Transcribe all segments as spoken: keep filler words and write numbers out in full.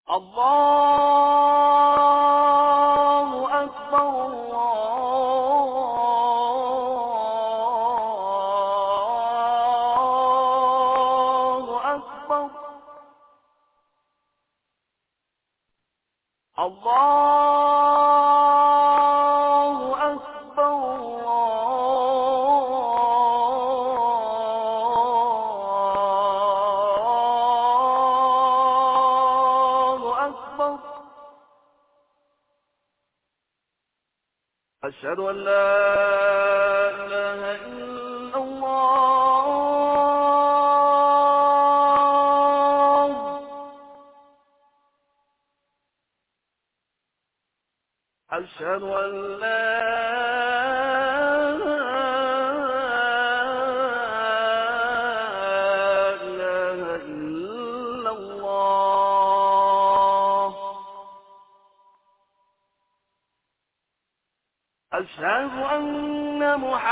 الله أكبر الله أكبر الله أكبر الله أكبر. أشهد أن لا إله إلا الله. أشهد أن لا إله إلا الله. أشهد أن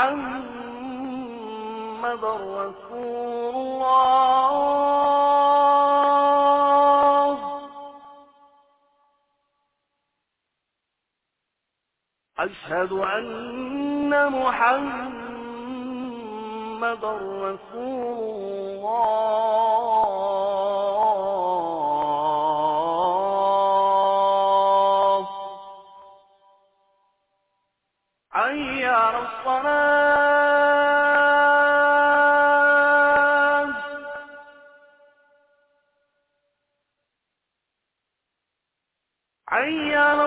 محمدا رسول الله. أشهد أن محمدا رسول الله. حي على الصلاة. حي على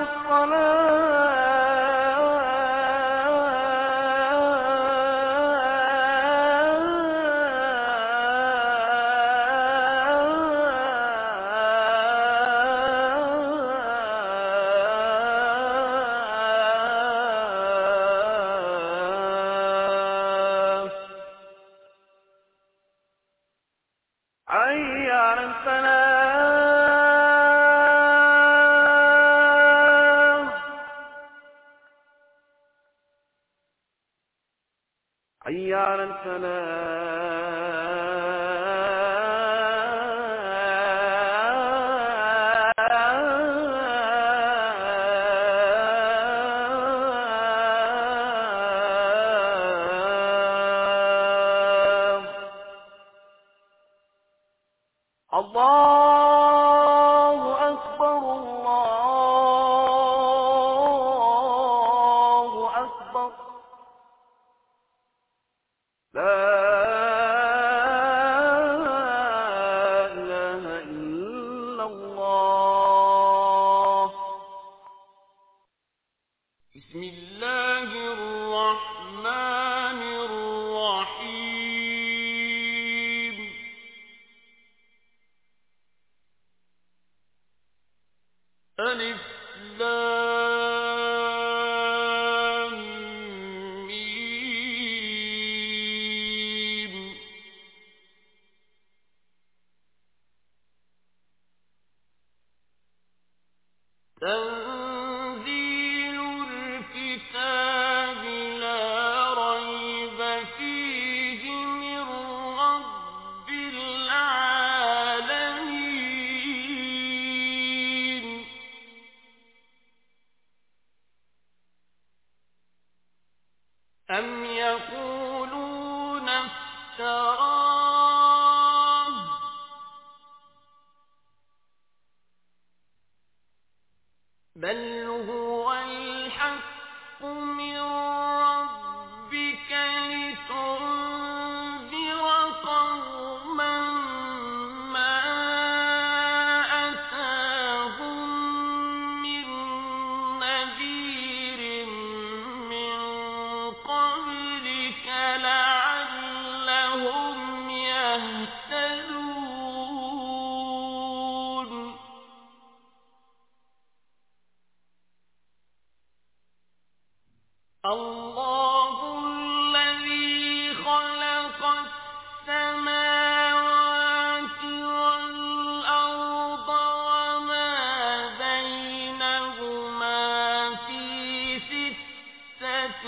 الصلاة. حي على الفلاح. حي على الفلاح. الله أكبر الله أكبر. لا إله إلا الله. بسم الله الرحمن الرحيم. ألف لام ميم. تنزيل الكتاب لا ريب فيه من رب العالمين. أم يقولون افتراه بل هو الحق من ربك لتنذر قوما ما أتاهم من نذير من قبلك لعلهم يهتدون. الله الذي خلق السماوات والأرض وما بينهما في ستة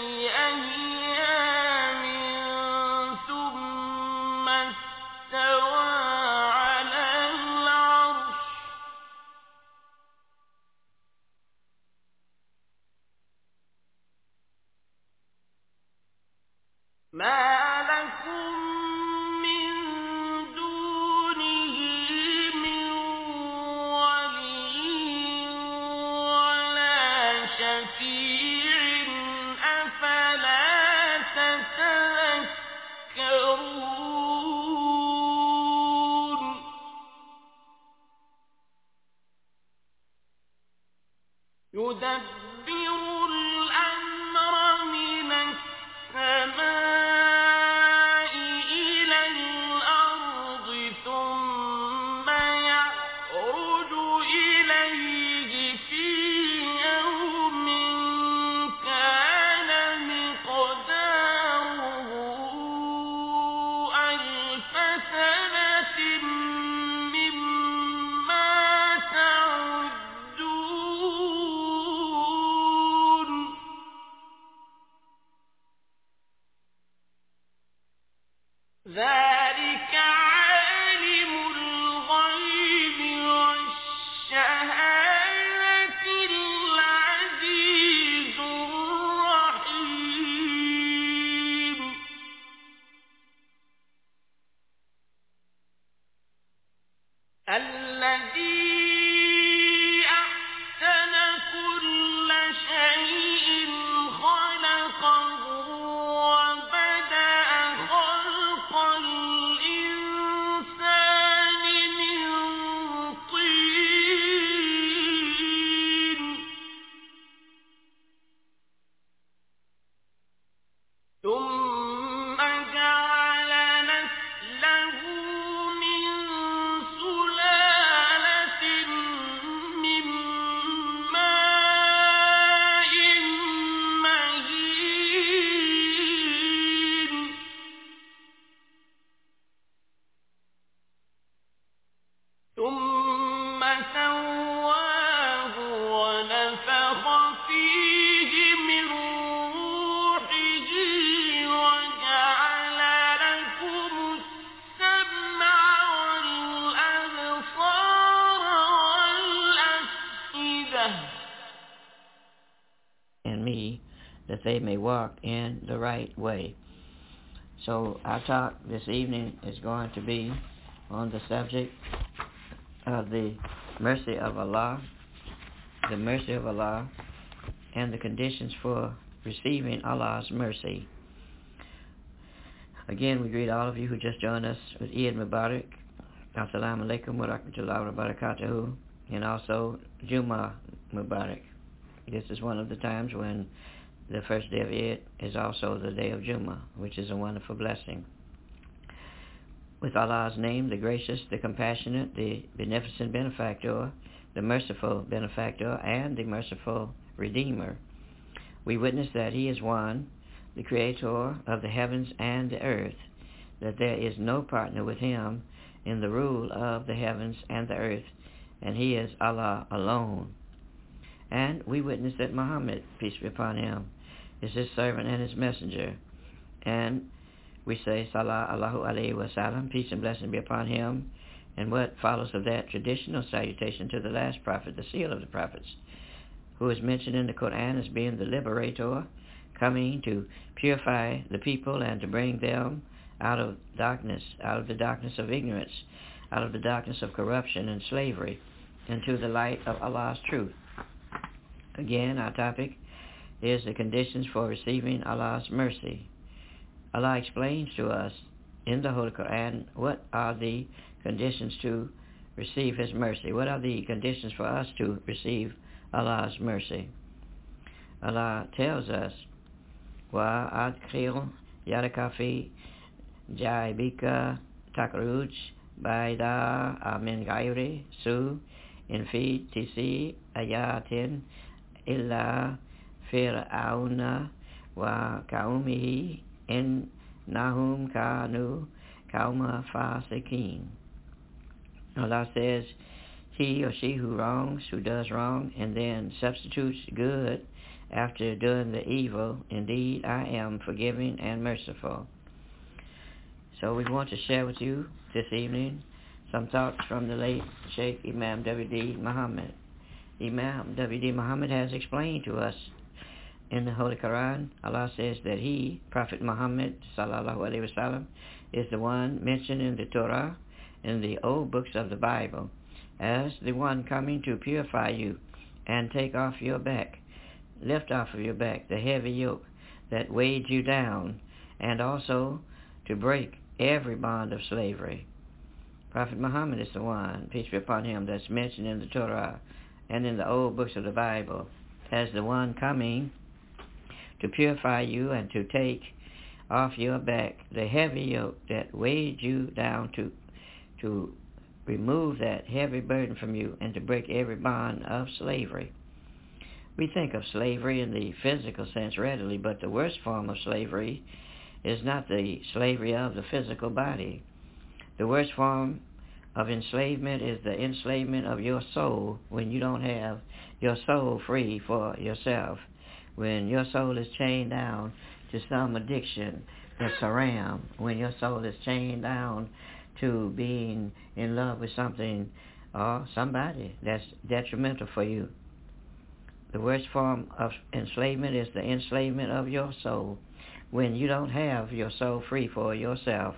أيام ثم استوى على العرش يدبر الأمر من السماء ذلك عالم الغيب والشهادة العزيز الرحيم الذي أحسن كل شيء خلقه ثم جعل نسله من سلالة من ماء مهين ثم سواه ونفخ فيه من and me, that they may walk in the right way. So our talk this evening is going to be on the subject of the mercy of Allah, the mercy of Allah, and the conditions for receiving Allah's mercy. Again, we greet all of you who just joined us with Eid Mubarak, Assalamu alaikum wa rahmatullahi wa barakatuhu, and also Jummah Mubarak. This is one of the times when the first day of Eid is also the day of Jummah, which is a wonderful blessing. With Allah's name, the gracious, the compassionate, the beneficent benefactor, the merciful benefactor, and the merciful Redeemer, we witness that He is one, the Creator of the heavens and the earth, that there is no partner with Him in the rule of the heavens and the earth, and He is Allah alone. And we witness that Muhammad, peace be upon him, is His servant and His messenger. And we say, Salah Allahu alayhi wa sallam, peace and blessing be upon him, and what follows of that traditional salutation to the last prophet, the seal of the prophets, who is mentioned in the Quran as being the liberator, coming to purify the people and to bring them out of darkness, out of the darkness of ignorance, out of the darkness of corruption and slavery, into the light of Allah's truth. Again, our topic is the conditions for receiving Allah's mercy. Allah explains to us in the Holy Quran what are the conditions to receive His mercy. What are the conditions for us to receive Allah's mercy? Allah tells us, Wa adkhil yadaka fi jaybika takruj baida min ghairi su in fi tisi ayatin illa fir'auna wa qaumihi innahum kanu qauma fasiqin. Allah says, he or she who wrongs, who does wrong, and then substitutes good after doing the evil, indeed I am forgiving and merciful. So we want to share with you this evening some thoughts from the late Sheikh Imam W D Muhammad. Imam W D Muhammad has explained to us in the Holy Quran, Allah says that he, Prophet Muhammad sallallahu alaihi wasallam, is the one mentioned in the Torah, in the old books of the Bible, as the one coming to purify you and take off your back, lift off of your back the heavy yoke that weighed you down, and also to break every bond of slavery. Prophet Muhammad is the one, peace be upon him, that's mentioned in the Torah and in the old books of the Bible as the one coming to purify you and to take off your back the heavy yoke that weighed you down, to to remove that heavy burden from you and to break every bond of slavery. We think of slavery in the physical sense readily, but the worst form of slavery is not the slavery of the physical body. The worst form of enslavement is the enslavement of your soul, when you don't have your soul free for yourself, when your soul is chained down to some addiction, the saram, when your soul is chained down to being in love with something or somebody that's detrimental for you. The worst form of enslavement is the enslavement of your soul, when you don't have your soul free for yourself.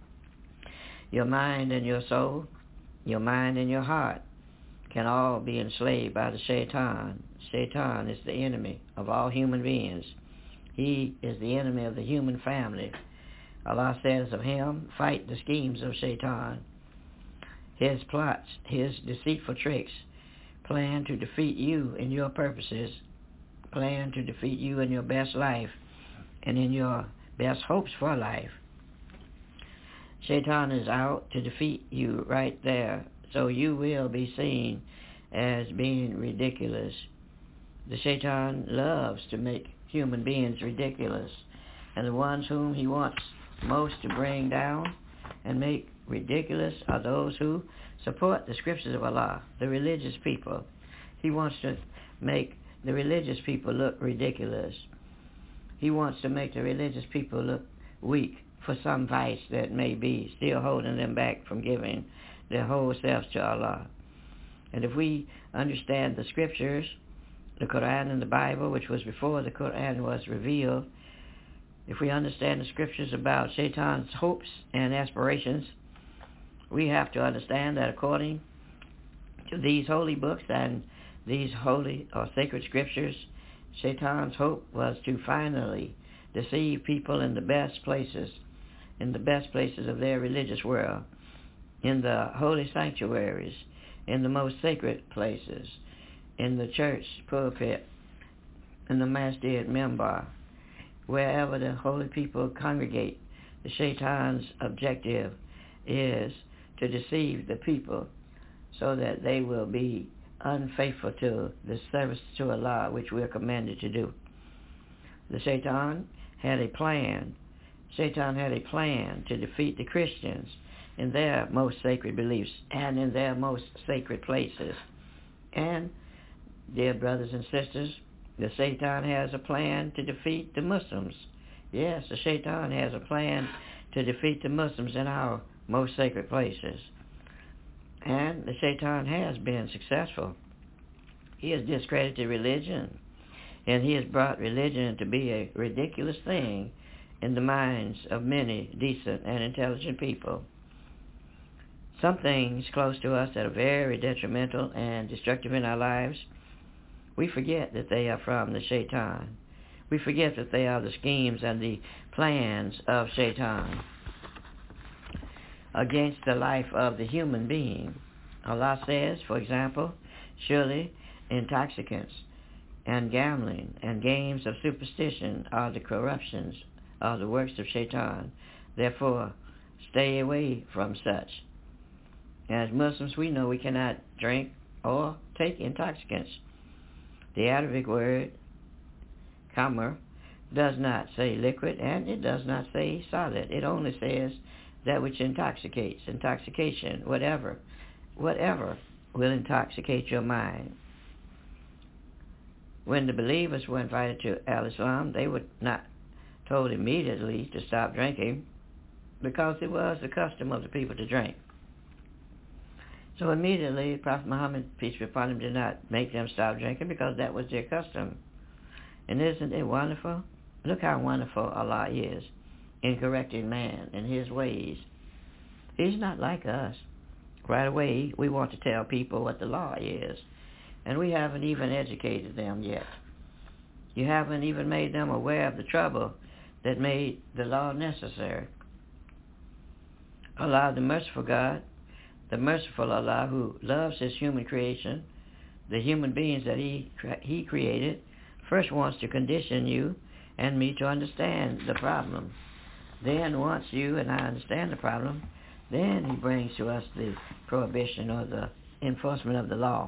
Your mind and your soul, your mind and your heart can all be enslaved by the Shaitan. Shaitan is the enemy of all human beings. He is the enemy of the human family. Allah says of him, fight the schemes of Shaitan. His plots, his deceitful tricks, plan to defeat you in your purposes, plan to defeat you in your best life and in your best hopes for life. Shaitan is out to defeat you right there, so you will be seen as being ridiculous. The Shaitan loves to make human beings ridiculous, and the ones whom he wants most to bring down and make ridiculous are those who support the scriptures of Allah, the religious people. He wants to make the religious people look ridiculous. He wants to make the religious people look weak for some vice that may be still holding them back from giving their whole selves to Allah. And if we understand the scriptures, the Quran and the Bible, which was before the Quran was revealed, if we understand the scriptures about Shaitan's hopes and aspirations, we have to understand that according to these holy books and these holy or sacred scriptures, Shaitan's hope was to finally deceive people in the best places, in the best places of their religious world, in the holy sanctuaries, in the most sacred places, in the church pulpit, in the masjid minbar, wherever the holy people congregate. The Shaitan's objective is to deceive the people so that they will be unfaithful to the service to Allah, which we are commanded to do. The Shaitan had a plan. Shaitan had a plan to defeat the Christians in their most sacred beliefs and in their most sacred places. And, dear brothers and sisters, the Shaitan has a plan to defeat the Muslims. Yes, the Shaitan has a plan to defeat the Muslims in our most sacred places. And the Shaitan has been successful. He has discredited religion, and he has brought religion to be a ridiculous thing in the minds of many decent and intelligent people. Some things close to us that are very detrimental and destructive in our lives, we forget that they are from the Shaitan. We forget that they are the schemes and the plans of Shaitan against the life of the human being. Allah says, for example, surely intoxicants and gambling and games of superstition are the corruptions of the works of Shaitan. Therefore, stay away from such. As Muslims, we know we cannot drink or take intoxicants. The Arabic word, khamr, does not say liquid, and it does not say solid. It only says that which intoxicates, intoxication, whatever, whatever will intoxicate your mind. When the believers were invited to Al-Islam, they were not told immediately to stop drinking because it was the custom of the people to drink. So immediately, Prophet Muhammad, peace be upon him, did not make them stop drinking because that was their custom. And isn't it wonderful? Look how wonderful Allah is in correcting man in his ways. He's not like us. Right away, we want to tell people what the law is, and we haven't even educated them yet. You haven't even made them aware of the trouble that made the law necessary. Allah, the merciful God, the merciful Allah who loves his human creation, the human beings that he he created, first wants to condition you and me to understand the problem. Then once you and I understand the problem, then he brings to us the prohibition or the enforcement of the law.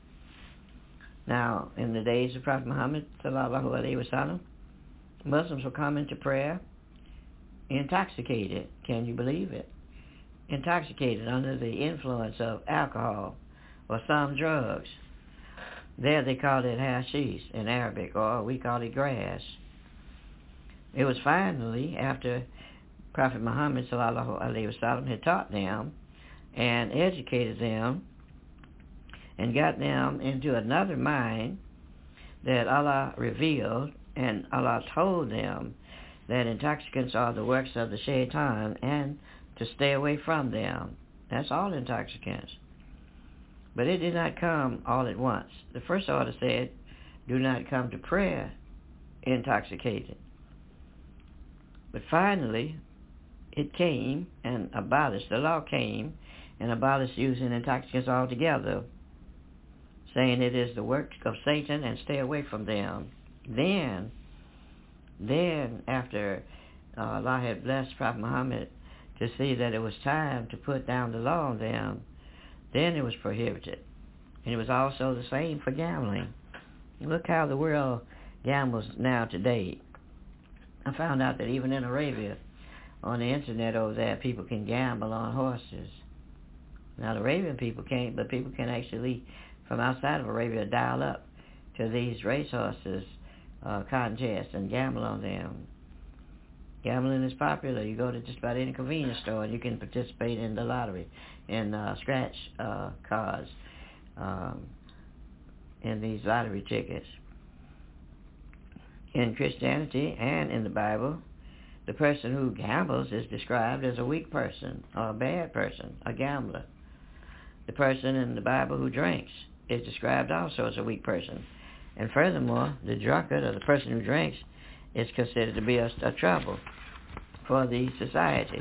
Now, in the days of Prophet Muhammad sallallahu alaihi wasallam, Muslims will come into prayer intoxicated. Can you believe it? Intoxicated under the influence of alcohol or some drugs. There they call it hashish in Arabic, or we call it grass. It was finally after Prophet Muhammad sallallahu alaihi wasallam had taught them and educated them and got them into another mind that Allah revealed, and Allah told them that intoxicants are the works of the shaitan and to stay away from them. That's all intoxicants. But it did not come all at once. The first order said, do not come to prayer intoxicated. But finally, it came and abolished, the law came and abolished using intoxicants altogether, saying it is the work of Satan and stay away from them. Then, then after uh, Allah had blessed Prophet Muhammad to see that it was time to put down the law on them, then it was prohibited. And it was also the same for gambling. Look how the world gambles now today. I found out that even in Arabia, on the internet over there, people can gamble on horses. Now the Arabian people can't, but people can actually, from outside of Arabia, dial up to these racehorses, uh, contests, and gamble on them. Gambling is popular. You go to just about any convenience store and you can participate in the lottery, in uh, scratch uh, cards, um, in these lottery tickets. In Christianity and in the Bible, the person who gambles is described as a weak person or a bad person, a gambler. The person in the Bible who drinks is described also as a weak person. And furthermore, the drunkard or the person who drinks is considered to be a, a trouble for the society.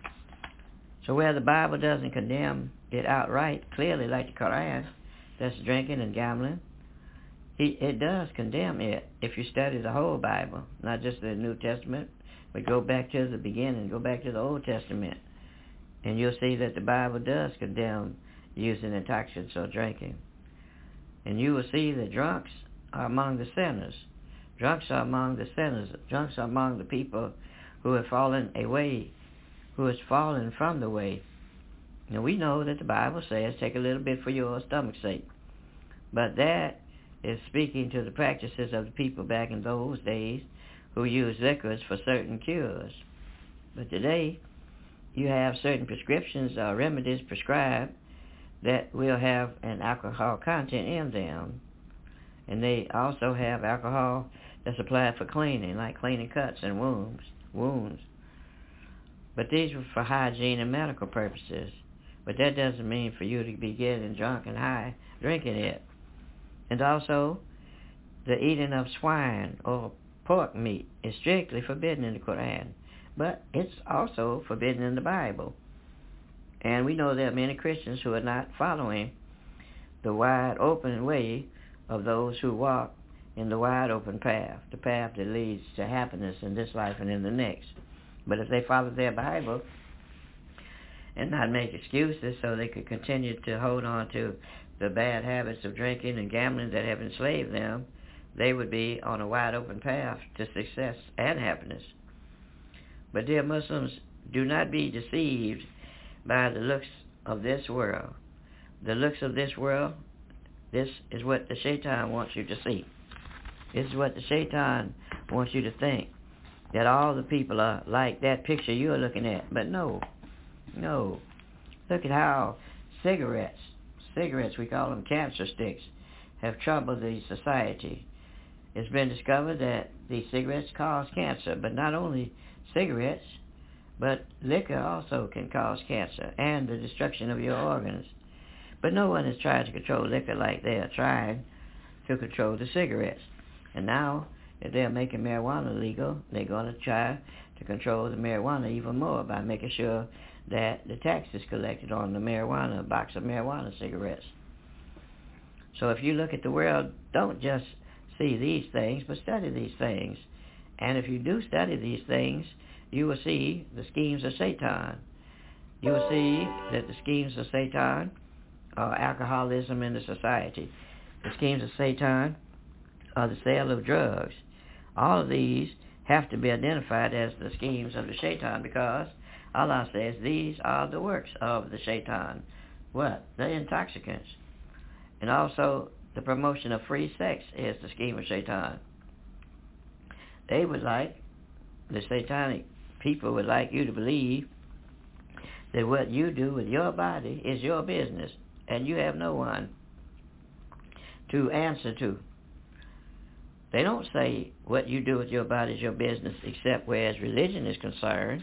So where the Bible doesn't condemn it outright, clearly like the Quran, that's drinking and gambling, it does condemn it if you study the whole Bible, not just the New Testament, but go back to the beginning, go back to the Old Testament, and you'll see that the Bible does condemn using intoxicants or drinking. And you will see that drunks are among the sinners. Drunks are among the sinners. Drunks are among the people who have fallen away, who has fallen from the way. Now we know that the Bible says, take a little bit for your stomach's sake. But that is speaking to the practices of the people back in those days who used liquors for certain cures. But today, you have certain prescriptions or remedies prescribed that will have an alcohol content in them. And they also have alcohol that's applied for cleaning, like cleaning cuts and wounds. wounds. But these are for hygiene and medical purposes. But that doesn't mean for you to be getting drunk and high drinking it. And also, the eating of swine or pork meat is strictly forbidden in the Quran. But it's also forbidden in the Bible. And we know there are many Christians who are not following the wide open way of those who walk in the wide open path, the path that leads to happiness in this life and in the next. But if they follow their Bible and not make excuses so they could continue to hold on to the bad habits of drinking and gambling that have enslaved them, they would be on a wide open path to success and happiness. But dear Muslims, do not be deceived by the looks of this world. The looks of this world, this is what the shaitan wants you to see. This is what the shaitan wants you to think, that all the people are like that picture you're looking at. But no, no. Look at how cigarettes, cigarettes, we call them cancer sticks, have troubled the society. It's been discovered that these cigarettes cause cancer, but not only cigarettes, but liquor also can cause cancer and the destruction of your organs. But no one has tried to control liquor like they are trying to control the cigarettes. And now that they're making marijuana legal, they're going to try to control the marijuana even more by making sure that the tax is collected on the marijuana, box of marijuana cigarettes. So if you look at the world, don't just see these things, but study these things. And if you do study these things, you will see the schemes of Satan. You will see that the schemes of Satan are alcoholism in the society. The schemes of Satan are the sale of drugs. All of these have to be identified as the schemes of the Shaitan, because Allah says these are the works of the Shaitan. What? The intoxicants. And also the promotion of free sex is the scheme of Shaitan. They would like, the satanic people would like you to believe that what you do with your body is your business, and you have no one to answer to. They don't say what you do with your body is your business, except whereas religion is concerned,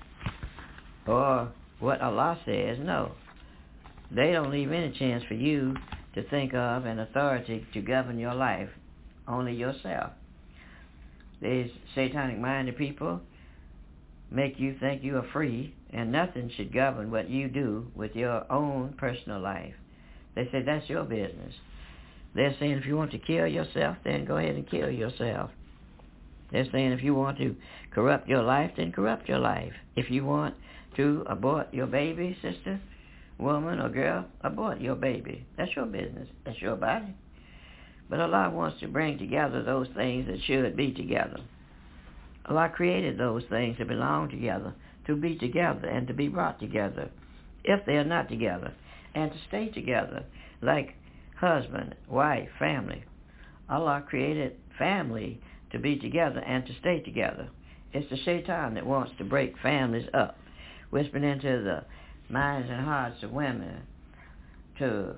or what Allah says. No. They don't leave any chance for you to think of an authority to govern your life, only yourself. These satanic-minded people make you think you are free, and nothing should govern what you do with your own personal life. They say that's your business. They're saying if you want to kill yourself, then go ahead and kill yourself. They're saying if you want to corrupt your life, then corrupt your life. If you want to abort your baby, sister, woman, or girl, abort your baby. That's your business. That's your body. But Allah wants to bring together those things that should be together. Allah created those things that belong together to be together and to be brought together if they are not together, and to stay together like husband, wife, family. Allah created family to be together and to stay together. It's the Shaitan that wants to break families up, whispering into the minds and hearts of women to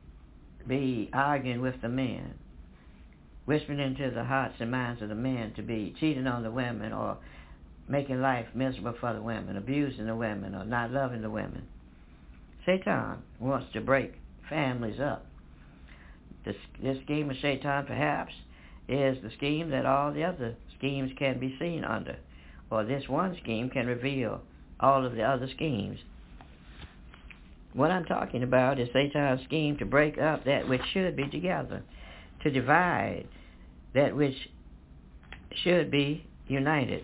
be arguing with the men, whispering into the hearts and minds of the men to be cheating on the women, or making life miserable for the women, abusing the women, or not loving the women. Satan wants to break families up. This, this scheme of Shaitan, perhaps, is the scheme that all the other schemes can be seen under, or this one scheme can reveal all of the other schemes. What I'm talking about is Satan's scheme to break up that which should be together, to divide that which should be united,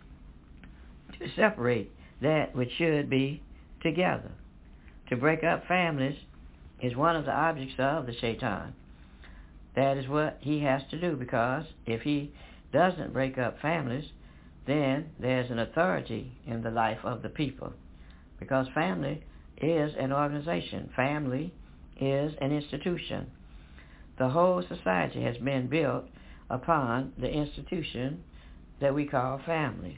to separate that which should be together. To break up families is one of the objects of the Shaitan. That is what he has to do, because if he doesn't break up families, then there's an authority in the life of the people. Because family is an organization. Family is an institution. The whole society has been built upon the institution that we call family.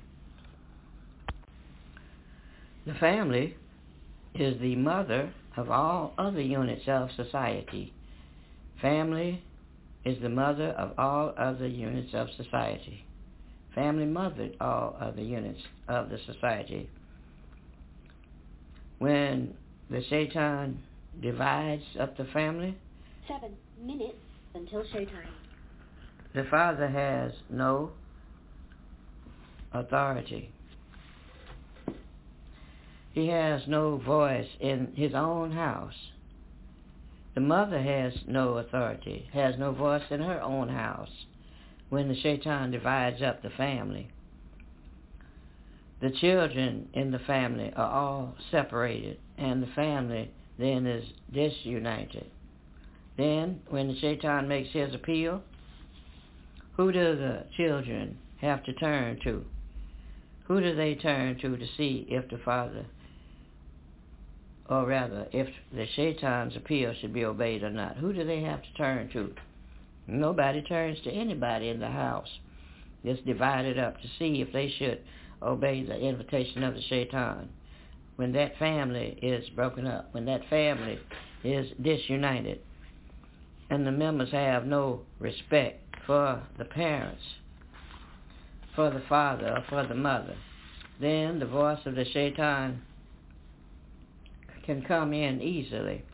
The family is the mother of all other units of society. Family is the mother of all other units of society. Family mothered all other units of the society. When the Shaitan divides up the family, seven minutes until showtime. The father has no authority. He has no voice in his own house. The mother has no authority, has no voice in her own house when the Shaitan divides up the family. The children in the family are all separated, and the family then is disunited. Then, when the Shaitan makes his appeal, who do the children have to turn to? Who do they turn to to see if the father, or rather, if the Shaitan's appeal should be obeyed or not? Who do they have to turn to? Nobody turns to anybody in the house. It's divided up to see if they should obey the invitation of the Shaitan. When that family is broken up, when that family is disunited, and the members have no respect for the parents, for the father or for the mother, then the voice of the Shaitan can come in easily.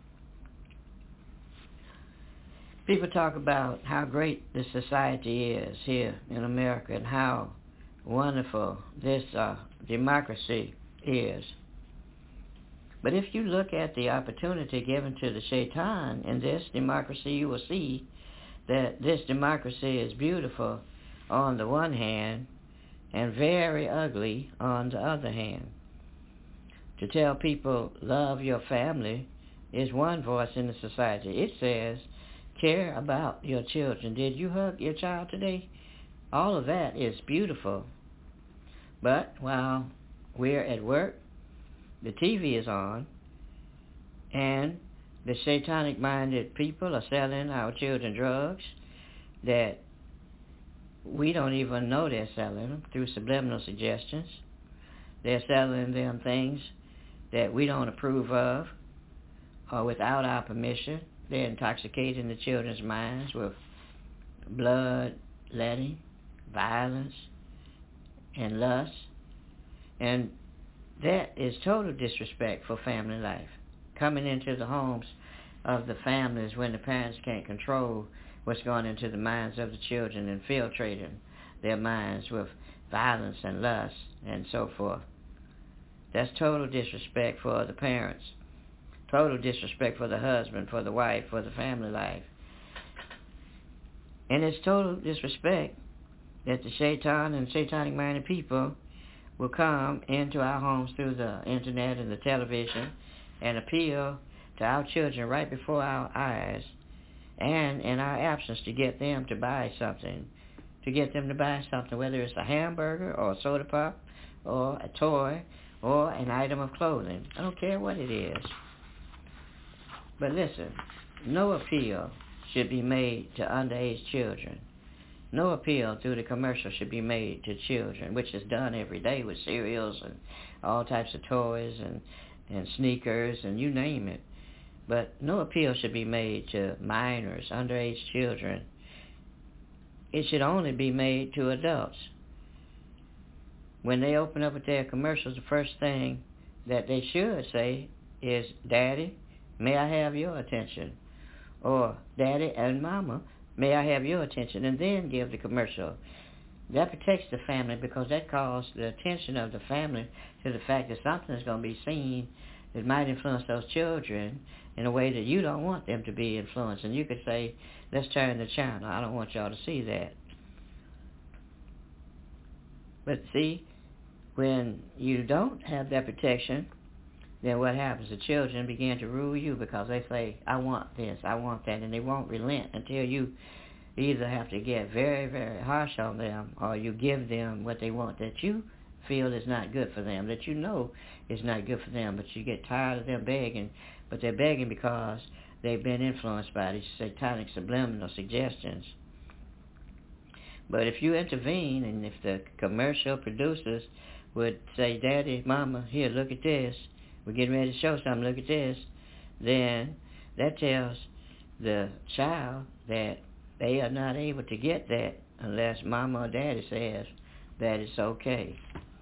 People talk about how great this society is here in America and how wonderful this uh, democracy is. But if you look at the opportunity given to the shaitan in this democracy, you will see that this democracy is beautiful on the one hand and very ugly on the other hand. To tell people love your family is one voice in the society. It says care about your children. Did you hug your child today? All of that is beautiful. But while we're at work, the T V is on, and the satanic-minded people are selling our children drugs that we don't even know they're selling them through subliminal suggestions. They're selling them things that we don't approve of or without our permission. They're intoxicating the children's minds with blood-letting, violence, and lust. And that is total disrespect for family life. Coming into the homes of the families when the parents can't control what's going into the minds of the children, infiltrating their minds with violence and lust and so forth. That's total disrespect for the parents. Total disrespect for the husband, for the wife, for the family life. And it's total disrespect that the shaitan and satanic-minded people will come into our homes through the internet and the television and appeal to our children right before our eyes and in our absence to get them to buy something, to get them to buy something, whether it's a hamburger or a soda pop or a toy or an item of clothing. I don't care what it is. But listen, no appeal should be made to underage children. No appeal through the commercial should be made to children, which is done every day with cereals and all types of toys and, and sneakers and you name it. But no appeal should be made to minors, underage children. It should only be made to adults. When they open up with their commercials, the first thing that they should say is, Daddy, may I have your attention? Or, Daddy and Mama, may I have your attention? And then give the commercial. That protects the family because that calls the attention of the family to the fact that something is going to be seen that might influence those children in a way that you don't want them to be influenced. And you could say, let's turn the channel. I don't want y'all to see that. But see, when you don't have that protection, then what happens? The children begin to rule you because they say, I want this, I want that, and they won't relent until you either have to get very, very harsh on them or you give them what they want that you feel is not good for them, that you know is not good for them, but you get tired of them begging, but they're begging because they've been influenced by these satanic subliminal suggestions. But if you intervene, and if the commercial producers would say, Daddy, Mama, here, look at this, we're getting ready to show something, look at this, then that tells the child that they are not able to get that unless Mama or Daddy says that it's okay.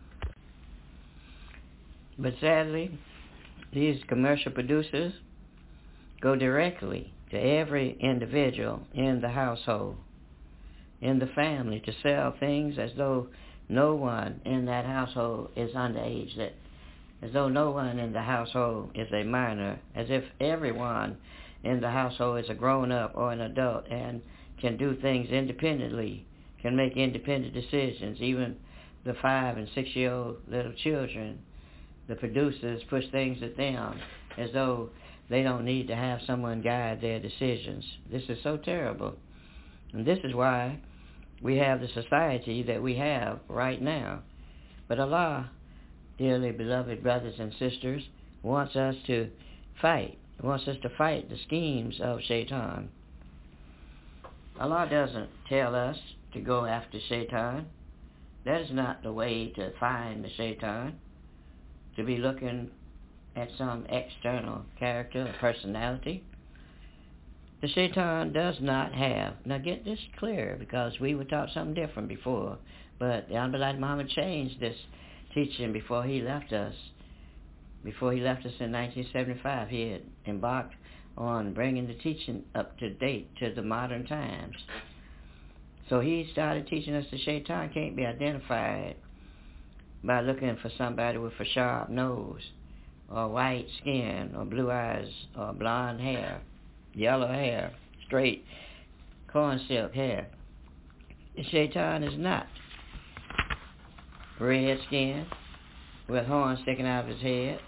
But sadly, these commercial producers go directly to every individual in the household, in the family, to sell things as though no one in that household is underage, that as though no one in the household is a minor, as if everyone in the household is a grown-up or an adult and can do things independently, can make independent decisions. Even the five and six-year-old little children, the producers push things at them as though they don't need to have someone guide their decisions. This is so terrible. And this is why we have the society that we have right now. But Allah, dearly beloved brothers and sisters, wants us to fight. He wants us to fight the schemes of Shaitan. Allah doesn't tell us to go after Shaitan. That is not the way to find the Shaitan, to be looking at some external character or personality. The Shaitan does not have, now get this clear because we were taught something different before, but the Honorable Muhammad changed this teaching before he left us. Before he left us in nineteen seventy-five, he had embarked on bringing the teaching up to date to the modern times. So he started teaching us the Shaitan can't be identified by looking for somebody with a sharp nose. or white skin, or blue eyes, or blonde hair, yellow hair, straight corn silk hair. The shaitan is not red skin, with horns sticking out of his head,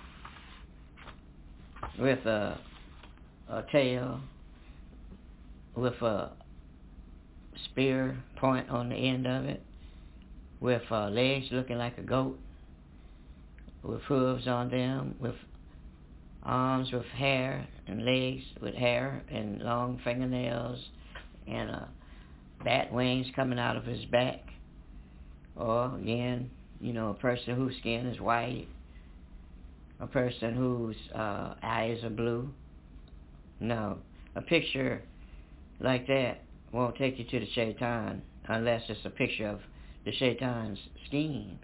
with a, a tail, with a spear point on the end of it, with uh, legs looking like a goat, with hooves on them, with arms with hair, and legs with hair, and long fingernails, and uh, bat wings coming out of his back. Or, again, you know, a person whose skin is white, a person whose uh, eyes are blue. No, a picture like that won't take you to the shaitan unless it's a picture of the shaitan's schemes.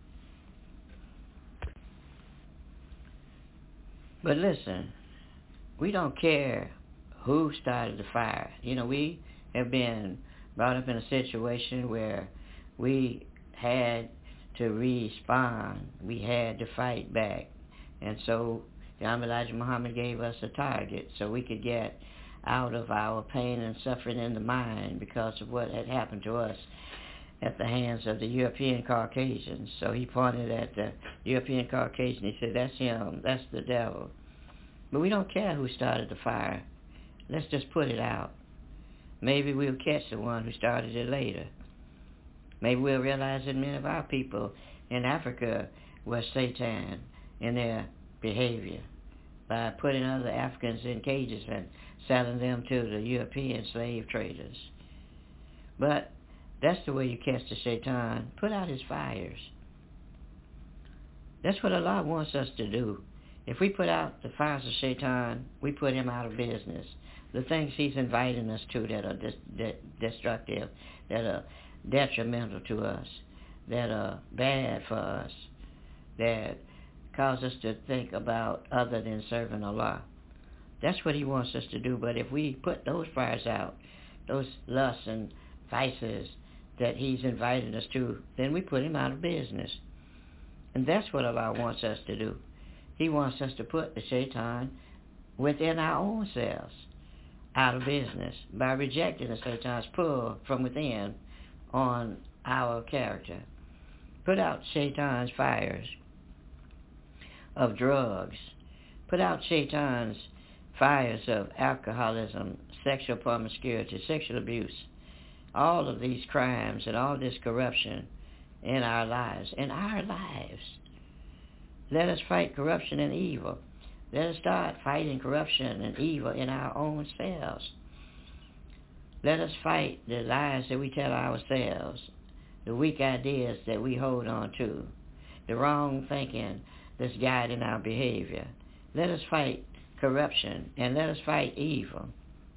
But listen, we don't care who started the fire. You know, we have been brought up in a situation where we had to respond. We had to fight back. And so Imam Elijah Muhammad gave us a target so we could get out of our pain and suffering in the mind because of what had happened to us at the hands of the European Caucasians. So he pointed at the European Caucasian. He said, that's him. That's the devil. But we don't care who started the fire. Let's just put it out. Maybe we'll catch the one who started it later. Maybe we'll realize that many of our people in Africa were Satan in their behavior by putting other Africans in cages and selling them to the European slave traders. But that's the way you catch the shaitan. Put out his fires. That's what Allah wants us to do. If we put out the fires of shaitan, we put him out of business. The things he's inviting us to that are dis- de- destructive, that are detrimental to us, that are bad for us, that cause us to think about other than serving Allah. That's what he wants us to do. But if we put those fires out, those lusts and vices that he's invited us to, then we put him out of business. And that's what Allah wants us to do. He wants us to put the shaitan within our own selves out of business by rejecting the shaitan's pull from within on our character. Put out shaitan's fires of drugs. Put out shaitan's fires of alcoholism, sexual promiscuity, sexual abuse, all of these crimes and all this corruption in our lives. In our lives. Let us fight corruption and evil. Let us start fighting corruption and evil in our own selves. Let us fight the lies that we tell ourselves, the weak ideas that we hold on to, the wrong thinking that's guiding our behavior. Let us fight corruption and let us fight evil.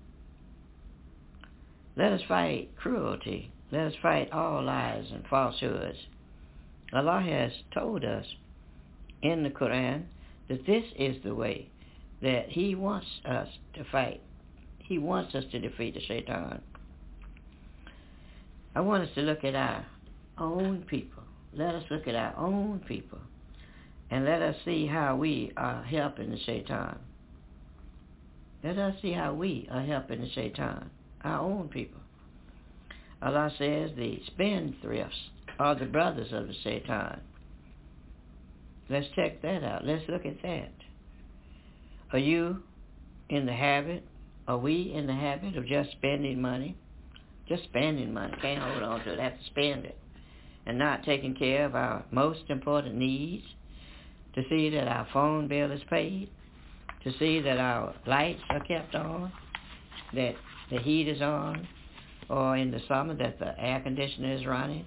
Let us fight cruelty. Let us fight all lies and falsehoods. Allah has told us in the Quran that this is the way that he wants us to fight. He wants us to defeat the shaitan. I want us to look at our own people. Let us look at our own people and let us see how we are helping the shaitan. Let us see how we are helping the shaitan, our own people. Allah says the spendthrifts are the brothers of the shaitan. Let's check that out. Let's look at that. Are you in the habit, are we in the habit of just spending money? Just spending money. Can't hold on to it. Have to spend it. And not taking care of our most important needs. To see that our phone bill is paid. To see that our lights are kept on. That the heat is on. Or in the summer that the air conditioner is running.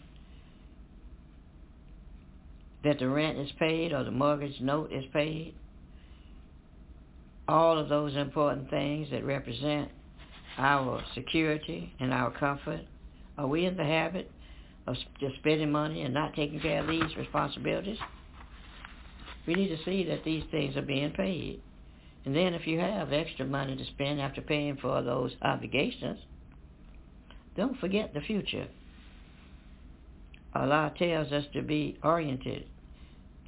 That the rent is paid or the mortgage note is paid. All of those important things that represent our security and our comfort. Are we in the habit of just spending money and not taking care of these responsibilities? We need to see that these things are being paid. And then if you have extra money to spend after paying for those obligations, don't forget the future. Allah tells us to be oriented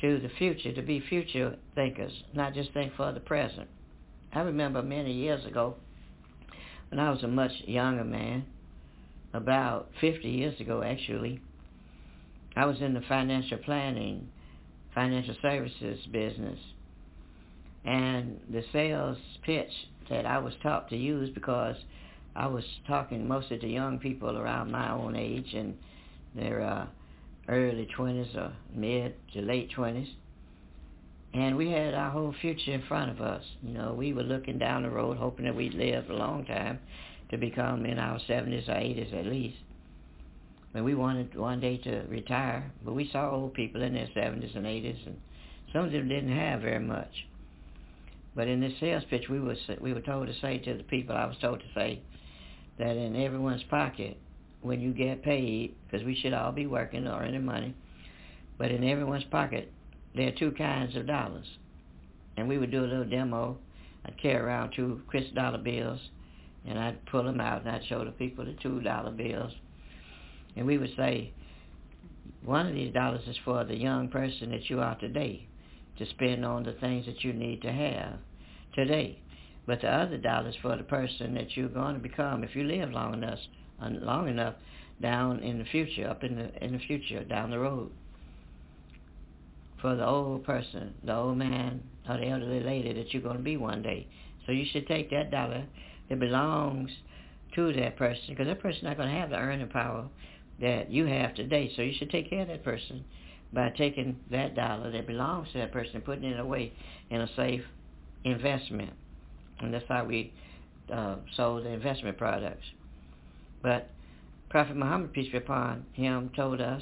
to the future, to be future thinkers, not just think for the present. I remember many years ago, when I was a much younger man, about fifty years ago actually, I was in the financial planning, financial services business, and the sales pitch that I was taught to use, because I was talking mostly to young people around my own age and their uh, early twenties or mid to late twenties, and we had our whole future in front of us. You know, we were looking down the road, hoping that we'd live a long time to become in our seventies or eighties at least. And we wanted one day to retire, but we saw old people in their seventies and eighties, and some of them didn't have very much. But in this sales pitch, we were we were told to say to the people, I was told to say, that in everyone's pocket, when you get paid, because we should all be working or earning money, but in everyone's pocket, there are two kinds of dollars. And we would do a little demo. I'd carry around two crisp dollar bills, and I'd pull them out, and I'd show the people the two dollar bills. And we would say, one of these dollars is for the young person that you are today, to spend on the things that you need to have today. But the other dollar is for the person that you're going to become if you live long enough, long enough down in the future, up in the in the future, down the road. For the old person, the old man, or the elderly lady that you're going to be one day. So you should take that dollar that belongs to that person, because that person's not going to have the earning power that you have today. So you should take care of that person by taking that dollar that belongs to that person and putting it away in a safe investment. And that's how we uh, sold the investment products. But Prophet Muhammad, peace be upon him, told us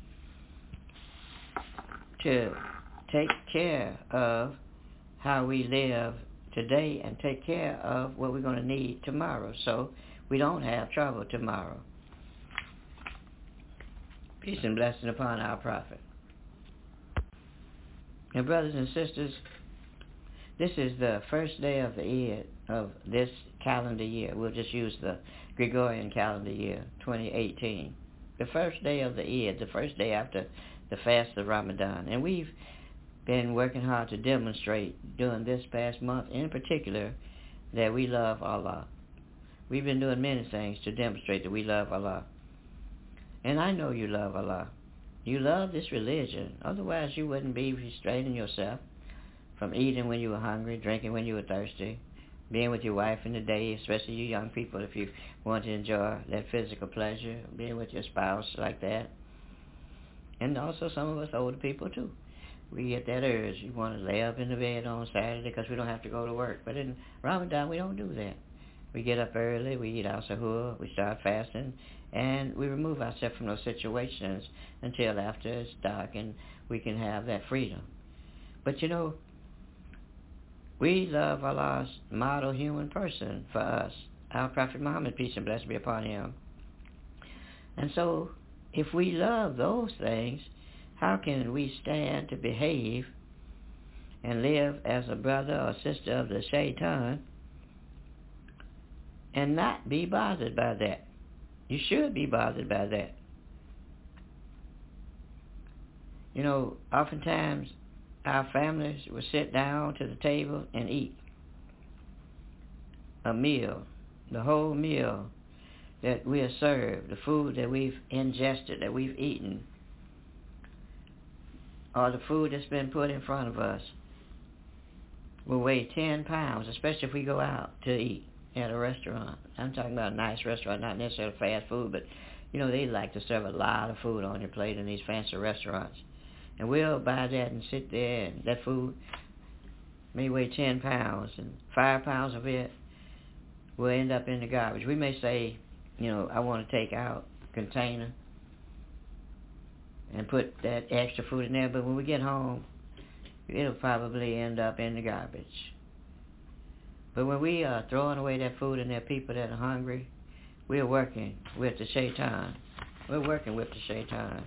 to take care of how we live today and take care of what we're going to need tomorrow, so we don't have trouble tomorrow. Peace and blessing upon our prophet. And brothers and sisters, this is the first day of the year of this calendar year. We'll just use the Gregorian calendar year, twenty eighteen. The first day of the year, the first day after the fast of Ramadan. And we've been working hard to demonstrate during this past month in particular that we love Allah. We've been doing many things to demonstrate that we love Allah. And I know you love Allah. You love this religion. Otherwise you wouldn't be restraining yourself from eating when you were hungry, drinking when you were thirsty, being with your wife in the day, especially you young people if you want to enjoy that physical pleasure, being with your spouse like that. And also some of us older people too. We get that urge. You want to lay up in the bed on Saturday because we don't have to go to work. But in Ramadan, we don't do that. We get up early, we eat our sahur, we start fasting, and we remove ourselves from those situations until after it's dark and we can have that freedom. But you know, we love Allah's model human person for us, our Prophet Muhammad, peace and blessing be upon him. And so, if we love those things, how can we stand to behave and live as a brother or sister of the shaitan and not be bothered by that? You should be bothered by that. You know, oftentimes our families will sit down to the table and eat a meal, the whole meal that we are served, the food that we've ingested, that we've eaten, or the food that's been put in front of us will weigh ten pounds, especially if we go out to eat at a restaurant. I'm talking about a nice restaurant, not necessarily fast food, but, you know, they like to serve a lot of food on your plate in these fancy restaurants. And we'll buy that and sit there, and that food may weigh ten pounds, and five pounds of it will end up in the garbage. We may say, you know, I want to take out a container and put that extra food in there, but when we get home, it'll probably end up in the garbage. But when we are throwing away that food and there are people that are hungry, we're working with the shaitan. We're working with the shaitan.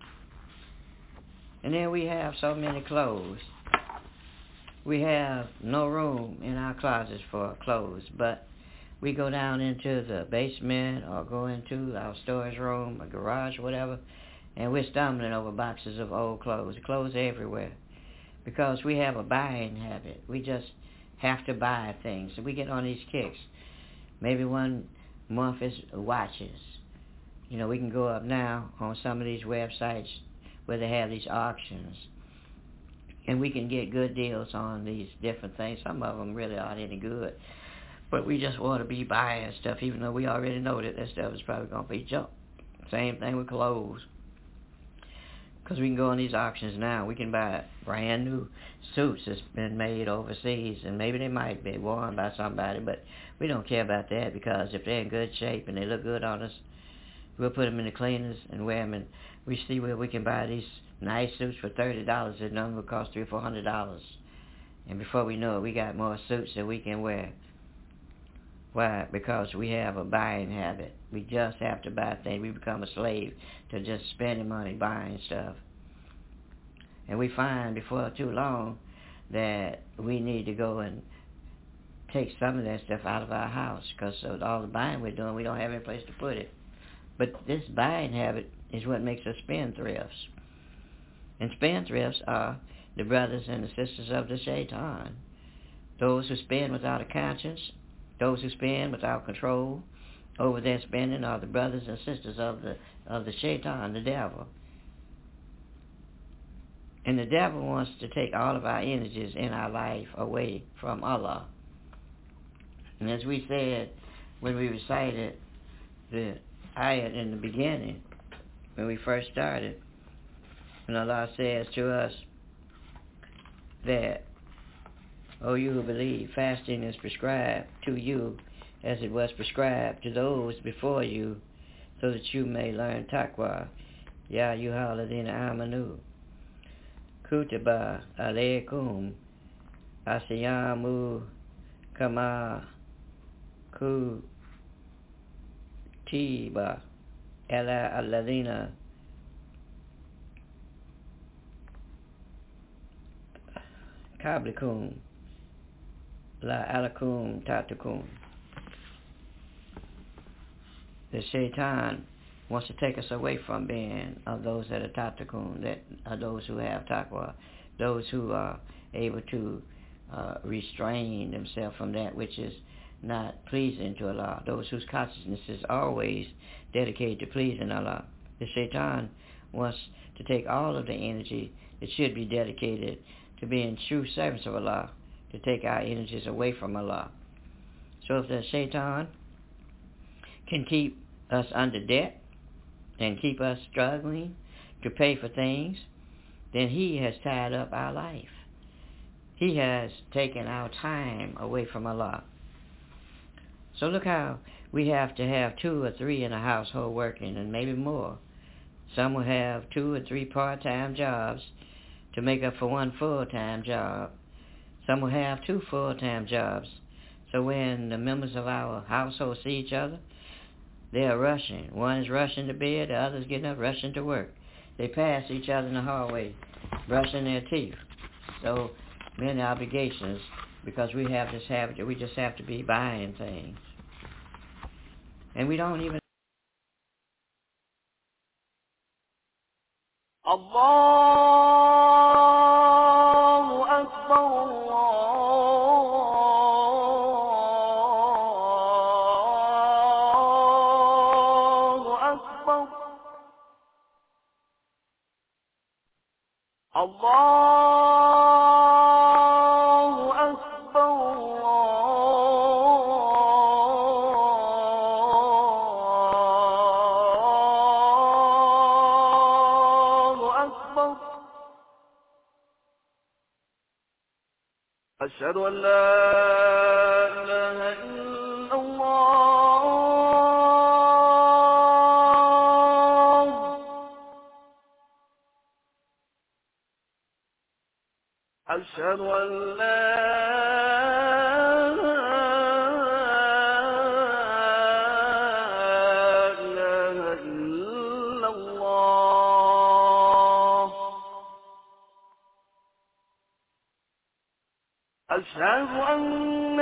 And then we have so many clothes. We have no room in our closets for clothes, but we go down into the basement or go into our storage room or garage or whatever, and we're stumbling over boxes of old clothes. Clothes everywhere. because we have a buying habit. We just have to buy things. So we get on these kicks. Maybe one month is watches. You know, we can go up now on some of these websites where they have these auctions, and we can get good deals on these different things. Some of them really aren't any good, but we just want to be buying stuff, even though we already know that that stuff is probably going to be junk. Same thing with clothes. Because we can go on these auctions now. We can buy brand new suits that's been made overseas, and maybe they might be worn by somebody, but we don't care about that, because if they're in good shape and they look good on us, we'll put them in the cleaners and wear them, and we see where we can buy these nice suits for thirty dollars and none will cost three or four hundred dollars. And before we know it, we got more suits that we can wear. Why? Because we have a buying habit. We just have to buy things. We become a slave to just spending money buying stuff. And we find before too long that we need to go and take some of that stuff out of our house, because of all the buying we're doing, we don't have any place to put it. But this buying habit is what makes us spendthrifts. And spendthrifts are the brothers and the sisters of the shaitan. Those who spend without a conscience, those who spend without control over their spending, are the brothers and sisters of the of the shaitan, the devil. And the devil wants to take all of our energies in our life away from Allah. And as we said when we recited the ayat in the beginning, when we first started, when Allah says to us that, O you who believe, fasting is prescribed to you as it was prescribed to those before you, so that you may learn taqwa. Ya ayyuhal ladhina amanu kutiba alaykum asiyamu kama kutiba ala alladhina qablikum la'alakum tattaqun. The shaitan wants to take us away from being of those that are tattaqun, that are those who have taqwa, those who are able to uh, restrain themselves from that which is not pleasing to Allah, those whose consciousness is always dedicated to pleasing Allah. The shaitan wants to take all of the energy that should be dedicated to being true servants of Allah, to take our energies away from Allah. So if the shaitan can keep us under debt and keep us struggling to pay for things, then he has tied up our life. He has taken our time away from Allah. So look how we have to have two or three in a household working, and maybe more. Some will have two or three part-time jobs to make up for one full-time job. Some will have two full-time jobs. So when the members of our household see each other, they are rushing. One is rushing to bed, the other is getting up, rushing to work. They pass each other in the hallway, brushing their teeth. So many obligations, because we have this habit that we just have to be buying things. And we don't even... Allahu Akbar, Allahu Akbar, Allahu Akbar, Allahu Akbar. أشهد أن لا إله إلا الله. أشهد أن لا إله إلا الله. أشهد أن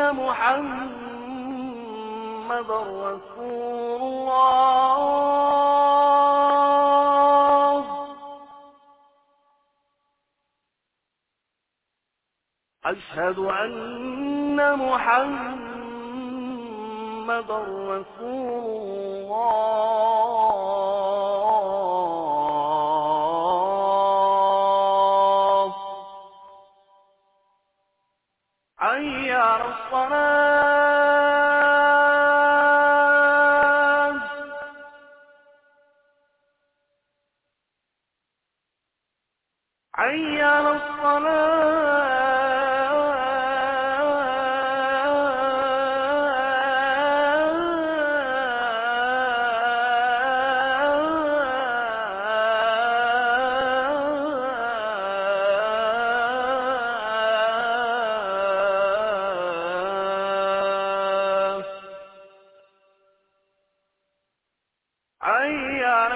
محمدا رسول الله. أشهد أن محمدا رسول الله. حي على الصلاة. حي على الصلاة. حي على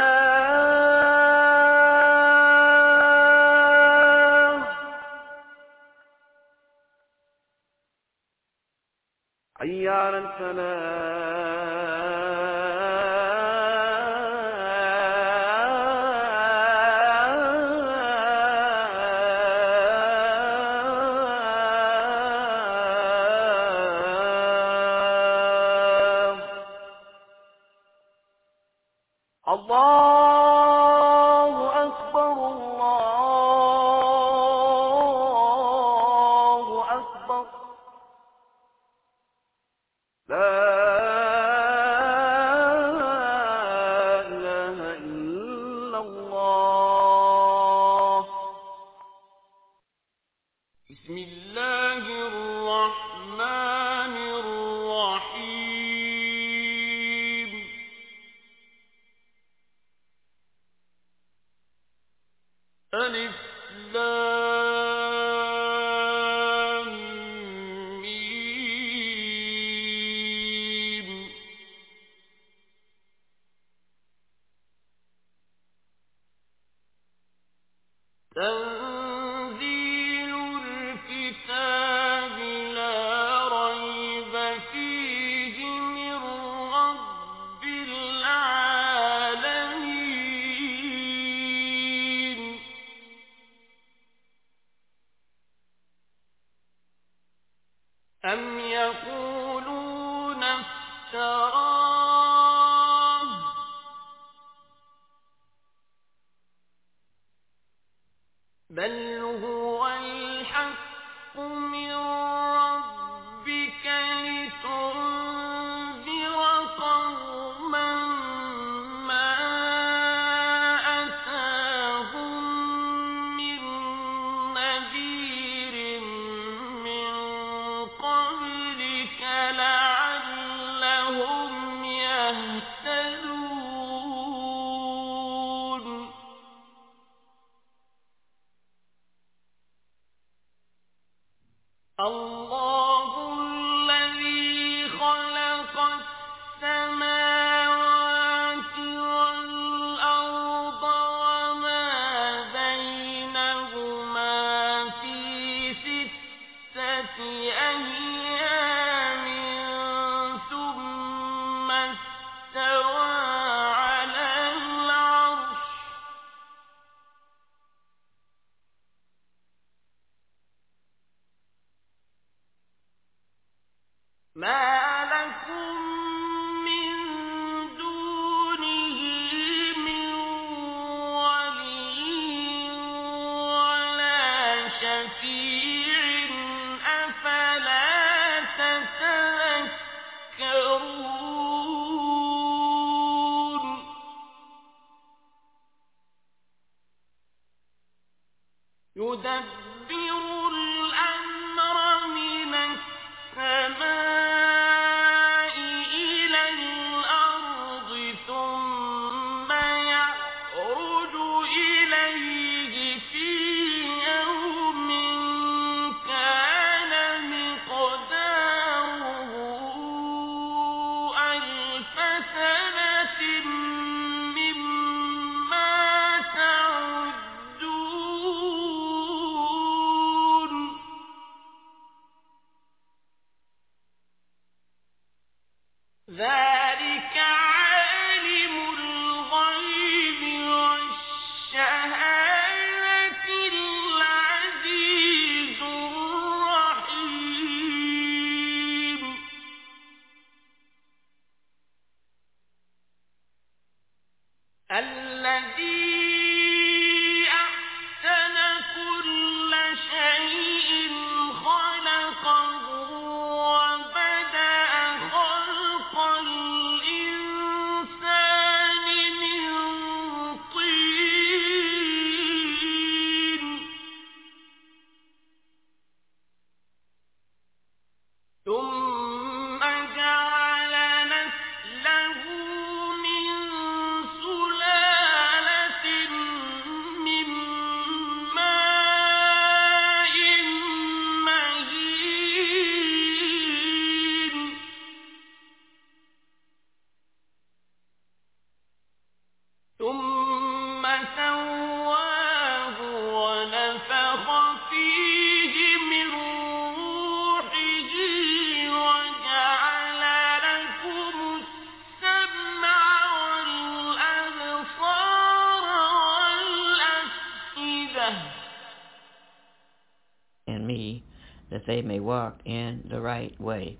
الفلاح. حي على الفلاح. الله أكبر الله أكبر. لا إله إلا الله. بسم الله الرحمن الرحيم. ألف لام ميم. تنزيل الكتاب لا ريب فيه من رب العالمين. أم يقولون افتراه بل هو الحق من ربك لتنذر قوما ما أتاهم من نذير من قبلك لعلهم يهتدون. الله الذي خلق السماوات والأرض وما بينهما في ستة أيام ثم استوى على العرش. ما لكم من دونه من ولي ولا شفيع أفلا تتذكرون. يدبر الأمر من السماء إلى الأرض ثم يعرج إليه في يوم كان مقداره ألف سنة مما تعدون. and me, that they may walk in the right way.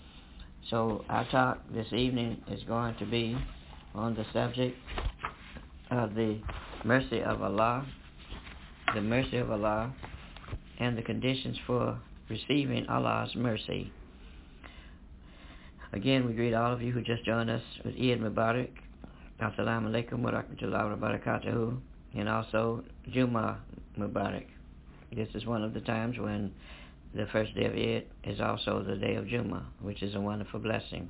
So our talk this evening is going to be on the subject of the mercy of Allah, the mercy of Allah, and the conditions for receiving Allah's mercy. Again, we greet all of you who just joined us with Eid Mubarak, Assalamu alaikum wa rahmatullahi wa barakatuhu, and also Juma Mubarak. This is one of the times when the first day of Eid is also the day of Juma, which is a wonderful blessing.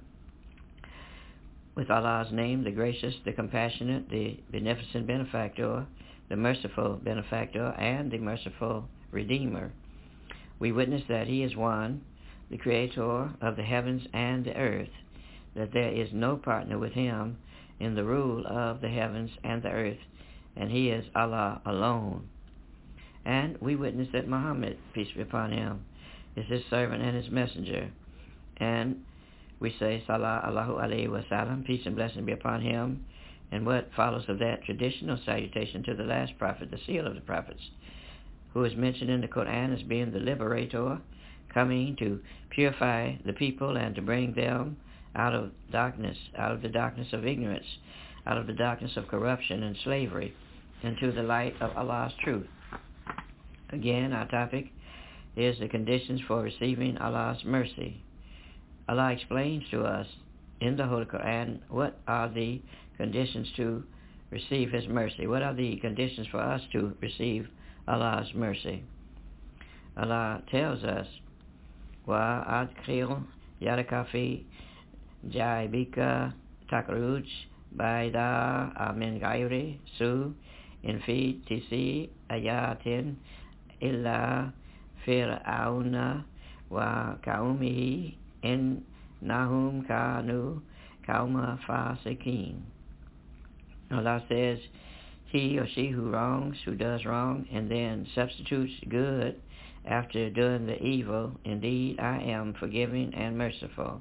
With Allah's name, the gracious, the compassionate, the beneficent benefactor, the merciful benefactor, and the merciful Redeemer, we witness that He is one, the Creator of the heavens and the earth, that there is no partner with Him in the rule of the heavens and the earth, and He is Allah alone. And we witness that Muhammad, peace be upon him, is His servant and His messenger. And we say, Salah Allahu alayhi wa sallam, peace and blessing be upon him, and what follows of that traditional salutation to the last prophet, the seal of the prophets, who is mentioned in the Quran as being the liberator, coming to purify the people and to bring them out of darkness, out of the darkness of ignorance, out of the darkness of corruption and slavery, into the light of Allah's truth. Again, our topic is the conditions for receiving Allah's mercy. Allah explains to us in the Holy Quran what are the conditions to receive His mercy. What are the conditions for us to receive Allah's mercy? Allah tells us, Wa adkhil yadaka fi jaybika takruj baida min ghairi su in fi tisi ayatin illa fir'auna wa qaumihi innahum kanu qauma fasikin. Allah says, he or she who wrongs, who does wrong, and then substitutes good after doing the evil, indeed I am forgiving and merciful.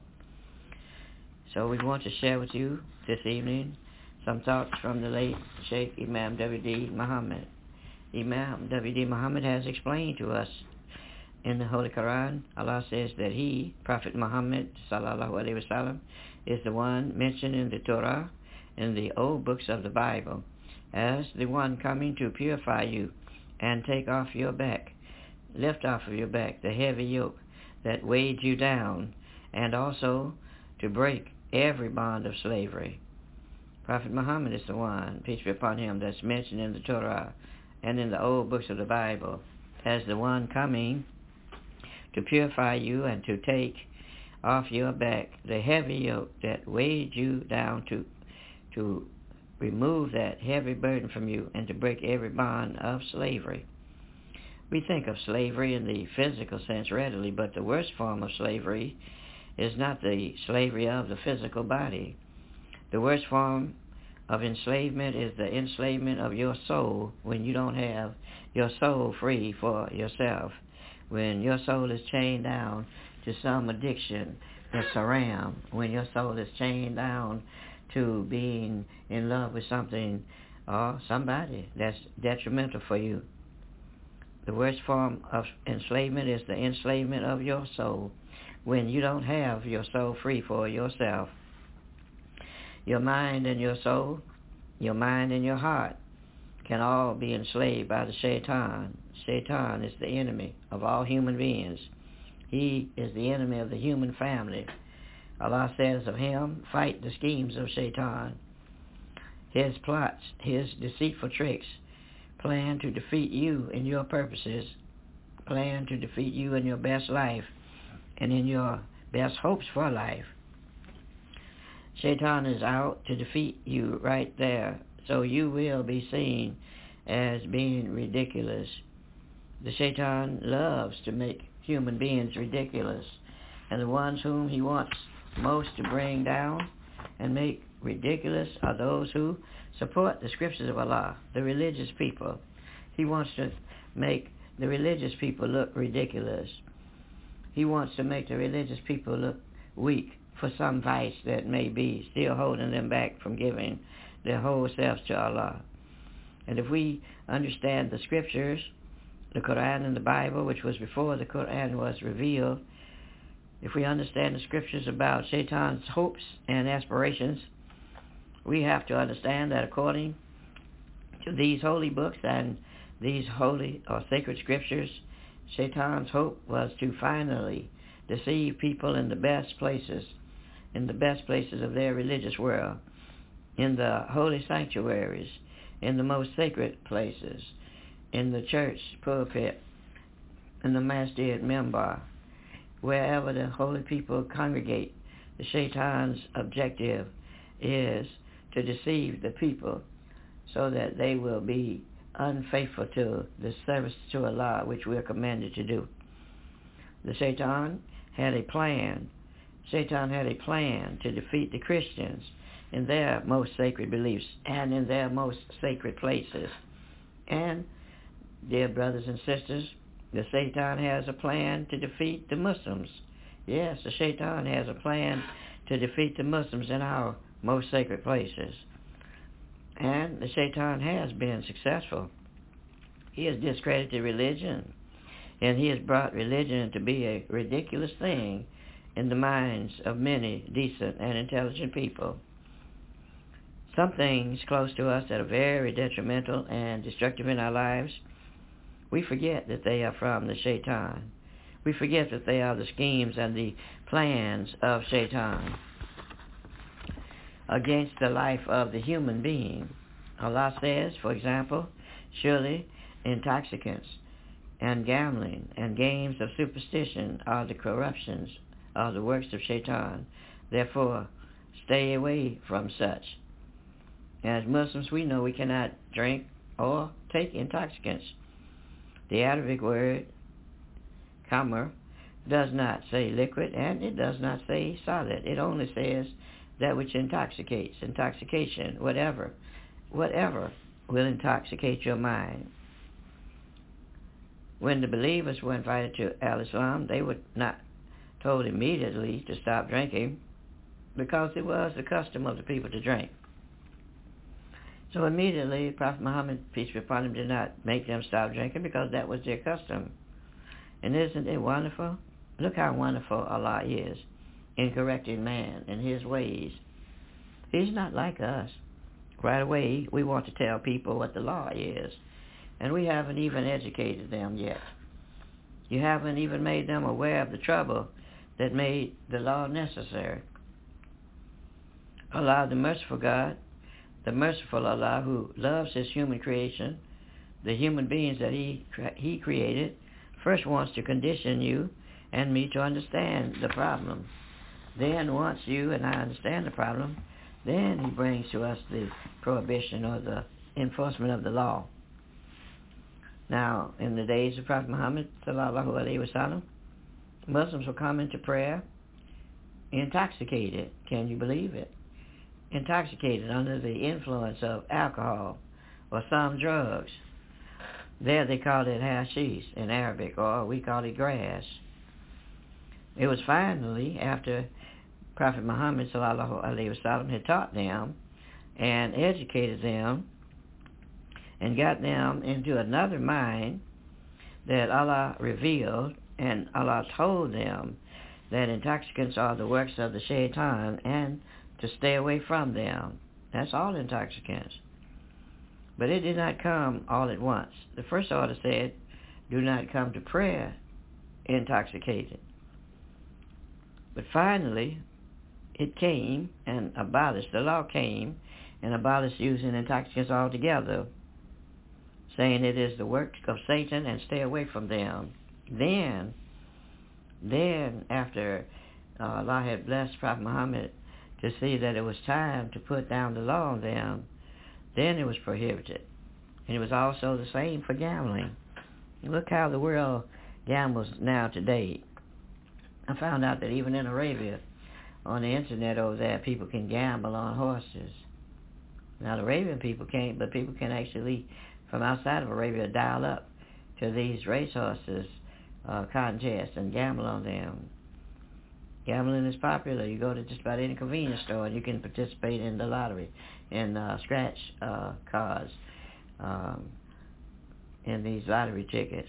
So we want to share with you this evening some thoughts from the late Sheikh Imam W D Muhammad. Imam W D Muhammad has explained to us in the Holy Quran, Allah says that he, Prophet Muhammad sallallahu alaihi wasallam, is the one mentioned in the Torah, in the old books of the Bible, as the one coming to purify you and take off your back, lift off of your back the heavy yoke that weighed you down, and also to break every bond of slavery. Prophet Muhammad is the one, peace be upon him, that's mentioned in the Torah and in the old books of the Bible as the one coming to purify you and to take off your back the heavy yoke that weighed you down, to to remove that heavy burden from you and to break every bond of slavery. We think of slavery in the physical sense readily, but the worst form of slavery is not the slavery of the physical body. The worst form of enslavement is the enslavement of your soul, when you don't have your soul free for yourself, when your soul is chained down to some addiction, the saram, when your soul is chained down to being in love with something or somebody that's detrimental for you. The worst form of enslavement is the enslavement of your soul, when you don't have your soul free for yourself. Your mind and your soul, your mind and your heart can all be enslaved by the Shaitan. Shaitan is the enemy of all human beings. He is the enemy of the human family. Allah says of him, fight the schemes of Shaitan. His plots, his deceitful tricks, plan to defeat you in your purposes, plan to defeat you in your best life and in your best hopes for life. Shaitan is out to defeat you right there, so you will be seen as being ridiculous. The Shaitan loves to make human beings ridiculous, and the ones whom he wants most to bring down and make ridiculous are those who support the scriptures of Allah, the religious people. He wants to make the religious people look ridiculous. He wants to make the religious people look weak for some vice that may be still holding them back from giving their whole selves to Allah. And if we understand the scriptures, the Quran and the Bible, which was before the Quran was revealed, if we understand the scriptures about Shaitan's hopes and aspirations, we have to understand that according to these holy books and these holy or sacred scriptures, Shaitan's hope was to finally deceive people in the best places, in the best places of their religious world, in the holy sanctuaries, in the most sacred places, in the church pulpit, in the masjid minbar, wherever the holy people congregate. The Shaitan's objective is to deceive the people so that they will be unfaithful to the service to Allah which we are commanded to do. The Shaitan had a plan. Shaitan had a plan to defeat the Christians in their most sacred beliefs and in their most sacred places. And, dear brothers and sisters, the Shaitan has a plan to defeat the Muslims. Yes, the Shaitan has a plan to defeat the Muslims in our most sacred places. And the Shaitan has been successful. He has discredited religion, and he has brought religion to be a ridiculous thing in the minds of many decent and intelligent people. Some things close to us that are very detrimental and destructive in our lives, we forget that they are from the Shaitan. We forget that they are the schemes and the plans of Shaitan against the life of the human being. Allah says, for example, surely intoxicants and gambling and games of superstition are the corruptions of the works of Shaitan. Therefore, stay away from such. As Muslims, we know we cannot drink or take intoxicants. The Arabic word, khamr, does not say liquid, and it does not say solid. It only says that which intoxicates, intoxication, whatever, whatever will intoxicate your mind. When the believers were invited to Al-Islam, they were not told immediately to stop drinking because it was the custom of the people to drink. So immediately, Prophet Muhammad, peace be upon him, did not make them stop drinking because that was their custom. And isn't it wonderful? Look how wonderful Allah is in correcting man and his ways. He's not like us. Right away, we want to tell people what the law is, and we haven't even educated them yet. You haven't even made them aware of the trouble that made the law necessary. Allah, the merciful God, the merciful Allah who loves his human creation, the human beings that he he created, first wants to condition you and me to understand the problem. Then once you and I understand the problem, then he brings to us the prohibition or the enforcement of the law. Now, in the days of Prophet Muhammad sallallahu alaihi wasallam, Muslims will come into prayer intoxicated. Can you believe it? Intoxicated under the influence of alcohol or some drugs. There they called it hashish in Arabic, or we call it grass. It was finally after Prophet Muhammad sallallahu alaihi wasallam had taught them and educated them and got them into another mind that Allah revealed, and Allah told them that intoxicants are the works of the Shaitan and to stay away from them. That's all intoxicants. But it did not come all at once. The first order said, do not come to prayer intoxicated. But finally, it came and abolished, the law came and abolished using intoxicants altogether, saying it is the work of Satan and stay away from them. Then, then after uh, Allah had blessed Prophet Muhammad to see that it was time to put down the law on them, then it was prohibited. And it was also the same for gambling. Look how the world gambles now today. I found out that even in Arabia, on the internet over there, people can gamble on horses. Now, the Arabian people can't, but people can actually, from outside of Arabia, dial up to these racehorses uh, contests and gamble on them. Gambling is popular. You go to just about any convenience store and you can participate in the lottery, in uh, scratch uh, cards, um, in these lottery tickets.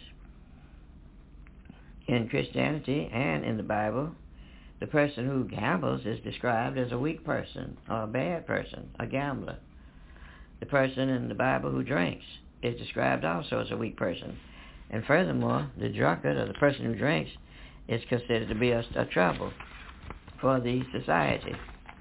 In Christianity and in the Bible, the person who gambles is described as a weak person or a bad person, a gambler. The person in the Bible who drinks is described also as a weak person. And furthermore, the drunkard or the person who drinks is considered to be a, a trouble for the society.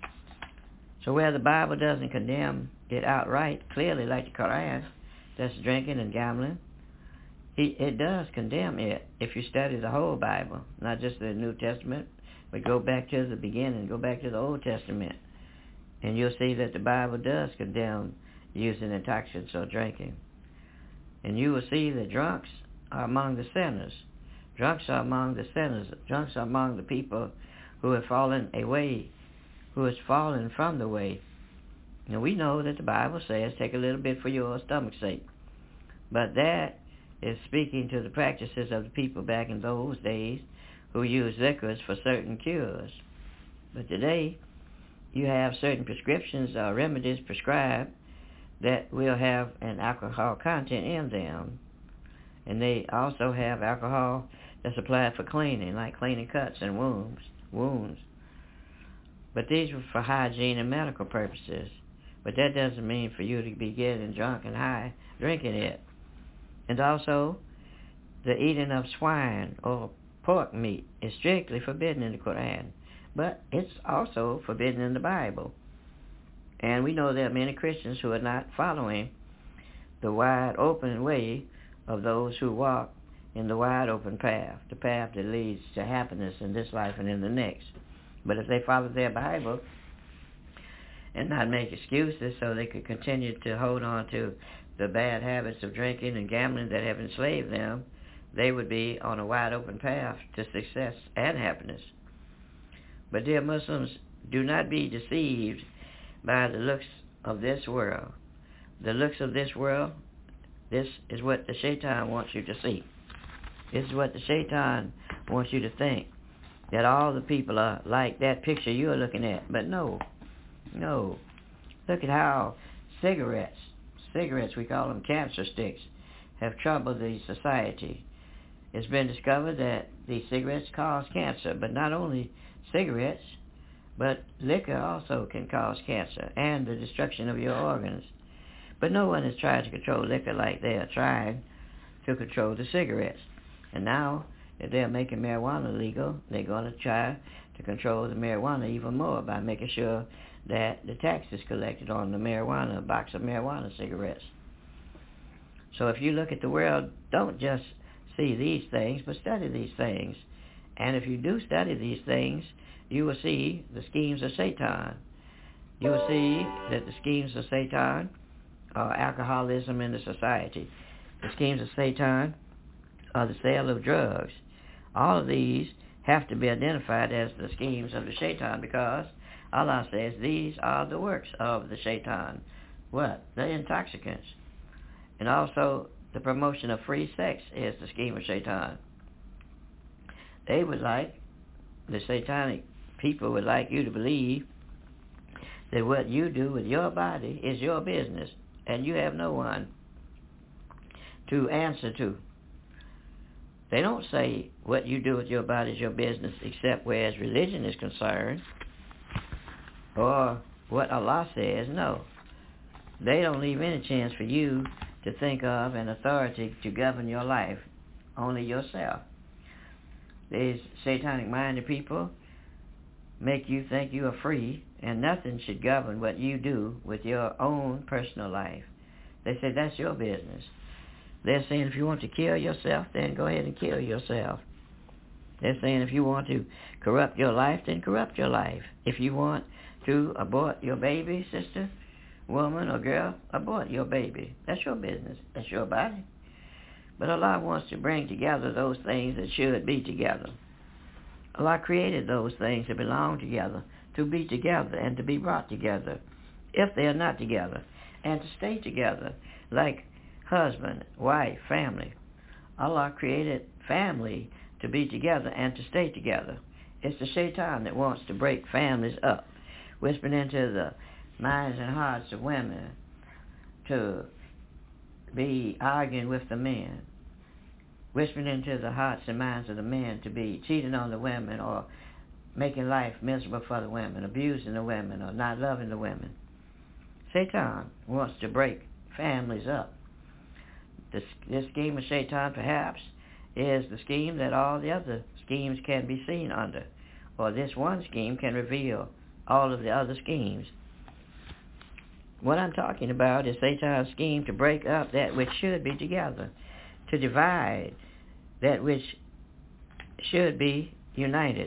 So where the Bible doesn't condemn it outright, clearly like the Quran, that's drinking and gambling, he, it does condemn it if you study the whole Bible, not just the New Testament, but go back to the beginning, go back to the Old Testament, and you'll see that the Bible does condemn using intoxicants or drinking. And you will see that drunks are among the sinners. Drunks are among the sinners. Drunks are among the people who have fallen away, who has fallen from the way. Now we know that the Bible says, take a little bit for your stomach's sake. But that is speaking to the practices of the people back in those days who used liquors for certain cures. But today, you have certain prescriptions or remedies prescribed that will have an alcohol content in them. And they also have alcohol that's applied for cleaning, like cleaning cuts and wounds. wounds. But these were for hygiene and medical purposes. But that doesn't mean for you to be getting drunk and high drinking it. And also, the eating of swine or pork meat is strictly forbidden in the Quran. But it's also forbidden in the Bible. And we know there are many Christians who are not following the wide open way of those who walk in the wide open path, the path that leads to happiness in this life and in the next. But if they follow their Bible and not make excuses so they could continue to hold on to the bad habits of drinking and gambling that have enslaved them, they would be on a wide open path to success and happiness. But dear Muslims, do not be deceived by the looks of this world. The looks of this world, this is what the shaitan wants you to see. This is what the shaitan wants you to think, that all the people are like that picture you're looking at. But no, no. Look at how cigarettes, cigarettes, we call them cancer sticks, have troubled the society. It's been discovered that these cigarettes cause cancer, but not only cigarettes, but liquor also can cause cancer and the destruction of your organs. But no one has tried to control liquor like they are trying to control the cigarettes. And now, if they're making marijuana legal, they're going to try to control the marijuana even more by making sure that the tax is collected on the marijuana, a box of marijuana cigarettes. So if you look at the world, don't just see these things, but study these things. And if you do study these things, you will see the schemes of Satan. You will see that the schemes of Satan are alcoholism in the society. The schemes of Satan are the sale of drugs. All of these have to be identified as the schemes of the Shaitan, because Allah says these are the works of the Shaitan. What? The intoxicants. And also the promotion of free sex is the scheme of Shaitan. They would like, the satanic people would like you to believe that what you do with your body is your business, and you have no one to answer to. They don't say what you do with your body is your business, except whereas religion is concerned, or what Allah says. No. they don't leave any chance for you to think of an authority to govern your life, only yourself. These satanic-minded people make you think you are free, and nothing should govern what you do with your own personal life. They say that's your business. They're saying if you want to kill yourself, then go ahead and kill yourself. They're saying if you want to corrupt your life, then corrupt your life. If you want to abort your baby, sister, woman, or girl, abort your baby. That's your business. That's your body. But Allah wants to bring together those things that should be together. Allah created those things that belong together to be together and to be brought together if they are not together, and to stay together like husband, wife, family. Allah created family to be together and to stay together. It's the shaitan that wants to break families up, whispering into the minds and hearts of women to be arguing with the men, whispering into the hearts and minds of the men to be cheating on the women or making life miserable for the women, abusing the women, or not loving the women. Satan wants to break families up. This, this scheme of Shaitan, perhaps, is the scheme that all the other schemes can be seen under, or this one scheme can reveal all of the other schemes. What I'm talking about is Satan's scheme to break up that which should be together, to divide that which should be united,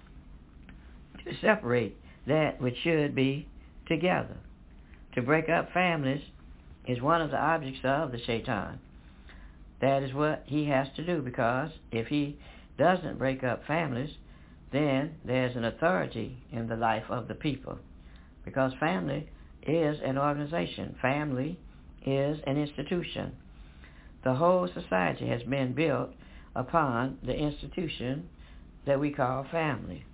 to separate that which should be together. To break up families is one of the objects of the Shaitan. That is what he has to do, because if he doesn't break up families, then there's an authority in the life of the people. Because family is an organization. Family is an institution. The whole society has been built upon the institution that we call family.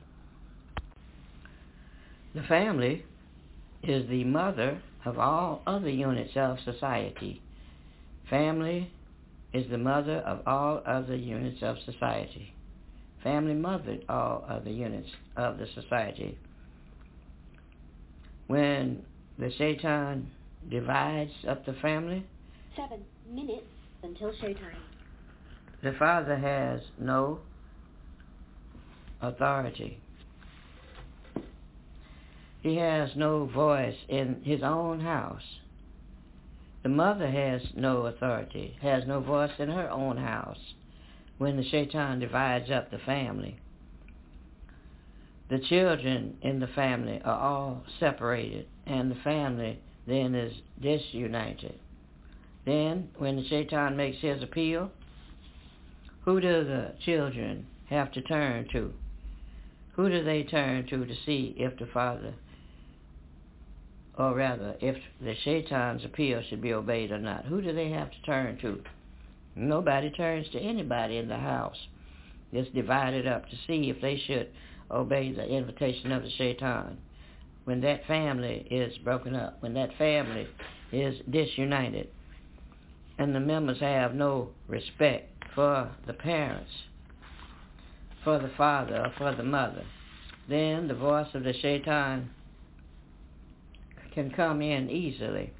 The family is the mother of all other units of society. Family is the mother of all other units of society. Family mothered all other units of the society. When the Shaitan divides up the family, Seven minutes until showtime. the father has no authority. He has no voice in his own house. The mother has no authority, has no voice in her own house when the Shaitan divides up the family. The children in the family are all separated, and the family then is disunited. Then, when the Shaitan makes his appeal, who do the children have to turn to? Who do they turn to to see if the father, or rather, if the Shaitan's appeal should be obeyed or not? Who do they have to turn to? Nobody turns to anybody in the house. It's divided up to see if they should obey the invitation of the Shaitan. When that family is broken up, when that family is disunited, and the members have no respect for the parents, for the father or for the mother, then the voice of the Shaitan can come in easily.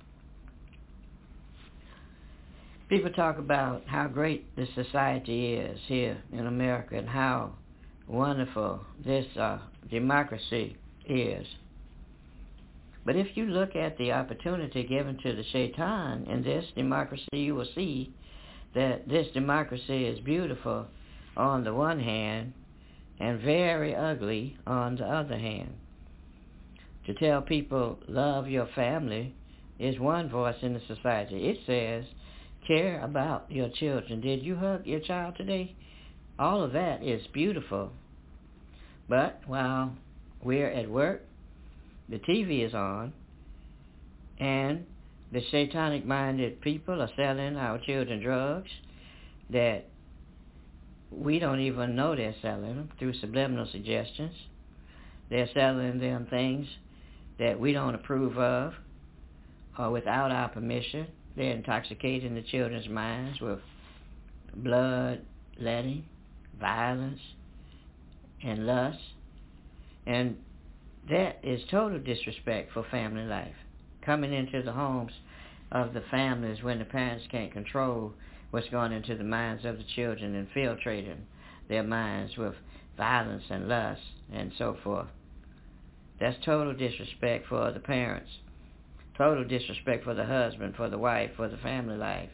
People talk about how great this society is here in America and how wonderful this uh, democracy is. But if you look at the opportunity given to the Shaitan in this democracy, you will see that this democracy is beautiful on the one hand and very ugly on the other hand. To tell people love your family is one voice in the society. It says care about your children. Did you hug your child today? All of that is beautiful. But while we're at work, the T V is on, and the satanic-minded people are selling our children drugs that we don't even know they're selling them through subliminal suggestions. They're selling them things that we don't approve of or without our permission. They're intoxicating the children's minds with blood-letting, violence, and lust. And that is total disrespect for family life. coming into the homes of the families when the parents can't control what's going into the minds of the children, infiltrating their minds with violence and lust and so forth. That's total disrespect for the parents, total disrespect for the husband, for the wife, for the family life.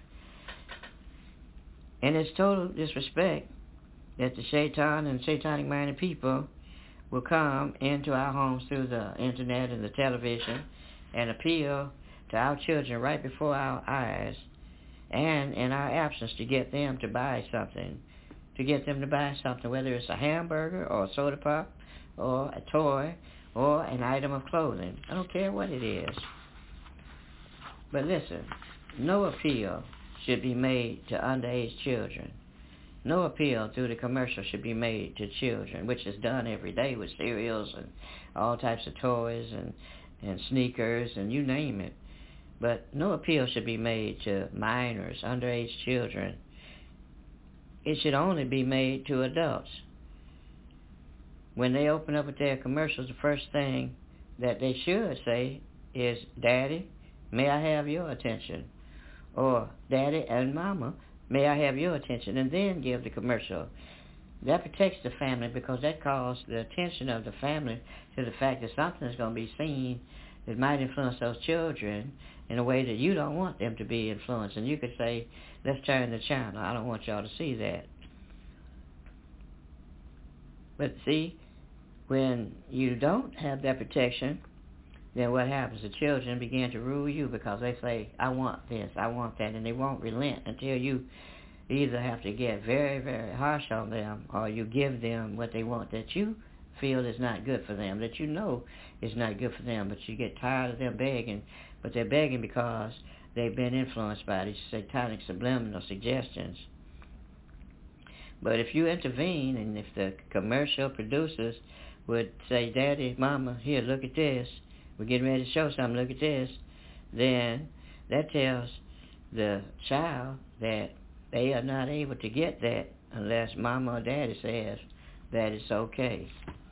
And it's total disrespect that the shaitan and satanic-minded people will come into our homes through the internet and the television and appeal to our children right before our eyes and in our absence to get them to buy something, to get them to buy something, whether it's a hamburger or a soda pop or a toy or an item of clothing. I don't care what it is. But listen, no appeal should be made to underage children. No appeal through the commercial should be made to children, which is done every day with cereals and all types of toys and, and sneakers and you name it. But no appeal should be made to minors, underage children. It should only be made to adults. When they open up with their commercials, the first thing that they should say is, Daddy, may I have your attention? Or, Daddy and Mama, may I have your attention? And then give the commercial. That protects the family because that calls the attention of the family to the fact that something is going to be seen that might influence those children in a way that you don't want them to be influenced. And you could say, let's turn the channel. I don't want y'all to see that. But see, when you don't have that protection, then what happens? The children begin to rule you because they say, I want this, I want that, and they won't relent until you either have to get very, very harsh on them or you give them what they want that you feel is not good for them, that you know is not good for them, but you get tired of them begging, but they're begging because they've been influenced by these satanic subliminal suggestions. But if you intervene, and if the commercial producers would say, Daddy, Mama, here, look at this, we're getting ready to show something, look at this, then that tells the child that they are not able to get that unless Mama or Daddy says that it's okay.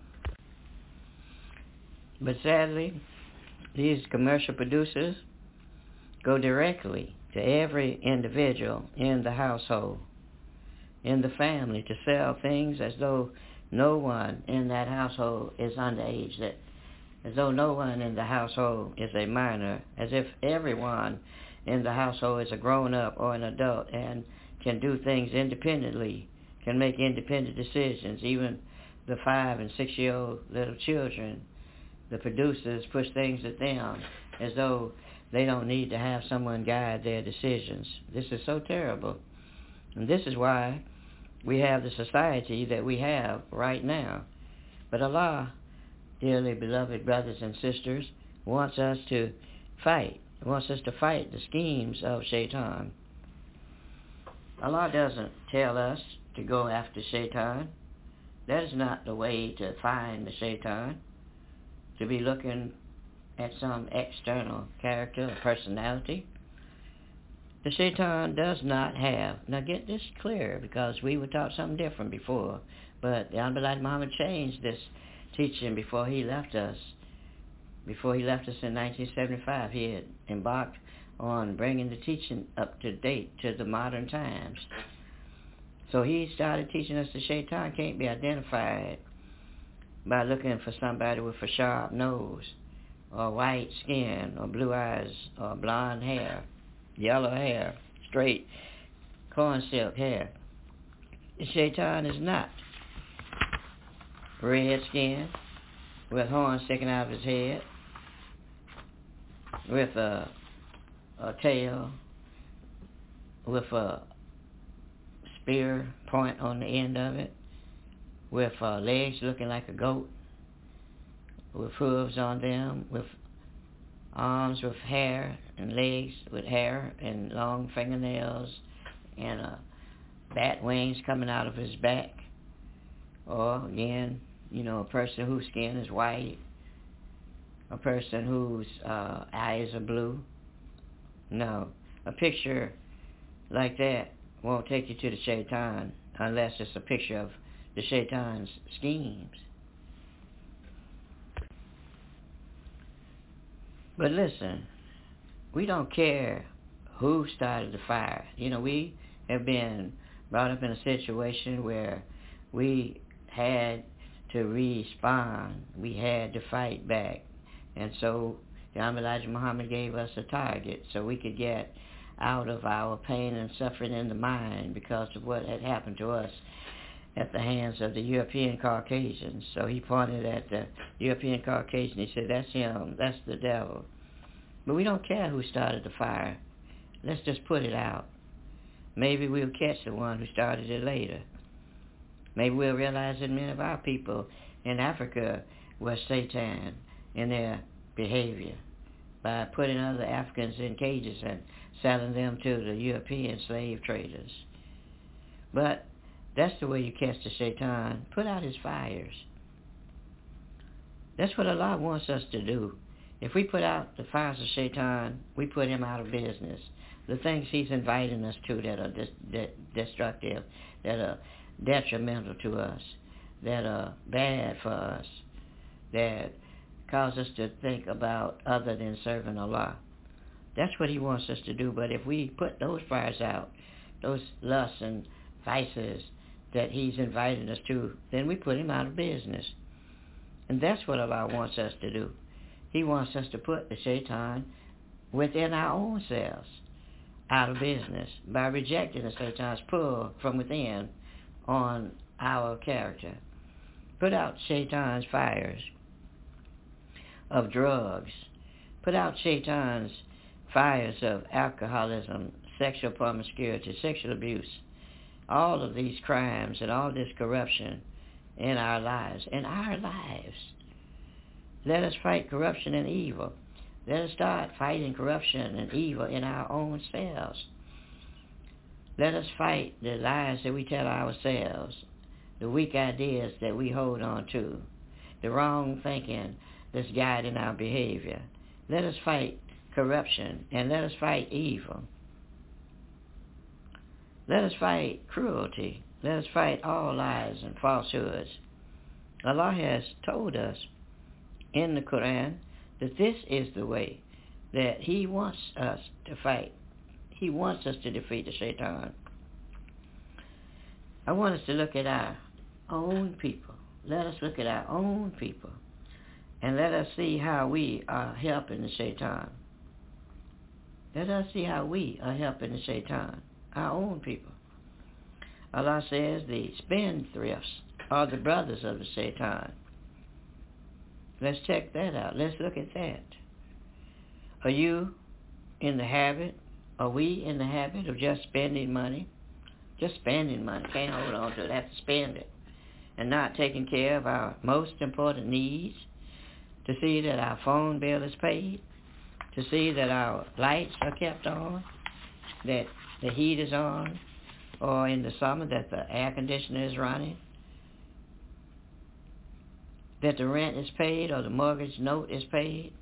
But sadly, these commercial producers go directly to every individual in the household, in the family, to sell things as though no one in that household is underage, that as though no one in the household is a minor, as if everyone in the household is a grown-up or an adult and can do things independently, can make independent decisions. Even the five- and six-year-old little children, the producers push things at them as though they don't need to have someone guide their decisions. This is so terrible. And this is why we have the society that we have right now. But Allah, dearly beloved brothers and sisters, wants us to fight. He wants us to fight the schemes of Shaitan. Allah doesn't tell us to go after Shaitan. That is not the way to find the Shaitan, to be looking at some external character or personality. The Shaitan does not have, now get this clear because we were taught something different before, but the Honorable Muhammad changed this teaching before he left us. Before he left us in nineteen seventy-five, he had embarked on bringing the teaching up to date to the modern times. So he started teaching us the Shaitan can't be identified by looking for somebody with a sharp nose, or white skin, or blue eyes, or blonde hair, yellow hair, straight corn silk hair. The Shaitan is not red skin, with horns sticking out of his head, with a, a tail, with a spear point on the end of it, with uh, legs looking like a goat, with hooves on them, with arms with hair, and legs with hair, and long fingernails, and uh, bat wings coming out of his back. Or, again, you know, a person whose skin is white, a person whose uh, eyes are blue. No, a picture like that won't take you to the Shaitan unless it's a picture of the Shaitan's schemes. But listen, we don't care who started the fire. You know, we have been brought up in a situation where we had to respond. We had to fight back. And so Imam Elijah Muhammad gave us a target so we could get out of our pain and suffering in the mind because of what had happened to us at the hands of the European Caucasians. So he pointed at the European Caucasian. He said, that's him. That's the devil. But we don't care who started the fire. Let's just put it out. Maybe we'll catch the one who started it later. Maybe we'll realize that many of our people in Africa were Satan in their behavior by putting other Africans in cages and selling them to the European slave traders. But that's the way you catch the Shaitan. Put out his fires. That's what Allah wants us to do. If we put out the fires of Shaitan, we put him out of business. The things he's inviting us to that are dis- de- destructive, that are detrimental to us, that are bad for us, that cause us to think about other than serving Allah. That's what he wants us to do. But if we put those fires out, those lusts and vices that he's invited us to, then we put him out of business. And that's what Allah wants us to do. He wants us to put the Shaitan within our own selves out of business by rejecting the Shaitan's pull from within on our character. Put out Shaitan's fires of drugs. Put out Shaitan's fires of alcoholism, sexual promiscuity, sexual abuse, all of these crimes and all this corruption in our lives. In our lives. Let us fight corruption and evil. Let us start fighting corruption and evil in our own selves. Let us fight the lies that we tell ourselves, the weak ideas that we hold on to, the wrong thinking that's guiding our behavior. Let us fight corruption and let us fight evil. Let us fight cruelty. Let us fight all lies and falsehoods. Allah has told us in the Quran that this is the way that he wants us to fight. He wants us to defeat the Shaitan. I want us to look at our own people. Let us look at our own people and let us see how we are helping the Shaitan. Let us see how we are helping the Shaitan, our own people. Allah says the spendthrifts are the brothers of the Shaitan. Let's check that out. Let's look at that. Are you in the habit, are we in the habit of just spending money? Just spending money. Can't hold on to it. Have to spend it. And not taking care of our most important needs. To see that our phone bill is paid. To see that our lights are kept on. That the heat is on. Or in the summer that the air conditioner is running. That the rent is paid or the mortgage note is paid.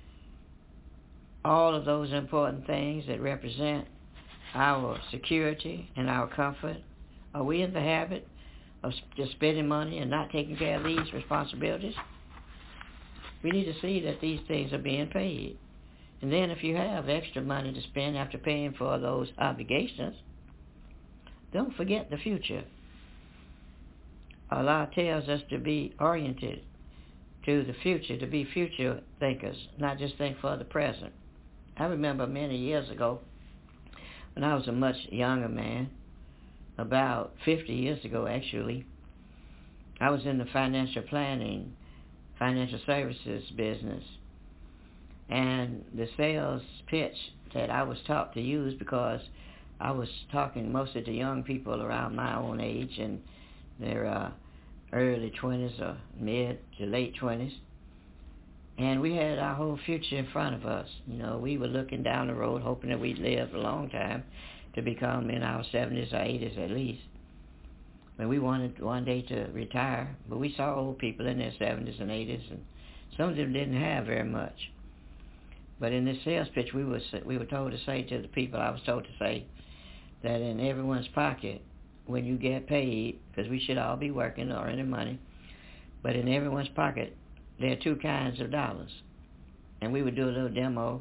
All of those important things that represent our security and our comfort. Are we in the habit of just spending money and not taking care of these responsibilities? We need to see that these things are being paid. And then if you have extra money to spend after paying for those obligations, don't forget the future. Allah tells us to be oriented to the future, to be future thinkers, not just think for the present. I remember many years ago, when I was a much younger man, about fifty years ago actually, I was in the financial planning, financial services business. And the sales pitch that I was taught to use, because I was talking mostly to young people around my own age and their uh, early twenties or mid to late twenties. And we had our whole future in front of us. You know, we were looking down the road hoping that we'd live a long time to become in our seventies or eighties at least. But we wanted one day to retire. But we saw old people in their seventies and eighties, and some of them didn't have very much. But in this sales pitch, we were, we were told to say to the people, I was told to say, that in everyone's pocket, when you get paid, because we should all be working or earning money, but in everyone's pocket, there are two kinds of dollars. And we would do a little demo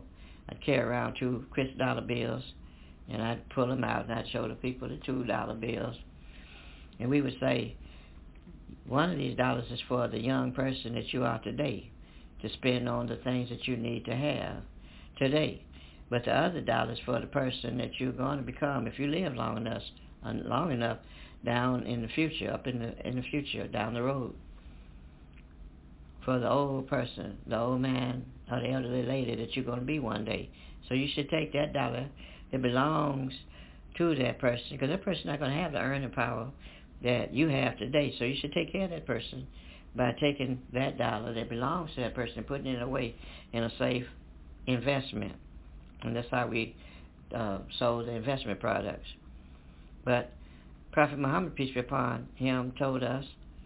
I'd carry around two crisp dollar bills, and I'd pull them out, and I'd show the people the two dollar bills. And we would say, one of these dollars is for the young person that you are today, to spend on the things that you need to have today. But the other dollar is for the person that you're going to become if you live long enough, long enough down in the future, up in the in the future, down the road. For the old person, the old man, or the elderly lady that you're going to be one day. So you should take that dollar that belongs to that person, because that person's not going to have the earning power that you have today. So you should take care of that person by taking that dollar that belongs to that person and putting it away in a safe investment. And that's how we uh, sold the investment products. But Prophet Muhammad, peace be upon him, told us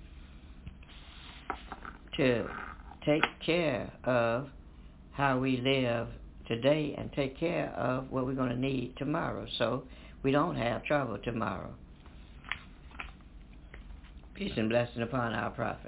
to take care of how we live today and take care of what we're going to need tomorrow, so we don't have trouble tomorrow. Peace and blessing upon our prophet.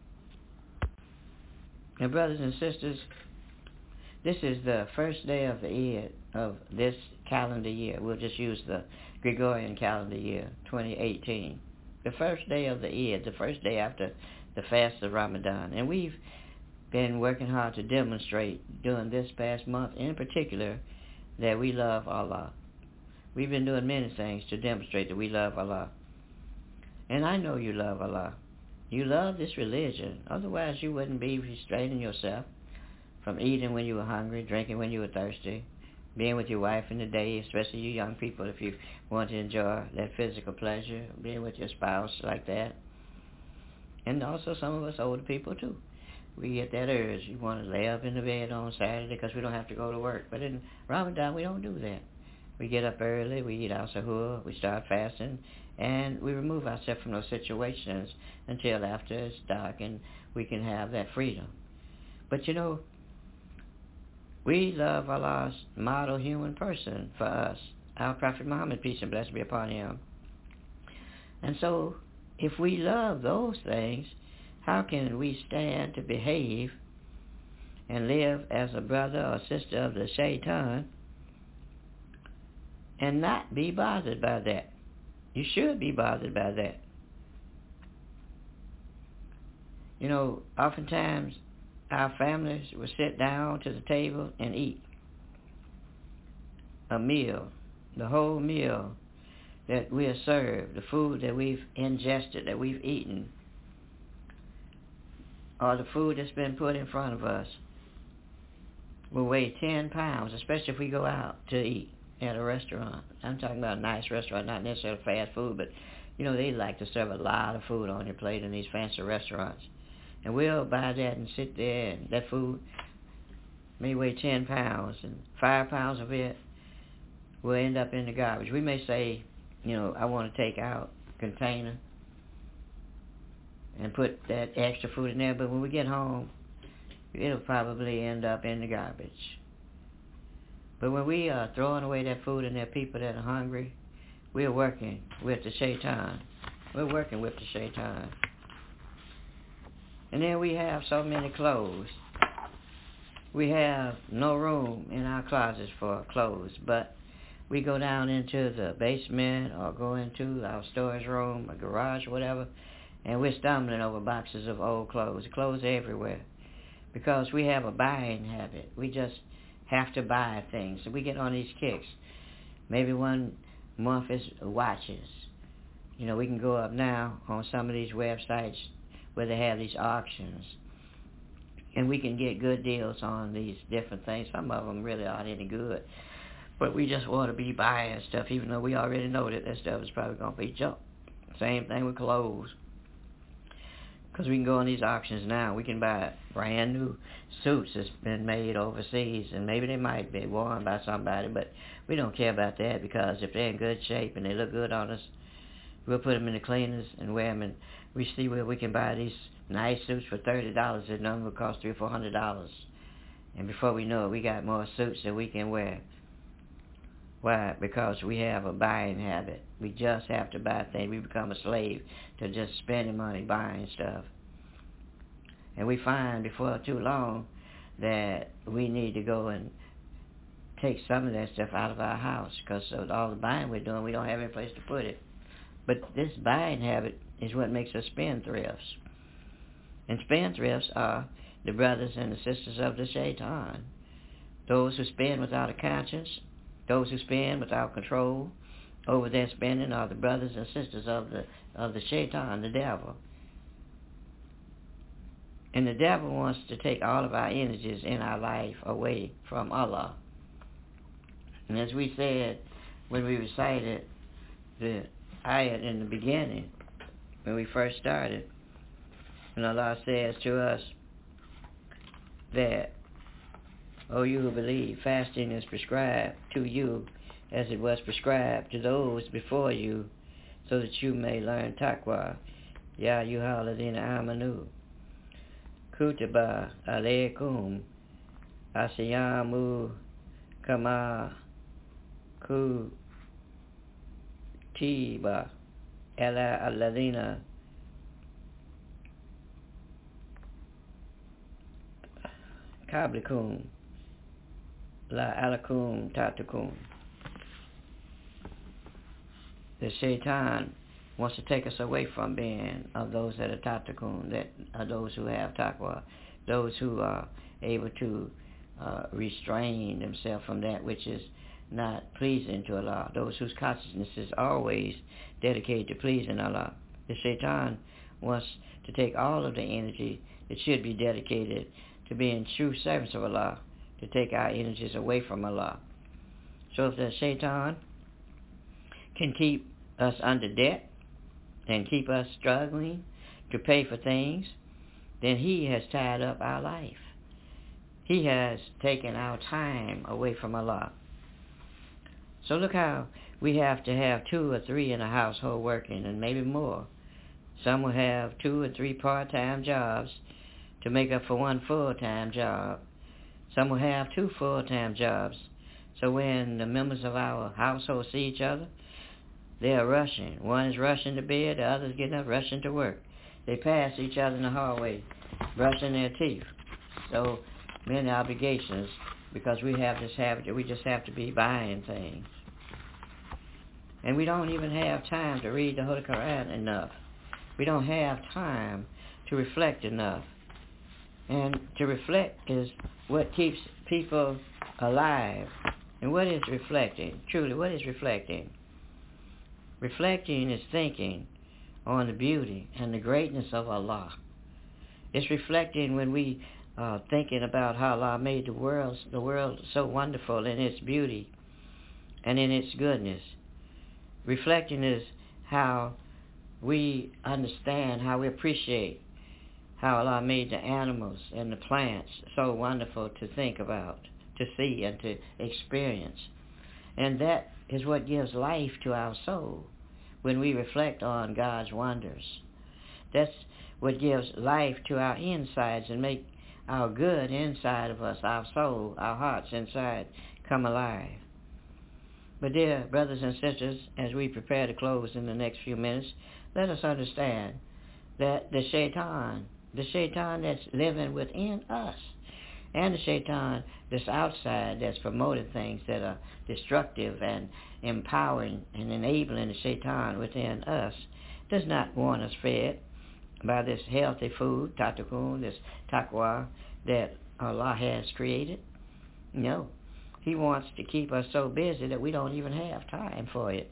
And brothers and sisters, this is the first day of the Eid of this calendar year. We'll just use the Gregorian calendar year, twenty eighteen. The first day of the Eid, the first day after the fast of Ramadan. And we've been working hard to demonstrate during this past month in particular that we love Allah. We've been doing many things to demonstrate that we love Allah. And I know you love Allah. You love this religion. Otherwise you wouldn't be restraining yourself from eating when you were hungry, drinking when you were thirsty, being with your wife in the day, especially you young people if you want to enjoy that physical pleasure, being with your spouse like that. And also some of us older people too. We get that urge. You want to lay up in the bed on Saturday because we don't have to go to work. But in Ramadan, we don't do that. We get up early, we eat our sahur, we start fasting, and we remove ourselves from those situations until after it's dark and we can have that freedom. But you know, we love Allah's model human person for us, our Prophet Muhammad, peace and blessing be upon him. And so, if we love those things, how can we stand to behave and live as a brother or sister of the shaitan and not be bothered by that? You should be bothered by that. You know, oftentimes our families will sit down to the table and eat a meal, the whole meal that we are served, the food that we've ingested, that we've eaten, or the food that's been put in front of us will weigh ten pounds, especially if we go out to eat at a restaurant. I'm talking about a nice restaurant, not necessarily fast food, but, you know, they like to serve a lot of food on your plate in these fancy restaurants. And we'll buy that and sit there, and that food may weigh ten pounds, and five pounds of it will end up in the garbage. We may say, you know, I want to take out a container and put that extra food in there, but when we get home, it'll probably end up in the garbage. But when we are throwing away that food and there are people that are hungry, we're working with the shaitan. We're working with the shaitan. And then we have so many clothes. We have no room in our closets for clothes, but we go down into the basement or go into our storage room or garage or whatever, and we're stumbling over boxes of old clothes. Clothes everywhere. Because we have a buying habit. We just have to buy things. So we get on these kicks. Maybe one month is watches. You know, we can go up now on some of these websites where they have these auctions, and we can get good deals on these different things. Some of them really aren't any good, but we just want to be buying stuff even though we already know that that stuff is probably going to be junk. Same thing with clothes. Because we can go on these auctions now. We can buy brand new suits that's been made overseas, and maybe they might be worn by somebody, but we don't care about that, because if they're in good shape and they look good on us, we'll put them in the cleaners and wear them, and we see where we can buy these nice suits for thirty dollars, and none will cost three or four hundred dollars. And before we know it, we got more suits that we can wear. Why? Because we have a buying habit. We just have to buy things. We become a slave to just spending money buying stuff. And we find before too long that we need to go and take some of that stuff out of our house, because of all the buying we're doing, we don't have any place to put it. But this buying habit is what makes us spendthrifts. And spendthrifts are the brothers and the sisters of the shaitan. Those who spend without a conscience, those who spend without control over their spending are the brothers and sisters of the of the shaitan, the devil. And the devil wants to take all of our energies in our life away from Allah. And as we said when we recited the ayat in the beginning, when we first started, and Allah says to us that, O you who believe, fasting is prescribed to you as it was prescribed to those before you, so that you may learn taqwa. Ya ayyuhal ladhina amanu kutiba alaykum asiyamu kama kutiba ala alladhina qablikum la'alakum tattaqun. The shaitan wants to take us away from being of those that are tattaqun, that are those who have taqwa, those who are able to uh, restrain themselves from that which is not pleasing to Allah, those whose consciousness is always dedicated to pleasing Allah. The shaitan wants to take all of the energy that should be dedicated to being true servants of Allah, to take our energies away from Allah. So if the shaitan can keep us under debt and keep us struggling to pay for things, then he has tied up our life. He has taken our time away from Allah. So look how we have to have two or three in a household working, and maybe more. Some will have two or three part-time jobs to make up for one full-time job. Some will have two full-time jobs. So when the members of our household see each other, they are rushing. One is rushing to bed, the other is getting up, rushing to work. They pass each other in the hallway, brushing their teeth. So many obligations, because we have this habit that we just have to be buying things. And we don't even have time to read the Holy Quran enough. We don't have time to reflect enough. And to reflect is what keeps people alive. And what is reflecting? Truly, what is reflecting? Reflecting is thinking on the beauty and the greatness of Allah. It's reflecting when we are thinking about how Allah made the world, the world so wonderful in its beauty and in its goodness. Reflecting is how we understand, how we appreciate how Allah made the animals and the plants so wonderful to think about, to see, and to experience. And that is what gives life to our soul when we reflect on God's wonders. That's what gives life to our insides and make our good inside of us, our soul, our hearts inside, come alive. But dear brothers and sisters, as we prepare to close in the next few minutes, let us understand that the shaitan, the shaitan that's living within us, and the shaitan that's outside, that's promoting things that are destructive and empowering and enabling the shaitan within us, does not want us fed by this healthy food, tattaqun, this taqwa that Allah has created. No. He wants to keep us so busy that we don't even have time for it.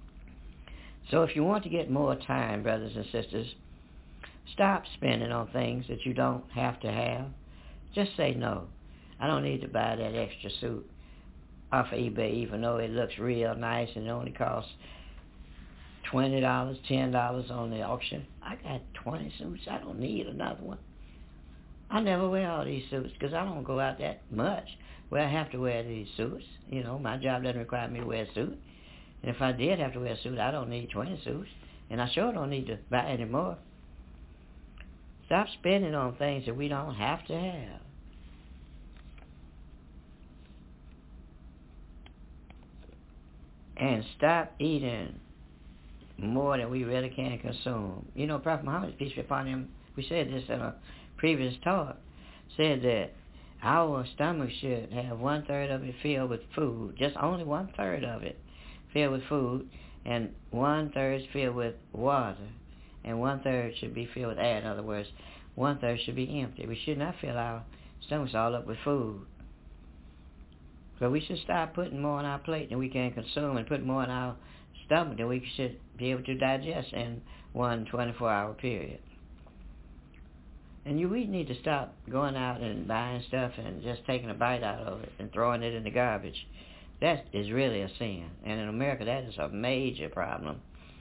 So if you want to get more time, brothers and sisters, stop spending on things that you don't have to have. Just say no. I don't need to buy that extra suit off of eBay, even though it looks real nice and it only costs twenty dollars, ten dollars on the auction. I got twenty suits. I don't need another one. I never wear all these suits because I don't go out that much where I have to wear these suits. You know, my job doesn't require me to wear a suit. And if I did have to wear a suit, I don't need twenty suits. And I sure don't need to buy any more. Stop spending on things that we don't have to have. And stop eating more than we really can consume. You know, Prophet Muhammad, peace be upon him, we said this in a previous talk, said that our stomach should have one third of it filled with food, just only one third of it filled with food, and one third filled with water, and one third should be filled with air. In other words, one third should be empty. We should not fill our stomachs all up with food. So we should start putting more on our plate than we can consume, and put more in our stomach than we should be able to digest in one twenty-four hour period. And you we need to stop going out and buying stuff and just taking a bite out of it and throwing it in the garbage. That is really a sin. And in America, that is a major problem.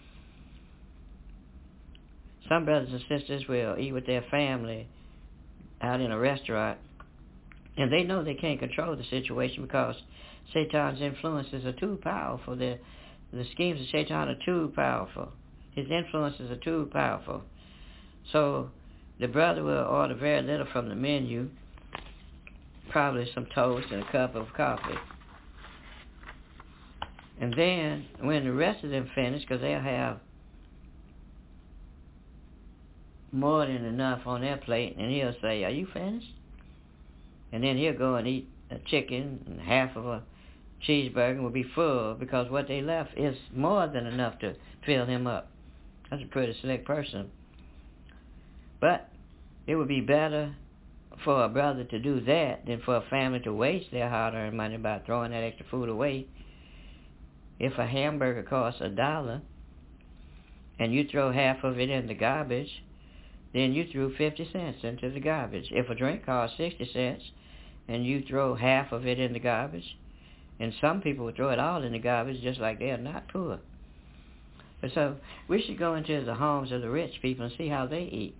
Some brothers and sisters will eat with their family out in a restaurant, and they know they can't control the situation because Satan's influences are too powerful. The, the schemes of Satan are too powerful. His influences are too powerful. So the brother will order very little from the menu, probably some toast and a cup of coffee. And then, when the rest of them finish, because they'll have more than enough on their plate, and he'll say, "Are you finished?" And then he'll go and eat a chicken, and half of a cheeseburger will be full, because what they left is more than enough to fill him up. That's a pretty slick person. But it would be better for a brother to do that than for a family to waste their hard-earned money by throwing that extra food away. If a hamburger costs a dollar and you throw half of it in the garbage, then you threw fifty cents into the garbage. If a drink costs sixty cents and you throw half of it in the garbage, and some people would throw it all in the garbage just like they're not poor. But so we should go into the homes of the rich people and see how they eat.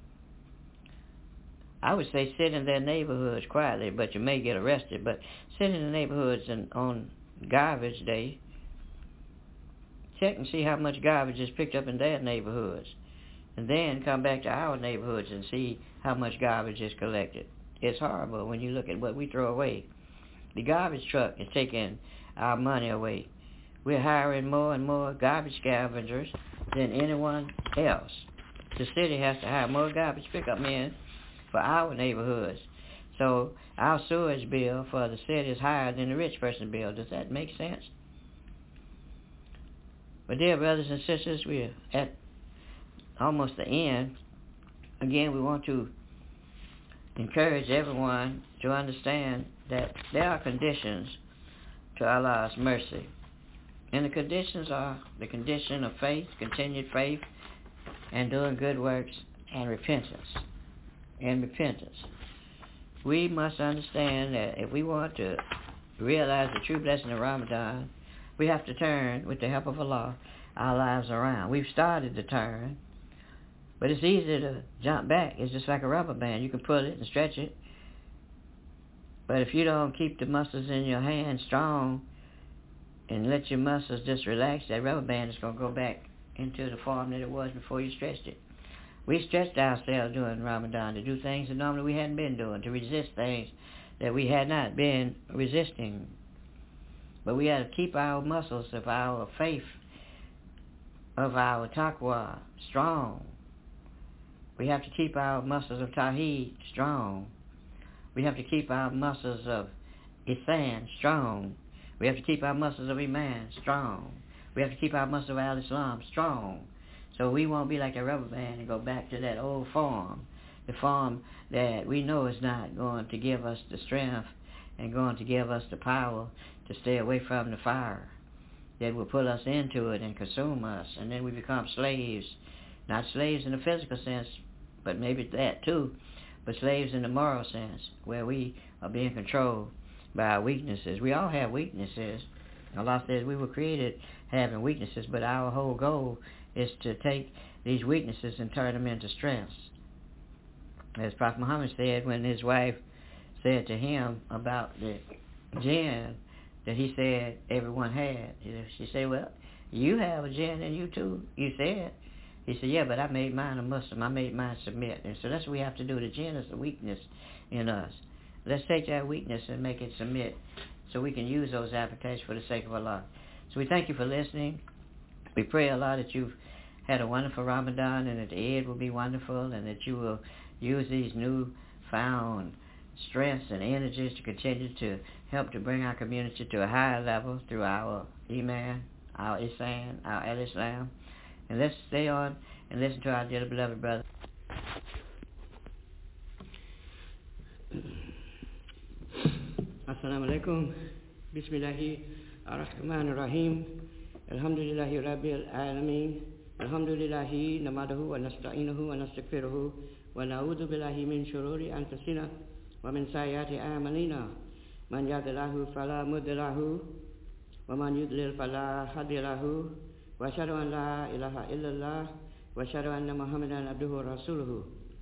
I would say sit in their neighborhoods quietly, but you may get arrested. But sit in the neighborhoods and on garbage day, check and see how much garbage is picked up in their neighborhoods. And then come back to our neighborhoods and see how much garbage is collected. It's horrible when you look at what we throw away. The garbage truck is taking our money away. We're hiring more and more garbage scavengers than anyone else. The city has to hire more garbage pickup men for our neighborhoods. So our sewage bill for the city is higher than the rich person's bill. Does that make sense? But dear brothers and sisters, we're at almost the end. Again, we want to encourage everyone to understand that there are conditions to Allah's mercy. And the conditions are the condition of faith, continued faith, and doing good works, and repentance. And repentance. We must understand that if we want to realize the true blessing of Ramadan, we have to turn, with the help of Allah, our lives around. We've started to turn, but it's easy to jump back. It's just like a rubber band. You can pull it and stretch it, but if you don't keep the muscles in your hand strong and let your muscles just relax, that rubber band is going to go back into the form that it was before you stretched it. We stretched ourselves during Ramadan to do things that normally we hadn't been doing, to resist things that we had not been resisting. But we had to keep our muscles of our faith, of our taqwa, strong. We have to keep our muscles of tawheed strong. We have to keep our muscles of ihsan strong. We have to keep our muscles of iman strong. We have to keep our muscles of al-Islam strong. So we won't be like a rubber band and go back to that old form, the form that we know is not going to give us the strength and going to give us the power to stay away from the fire that will pull us into it and consume us. And then we become slaves, not slaves in the physical sense, but maybe that too, but slaves in the moral sense, where we are being controlled by our weaknesses. We all have weaknesses. Allah says we were created having weaknesses, but our whole goal is to take these weaknesses and turn them into strengths. As Prophet Muhammad said when his wife said to him about the jinn that he said everyone had. She said, well, you have a jinn in you too, you said. He said, yeah, but I made mine a Muslim. I made mine submit. And so that's what we have to do. The jinn is a weakness in us. Let's take that weakness and make it submit so we can use those appetites for the sake of Allah. So we thank you for listening. We pray, Allah, that you've had a wonderful Ramadan and that the Eid will be wonderful and that you will use these new found strength and energies to continue to help to bring our community to a higher level through our Iman, our Ihsan, our Al-Islam. And let's stay on and listen to our dear beloved brother. Assalamu alaikum. Bismillahi ar-Rahman ar-Rahim. Alhamdulillahi Rabbil Alameen. Alhamdulillahi namaduhu wa nasta'inuhu wa nastaghfiruhu wa na'udhu billahi min shururi anfusina wa min sayyiati a'malina. Man yahdihillahu fala mudilla lahu wa man yudlil fala hadiya lahu. Wa ashhadu an la ilaha illallah wa ashhadu anna Muhammadan abduhu wa rasuluhu.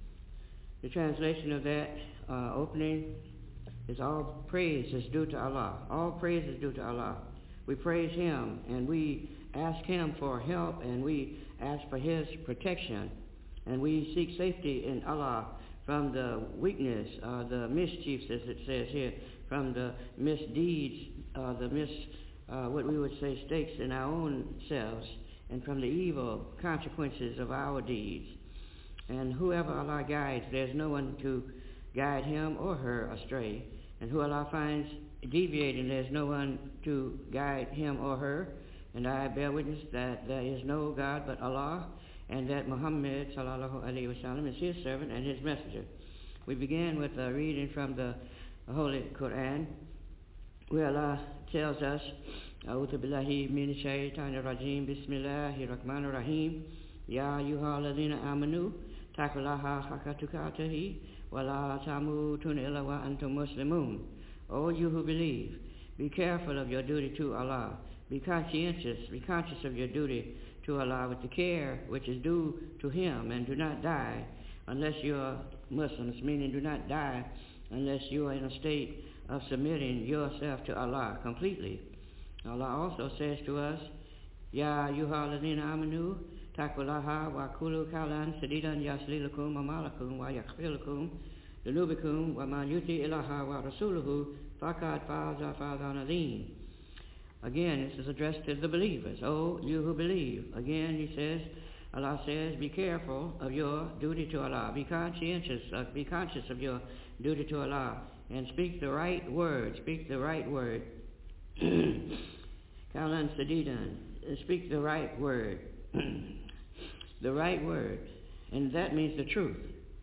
The translation of that uh, opening is all praise is due to Allah. All praise is due to Allah. We praise Him and we ask Him for help and we ask for His protection and we seek safety in Allah from the weakness, uh, the mischiefs, as it says here, from the misdeeds, uh, the mis, uh, what we would say, stakes in our own selves, and from the evil consequences of our deeds. And whoever Allah guides, there's no one to guide him or her astray. And who Allah finds deviating, there's no one to guide him or her. And I bear witness that there is no God but Allah, and that Muhammad sallallahu alaihi wasallam is His servant and His messenger. We begin with a reading from the Holy Quran, where Allah tells us, "A'udhu billahi minash shaitanir rajim. Bismillahir rahmanir rahim. Ya ayyuhalladhina amanu taqullaha haqqa tuqatih wa la tamutunna illa wa antum muslimun." O you who believe, be careful of your duty to Allah. Be conscientious, be conscious of your duty to Allah with the care which is due to Him, and do not die unless you are Muslims, meaning do not die unless you are in a state of submitting yourself to Allah completely. Allah also says to us, Ya ayyuhalladhina amanu taqullaha wa qulu qawlan sadidan yuslilukum a'malakum wa yaghfir lakum dhunubakum wa man yuti illaha wa rasuluhu faqad faza fawzan azim. Again, this is addressed to the believers. Oh, you who believe. Again, He says, Allah says, be careful of your duty to Allah. Be conscientious, uh, be conscious of your duty to Allah, and speak the right word. Speak the right word. Kaulan sadidan. Speak the right word. The right word. And that means the truth.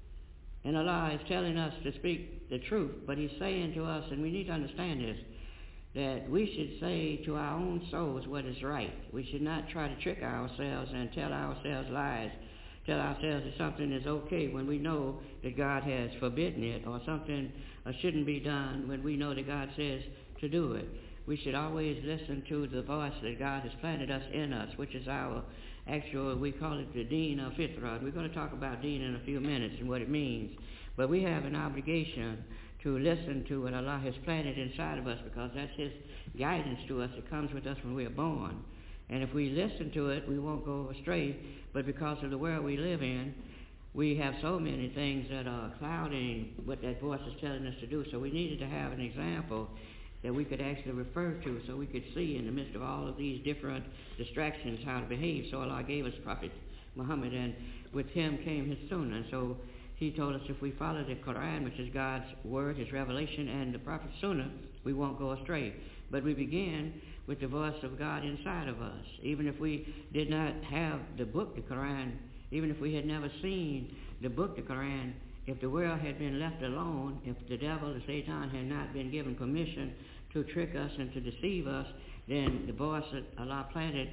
And Allah is telling us to speak the truth, but He's saying to us, and we need to understand this, that we should say to our own souls what is right. We should not try to trick ourselves and tell ourselves lies, tell ourselves that something is okay when we know that God has forbidden it, or something uh, shouldn't be done when we know that God says to do it. We should always listen to the voice that God has planted us in us, which is our actual, we call it the Deen of Fitrah. We're going to talk about Deen in a few minutes and what it means. But we have an obligation to listen to what Allah has planted inside of us, because that's His guidance to us. It comes with us when we are born. And if we listen to it, we won't go astray. But because of the world we live in, we have so many things that are clouding what that voice is telling us to do. So we needed to have an example that we could actually refer to, so we could see in the midst of all of these different distractions how to behave. So Allah gave us Prophet Muhammad, and with him came his Sunnah. And so He told us if we follow the Quran, which is God's word, His revelation, and the Prophet's Sunnah, we won't go astray. But we begin with the voice of God inside of us. Even if we did not have the book, the Quran, even if we had never seen the book, the Quran, if the world had been left alone, if the devil, the Satan, had not been given permission to trick us and to deceive us, then the voice that Allah planted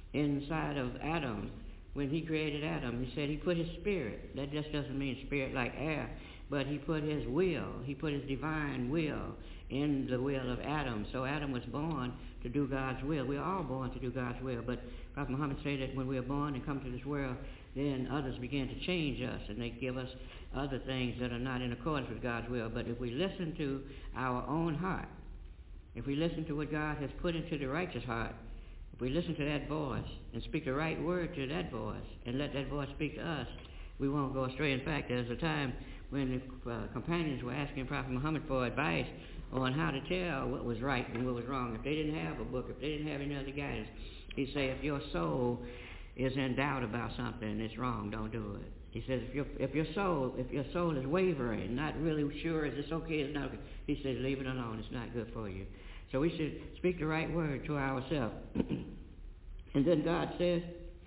inside of Adam, when He created Adam, He said He put His spirit. That just doesn't mean spirit like air, but He put His will. He put His divine will in the will of Adam. So Adam was born to do God's will. We're all born to do God's will, but Prophet Muhammad said that when we are born and come to this world, then others begin to change us, and they give us other things that are not in accordance with God's will. But if we listen to our own heart, if we listen to what God has put into the righteous heart, if we listen to that voice and speak the right word to that voice and let that voice speak to us, we won't go astray. In fact, there was a time when the uh, companions were asking Prophet Muhammad for advice on how to tell what was right and what was wrong. If they didn't have a book, if they didn't have any other guidance, he'd say, if your soul is in doubt about something and it's wrong, don't do it. He says if your if your soul if your soul is wavering, not really sure is this okay, it's not okay, he says leave it alone, it's not good for you. So we should speak the right word to ourselves. And then God says,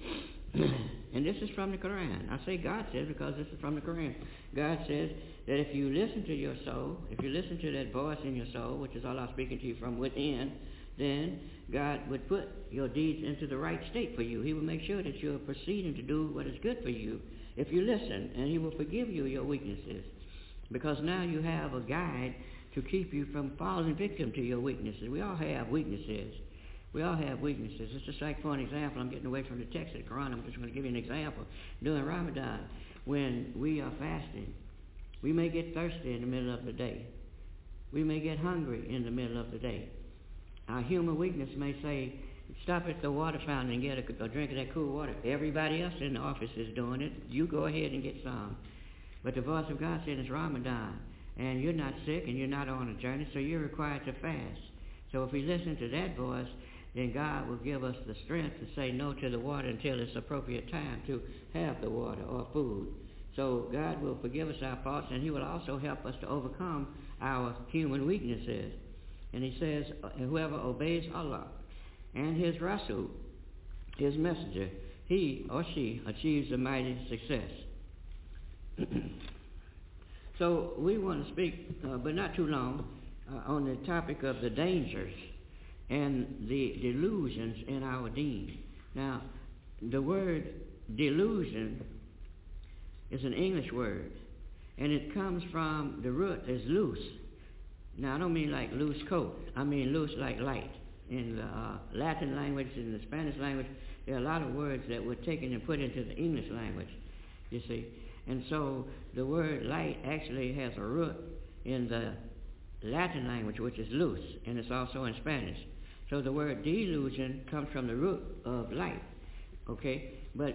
and this is from the Quran. I say God says because this is from the Quran. God says that if you listen to your soul, if you listen to that voice in your soul, which is Allah speaking to you from within, then God would put your deeds into the right state for you. He will make sure that you're proceeding to do what is good for you if you listen, and he will forgive you your weaknesses. Because now you have a guide to keep you from falling victim to your weaknesses. We all have weaknesses. We all have weaknesses. It's just like, for an example, I'm getting away from the text of the Quran. I'm just going to give you an example. During Ramadan, when we are fasting, we may get thirsty in the middle of the day. We may get hungry in the middle of the day. Our human weakness may say, stop at the water fountain and get a, a drink of that cool water. Everybody else in the office is doing it. You go ahead and get some. But the voice of God said it's Ramadan, and you're not sick and you're not on a journey, so you're required to fast. So if we listen to that voice, then God will give us the strength to say no to the water until it's appropriate time to have the water or food. So God will forgive us our faults, and he will also help us to overcome our human weaknesses. And he says, whoever obeys Allah and his Rasul, his messenger, he or she achieves a mighty success. So we want to speak, uh, but not too long, uh, on the topic of the dangers and the delusions in our deen. Now, the word delusion is an English word, and it comes from the root is loose. Now, I don't mean like loose coat. I mean loose like light. In the uh, Latin language, in the Spanish language, there are a lot of words that were taken and put into the English language, you see. And so the word light actually has a root in the Latin language, which is loose, and it's also in Spanish. So the word delusion comes from the root of light, okay? But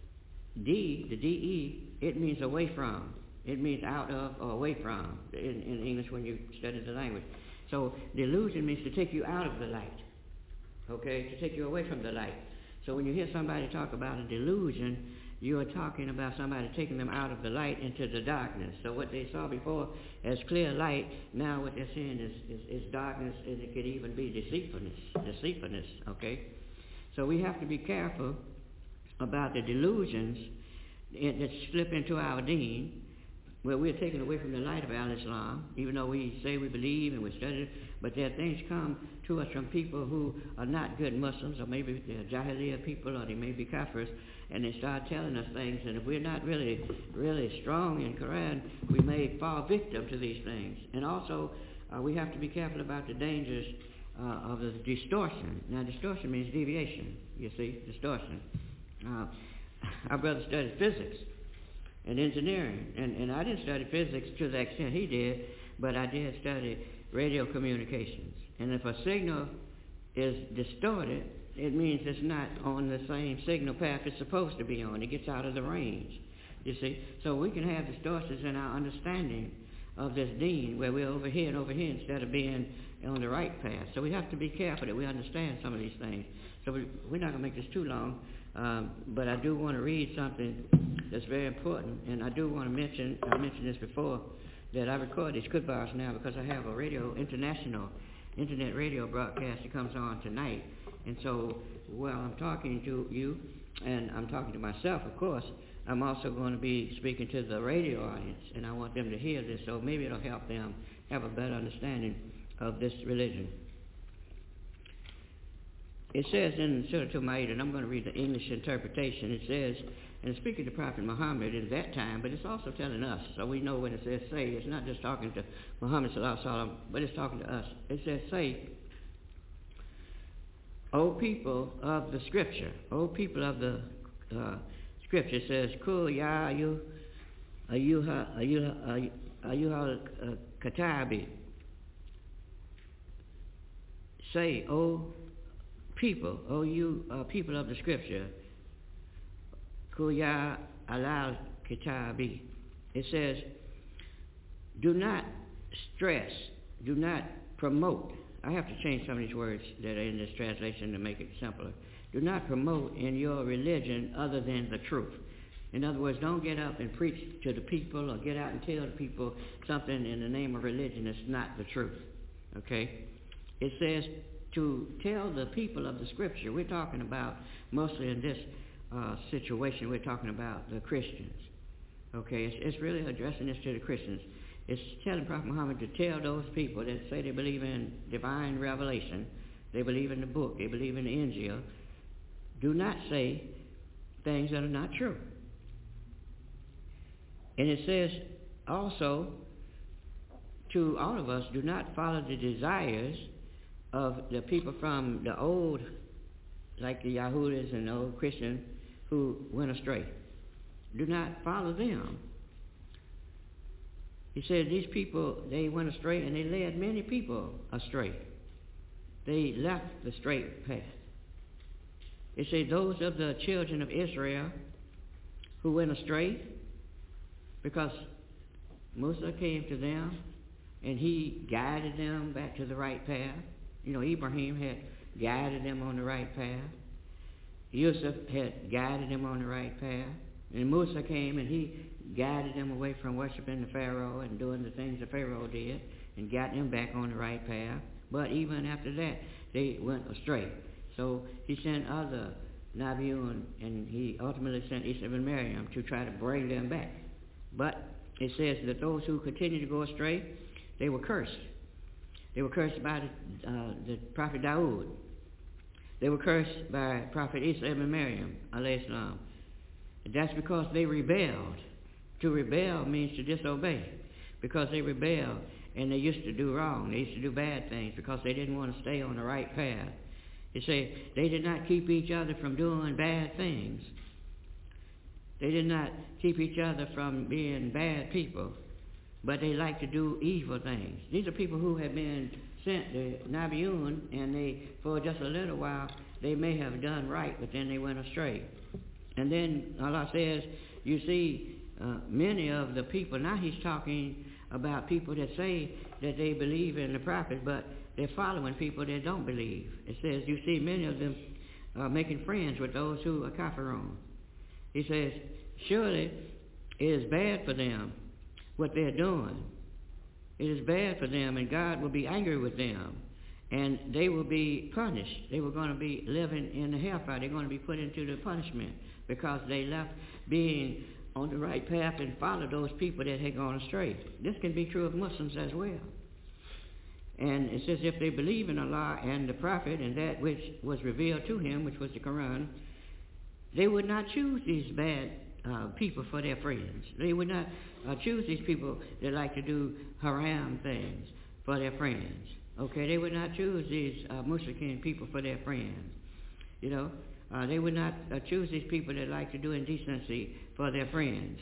D, the D E, it means away from. It means out of or away from in, in English when you study the language. So delusion means to take you out of the light, okay, to take you away from the light. So when you hear somebody talk about a delusion, you are talking about somebody taking them out of the light into the darkness. So what they saw before as clear light, now what they're seeing is, is, is darkness, and it could even be deceitfulness, deceitfulness, okay? So we have to be careful about the delusions that slip into our deen, where we're taken away from the light of al-Islam, even though we say we believe and we study it, but there are things come to us from people who are not good Muslims, or maybe they're Jahiliyyah people, or they may be Kafirs, and they start telling us things, and if we're not really, really strong in Quran, we may fall victim to these things. And also, uh, we have to be careful about the dangers uh, of the distortion. Now, distortion means deviation, you see, distortion. Uh, our brother studied physics and engineering, and, and I didn't study physics to the extent he did, but I did study radio communications. And if a signal is distorted, it means it's not on the same signal path it's supposed to be on. It gets out of the range, you see. So we can have distortions in our understanding of this deen, where we're over here and over here instead of being on the right path. So we have to be careful that we understand some of these things. So we, we're not going to make this too long, um, but I do want to read something that's very important, and I do want to mention, I mentioned this before, that I record these kutbahs now because I have a radio, international, internet radio broadcast that comes on tonight. And so while I'm talking to you, and I'm talking to myself, of course, I'm also going to be speaking to the radio audience, and I want them to hear this, so maybe it'll help them have a better understanding of this religion. It says in Surah Al-Ma'idah, and I'm going to read the English interpretation, it says, and it's speaking to Prophet Muhammad at that time, but it's also telling us, so we know when it says say, it's not just talking to Muhammad sallallahu alaihi wasallam, but it's talking to us. It says say, O people of the Scripture, O people of the uh, Scripture, says, Kul ya ayu, ayuha, ayuha, ayuha katabi. Say, O people, O you uh, people of the Scripture, Kul ya alal kitabi. It says, do not stress, do not promote, I have to change some of these words that are in this translation to make it simpler. Do not promote in your religion other than the truth. In other words, don't get up and preach to the people or get out and tell the people something in the name of religion that's not the truth. Okay? It says to tell the people of the Scripture. We're talking about, mostly in this uh, situation, we're talking about the Christians. Okay? It's, it's really addressing this to the Christians. It's telling Prophet Muhammad to tell those people that say they believe in divine revelation, they believe in the book, they believe in the Injil, do not say things that are not true. And it says also to all of us, do not follow the desires of the people from the old, like the Yahudis and the old Christians who went astray. Do not follow them. He said these people, they went astray and they led many people astray. They left the straight path. It said those of the children of Israel who went astray, because Musa came to them and he guided them back to the right path. You know, Ibrahim had guided them on the right path. Yusuf had guided them on the right path. And Musa came and he guided them away from worshiping the Pharaoh and doing the things the Pharaoh did and got them back on the right path. But even after that, they went astray. So he sent other Nabiun, and he ultimately sent Isa ben Maryam to try to bring them back. But it says that those who continued to go astray, they were cursed. They were cursed by the, uh, the prophet Dawood. They were cursed by prophet Isa ben Maryam, alayhi salam. That's because they rebelled. To rebel means to disobey. Because they rebelled and they used to do wrong. They used to do bad things because they didn't want to stay on the right path. You say they did not keep each other from doing bad things. They did not keep each other from being bad people, but they like to do evil things. These are people who have been sent to Nabiun, and they, for just a little while, they may have done right, but then they went astray. And then Allah says, you see, uh, many of the people, now he's talking about people that say that they believe in the prophet, but they're following people that don't believe. It says, you see many of them uh, making friends with those who are kafirun. He says, surely it is bad for them what they're doing. It is bad for them, and God will be angry with them, and they will be punished. They were going to be living in the hellfire. They're going to be put into the punishment because they left being on the right path and followed those people that had gone astray. This can be true of Muslims as well. And it says if they believe in Allah and the Prophet and that which was revealed to him, which was the Quran, they would not choose these bad uh, people for their friends. They would not uh, choose these people that like to do haram things for their friends. Okay, they would not choose these uh, Muslim people for their friends. You know, uh, they would not uh, choose these people that like to do indecency for their friends.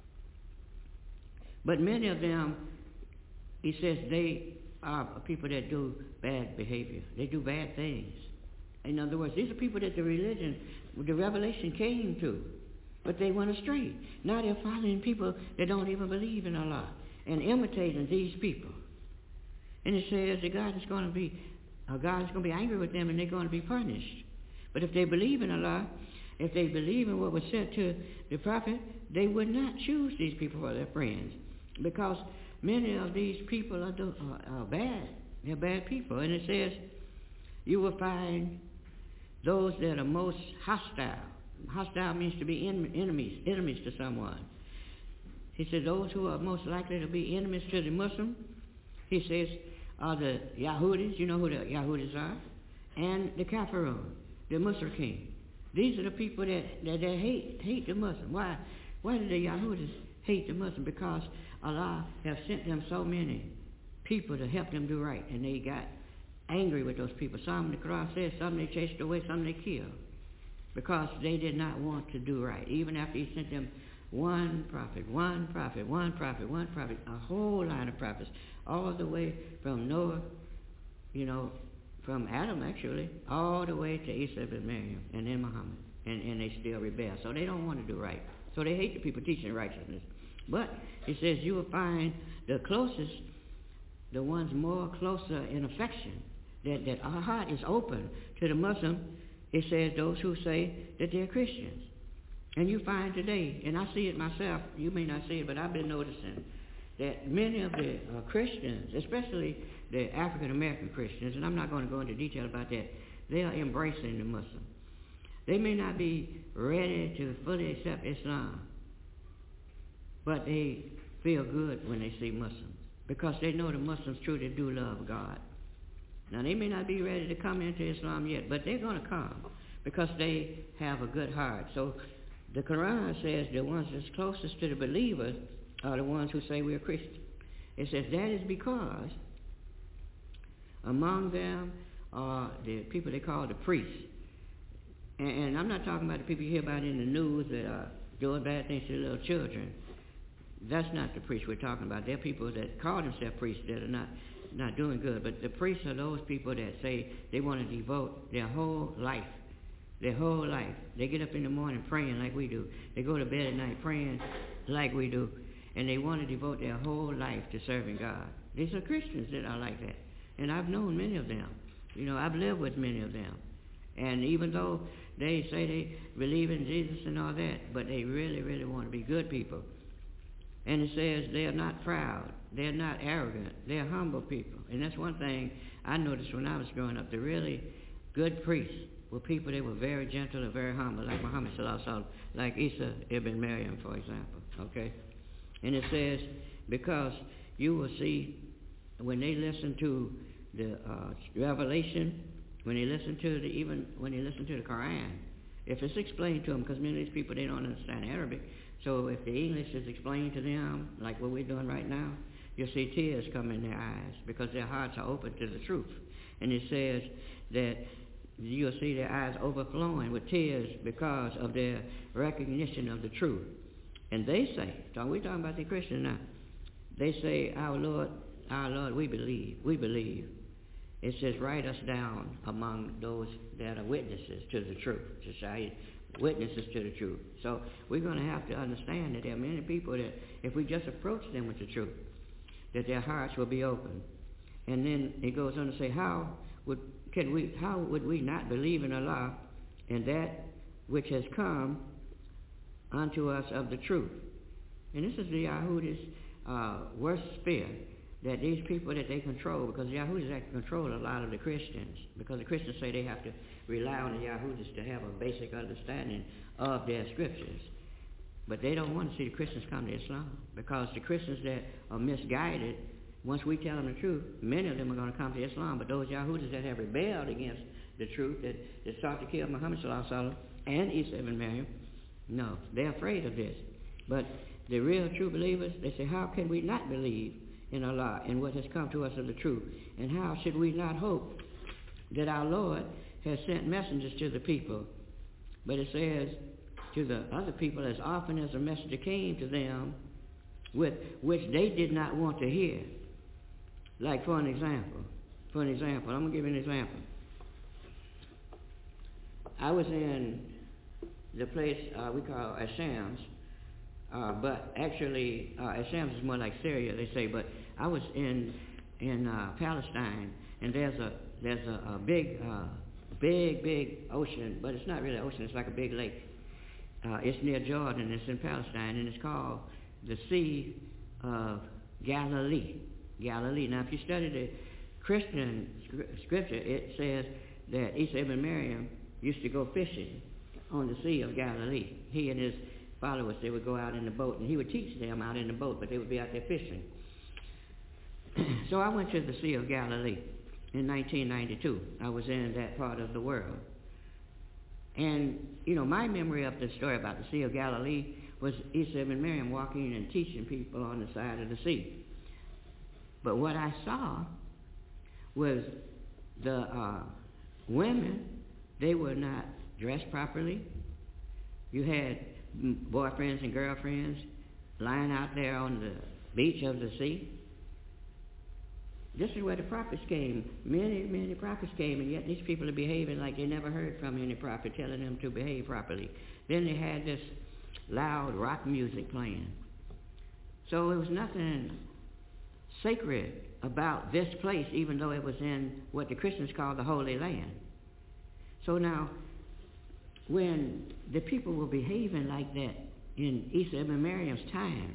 But many of them, he says, they are people that do bad behavior. They do bad things. In other words, these are people that the religion, the revelation came to, but they went astray. Now they're following people that don't even believe in Allah and imitating these people. And it says that God is going to be, uh, God is going to be angry with them and they're going to be punished. But if they believe in Allah, if they believe in what was sent to the prophet, they would not choose these people for their friends, because many of these people are, do, are, are bad. They're bad people. And it says you will find those that are most hostile. Hostile means to be en- enemies, enemies to someone. He said those who are most likely to be enemies to the Muslim, he says, are the Yahudis. You know who the Yahudis are? And the Kafirun, the Mushrikeen. These are the people that, that, that hate hate the Muslim. Why? Why do the Yahudis hate the Muslim? Because Allah have sent them so many people to help them do right, and they got angry with those people. Some, the Quran says, some they chased away, some they killed, because they did not want to do right. Even after he sent them one prophet, one prophet, one prophet, one prophet, a whole line of prophets, all the way from Noah, you know, from Adam actually, all the way to Isa ben Maryam, and then Muhammad, and, and they still rebel. So they don't want to do right. So they hate the people teaching righteousness. But it says you will find the closest, the ones more closer in affection that, that our heart is open to the Muslim, it says those who say that they're Christians. And you find today, and I see it myself, you may not see it, but I've been noticing that many of the uh, Christians, especially the African-American Christians, and I'm not going to go into detail about that, they are embracing the Muslim. They may not be ready to fully accept Islam, but they feel good when they see Muslims because they know the Muslims truly do love God. Now, they may not be ready to come into Islam yet, but they're going to come because they have a good heart. So the Quran says the ones that's closest to the believers are the ones who say we're Christian. It says that is because among them are the people they call the priests. And, and I'm not talking about the people you hear about in the news that are doing bad things to little children. That's not the priests we're talking about. They're people that call themselves priests that are not, not doing good. But the priests are those people that say they want to devote their whole life, their whole life. They get up in the morning praying like we do. They go to bed at night praying like we do. And they want to devote their whole life to serving God. These are Christians that are like that. And I've known many of them. You know, I've lived with many of them. And even though they say they believe in Jesus and all that, but they really, really want to be good people. And it says they are not proud. They're not arrogant. They're humble people. And that's one thing I noticed when I was growing up. The really good priests were people that were very gentle and very humble, like Muhammad sallallahu alaihi wasallam, like Isa ibn Maryam, for example. Okay? And it says, because you will see when they listen to the uh, Revelation, when they listen to the, even when they listen to the Quran, if it's explained to them, because many of these people, they don't understand Arabic, so if the English is explained to them, like what we're doing right now, you'll see tears come in their eyes because their hearts are open to the truth. And it says that you'll see their eyes overflowing with tears because of their recognition of the truth. And they say, so we're talking about the Christians now, they say, our Lord, our Lord, we believe, we believe. It says, write us down among those that are witnesses to the truth. To say, witnesses to the truth. So we're going to have to understand that there are many people that if we just approach them with the truth, that their hearts will be open. And then it goes on to say, how would can we how would we not believe in Allah and that which has come unto us of the truth? And this is the Yahudi's uh, worst fear, that these people that they control, because the Yahudis actually control a lot of the Christians, because the Christians say they have to rely on the Yahudis to have a basic understanding of their scriptures. But they don't want to see the Christians come to Islam, because the Christians that are misguided, once we tell them the truth, many of them are going to come to Islam. But those Yahudis that have rebelled against the truth, that, that sought to kill Muhammad sallallahu alaihi wasallam and Isa ibn Maryam, no, they're afraid of this. But the real true believers, they say, how can we not believe in Allah and what has come to us of the truth? And how should we not hope that our Lord has sent messengers to the people? But it says to the other people, as often as a messenger came to them with which they did not want to hear. Like for an example, for an example, I'm going to give you an example. I was in the place uh, we call Ashams, uh, but actually uh, Ashams is more like Syria, they say, but I was in in uh, Palestine, and there's a there's a, a big uh, big big ocean, but it's not really an ocean, it's like a big lake. Uh, it's near Jordan, it's in Palestine, and it's called the Sea of Galilee. Galilee. Now, if you study the Christian scripture, it says that Isa ibn Maryam used to go fishing on the Sea of Galilee. He and his followers, they would go out in the boat, and he would teach them out in the boat, but they would be out there fishing. So I went to the Sea of Galilee in nineteen ninety-two. I was in that part of the world. And, you know, my memory of the story about the Sea of Galilee was Isa ibn Maryam walking and teaching people on the side of the sea. But what I saw was the uh, women, they were not dressed properly. You had boyfriends and girlfriends lying out there on the beach of the sea. This is where the prophets came. Many, many prophets came, and yet these people are behaving like they never heard from any prophet telling them to behave properly. Then they had this loud rock music playing. So it was nothing sacred about this place, even though it was in what the Christians call the Holy Land. So now, when the people were behaving like that in Isa ibn Maryam's time,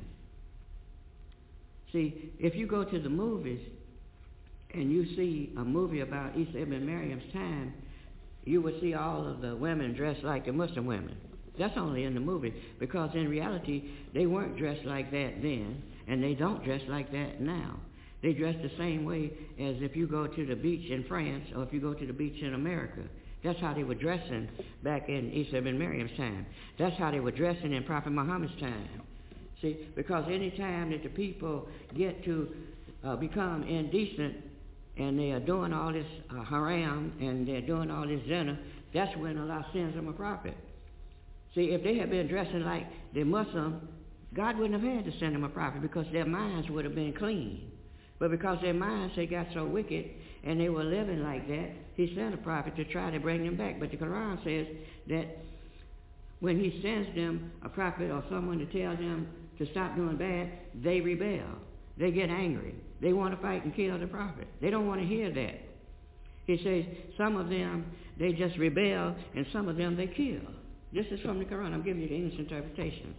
see, if you go to the movies and you see a movie about Isa ibn Maryam's time, you will see all of the women dressed like the Muslim women. That's only in the movie, because in reality, they weren't dressed like that then, and they don't dress like that now. They dress the same way as if you go to the beach in France or if you go to the beach in America. That's how they were dressing back in Isa ibn Maryam's time. That's how they were dressing in Prophet Muhammad's time. See, because any time that the people get to uh, become indecent and they are doing all this uh, haram and they're doing all this zina, that's when Allah sends them a prophet. See, if they had been dressing like the Muslim, God wouldn't have had to send them a prophet because their minds would have been clean. But because their minds had got so wicked and they were living like that, he sent a prophet to try to bring them back. But the Quran says that when he sends them a prophet or someone to tell them to stop doing bad, they rebel. They get angry. They want to fight and kill the prophet. They don't want to hear that. He says some of them, they just rebel, and some of them they kill. This is from the Quran. I'm giving you the English interpretation.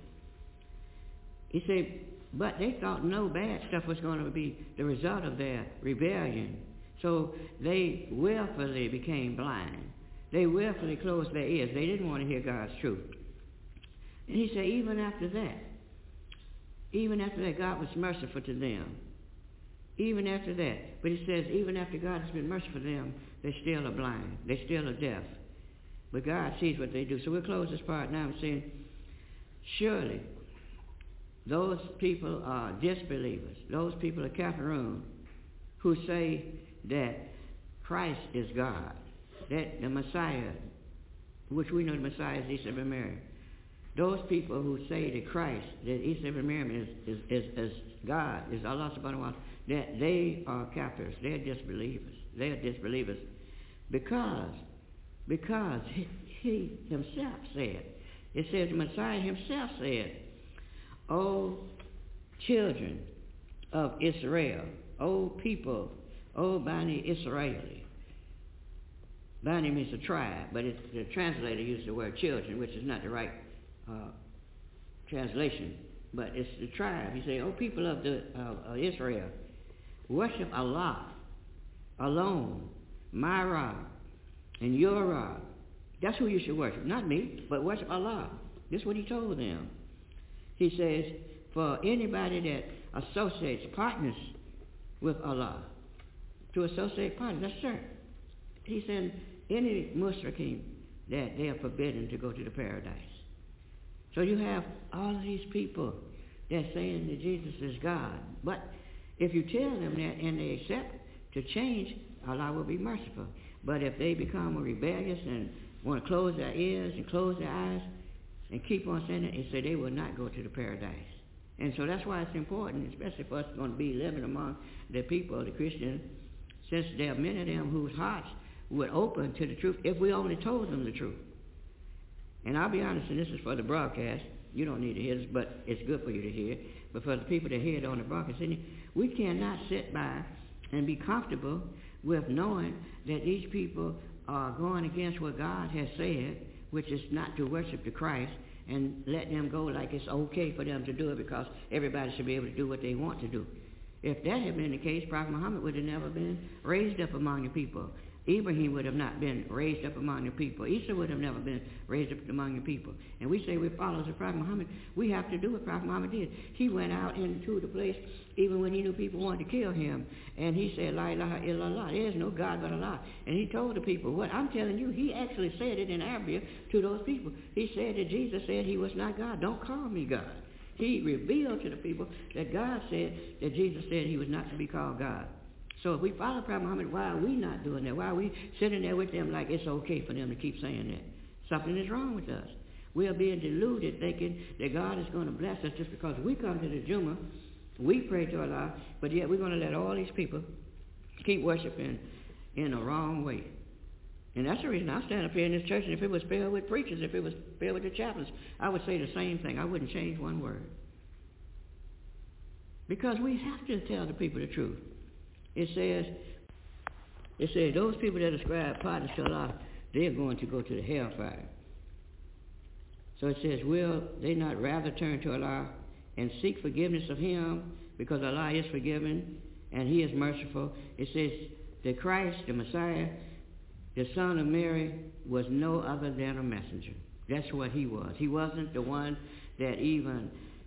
He said, but they thought no bad stuff was going to be the result of their rebellion. So they willfully became blind. They willfully closed their ears. They didn't want to hear God's truth. And he said, even after that, even after that, God was merciful to them. Even after that. But he says, even after God has been merciful to them, they still are blind. They still are deaf. But God sees what they do. So we'll close this part now and saying, surely those people are disbelievers. Those people are Kafirun who say that Christ is God, that the Messiah, which we know the Messiah is Isa ibn Maryam. Those people who say that Christ, that Isa ibn Maryam is, is, is, is God, is Allah subhanahu wa ta'ala, that they are Kafirs. They're disbelievers. They're disbelievers because, because he, he himself said, it says the Messiah himself said, O children of Israel, O people, O Bani Israeli. Bani means a tribe, but it's, the translator used the word children, which is not the right uh, translation, but it's the tribe. He said, O people of the uh, uh, Israel, worship Allah alone, my Rob and your Rob. That's who you should worship, not me, but worship Allah. This is what he told them. He says, for anybody that associates, partners with Allah, to associate partners, that's certain. He said, any Mushrikeen that they are forbidden to go to the paradise. So you have all of these people that saying that Jesus is God. But if you tell them that and they accept to change, Allah will be merciful. But if they become rebellious and want to close their ears and close their eyes, and keep on saying it, and say they will not go to the paradise. And so that's why it's important, especially for us going to be living among the people, the Christians, since there are many of them whose hearts would open to the truth if we only told them the truth. And I'll be honest, and this is for the broadcast, you don't need to hear this, but it's good for you to hear, but for the people that hear it on the broadcast, we cannot sit by and be comfortable with knowing that these people are going against what God has said, which is not to worship the Christ, and let them go like it's okay for them to do it because everybody should be able to do what they want to do. If that had been the case, Prophet Muhammad would have never been raised up among the people. Ibrahim would have not been raised up among the people. Isa would have never been raised up among the people. And we say we're followers of Prophet Muhammad. We have to do what Prophet Muhammad did. He went out into the place even when he knew people wanted to kill him. And he said, La ilaha illallah. There is no God but Allah. And he told the people, what I'm telling you, he actually said it in Arabic to those people. He said that Jesus said he was not God. Don't call me God. He revealed to the people that God said that Jesus said he was not to be called God. So if we follow Prophet Muhammad, why are we not doing that? Why are we sitting there with them like it's okay for them to keep saying that? Something is wrong with us. We are being deluded thinking that God is going to bless us just because we come to the Jummah, we pray to Allah, but yet we're going to let all these people keep worshiping in a wrong way. And that's the reason I stand up here in this church, and if it was filled with preachers, if it was filled with the chaplains, I would say the same thing. I wouldn't change one word. Because we have to tell the people the truth. It says, it says those people that ascribe partners to Allah, they're going to go to the hellfire. So it says, will they not rather turn to Allah and seek forgiveness of Him, because Allah is forgiving and He is merciful? It says that Christ, the Messiah, the son of Mary, was no other than a messenger. That's what He was. He wasn't the one that even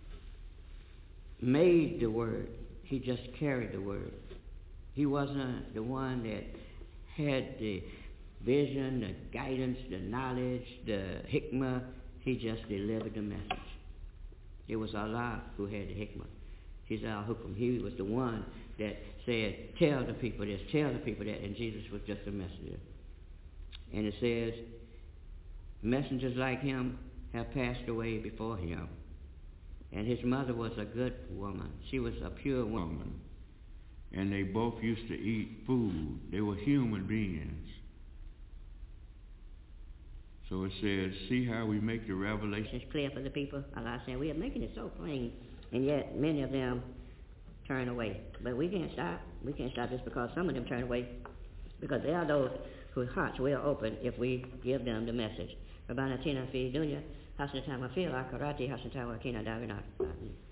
made the word. He just carried the word. He wasn't the one that had the vision, the guidance, the knowledge, the hikmah. He just delivered the message. It was Allah who had the hikmah. He's al-hukum. He was the one that said, tell the people this, tell the people that, and Jesus was just a messenger. And it says, messengers like him have passed away before him. And his mother was a good woman. She was a pure woman. And they both used to eat food. They were human beings. So it says, see how we make the revelation. It's clear for the people. Allah said, we are making it so plain. And yet many of them turn away. But we can't stop. We can't stop just because some of them turn away. Because there are those whose hearts will open if we give them the message. Rabbana Tina Fi Dunya, Hasanatan wa Fil Akhirati, Hasanatan wa Qina Adhaban Nar.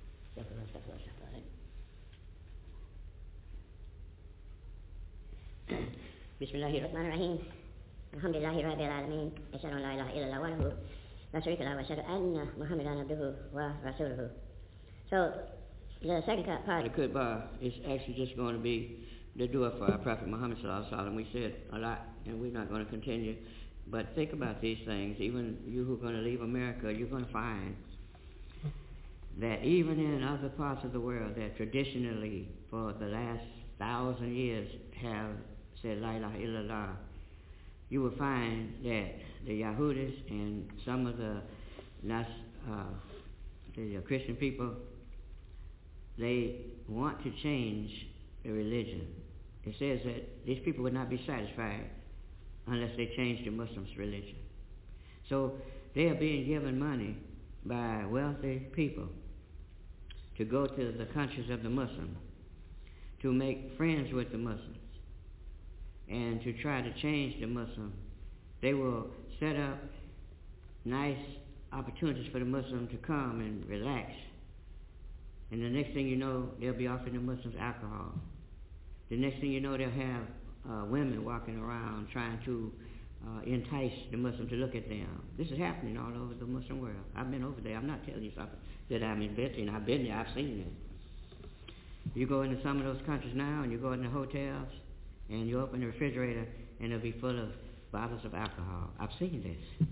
Bismillahirrahmanirrahim. Alhamdulillahi Rabbil Alameen. Ashhadu an la ilaha illallah wahdahu la sharika lahu wa ashhadu anna Muhammadan abduhu wa rasuluhu. So, the second part of the khutbah is actually just going to be the dua for our Prophet Muhammad sallallahu alaihi wasallam. We said a lot, and we're not going to continue. But think about these things. Even you who are going to leave America, you're going to find that even in other parts of the world that traditionally for the last thousand years have said La ilaha illallah, you will find that the Yahudis and some of the Nas, uh, the Christian people, they want to change the religion. It says that these people would not be satisfied unless they change the Muslims' religion. So they are being given money by wealthy people to go to the countries of the Muslims, to make friends with the Muslims, and to try to change the Muslim. They will set up nice opportunities for the Muslim to come and relax. And the next thing you know, they'll be offering the Muslims alcohol. The next thing you know, they'll have uh, women walking around trying to uh, entice the Muslim to look at them. This is happening all over the Muslim world. I've been over there. I'm not telling you something that I'm inventing. I've been there. I've seen it. You go into some of those countries now, and you go into hotels, and you open the refrigerator, and it'll be full of bottles of alcohol. I've seen this.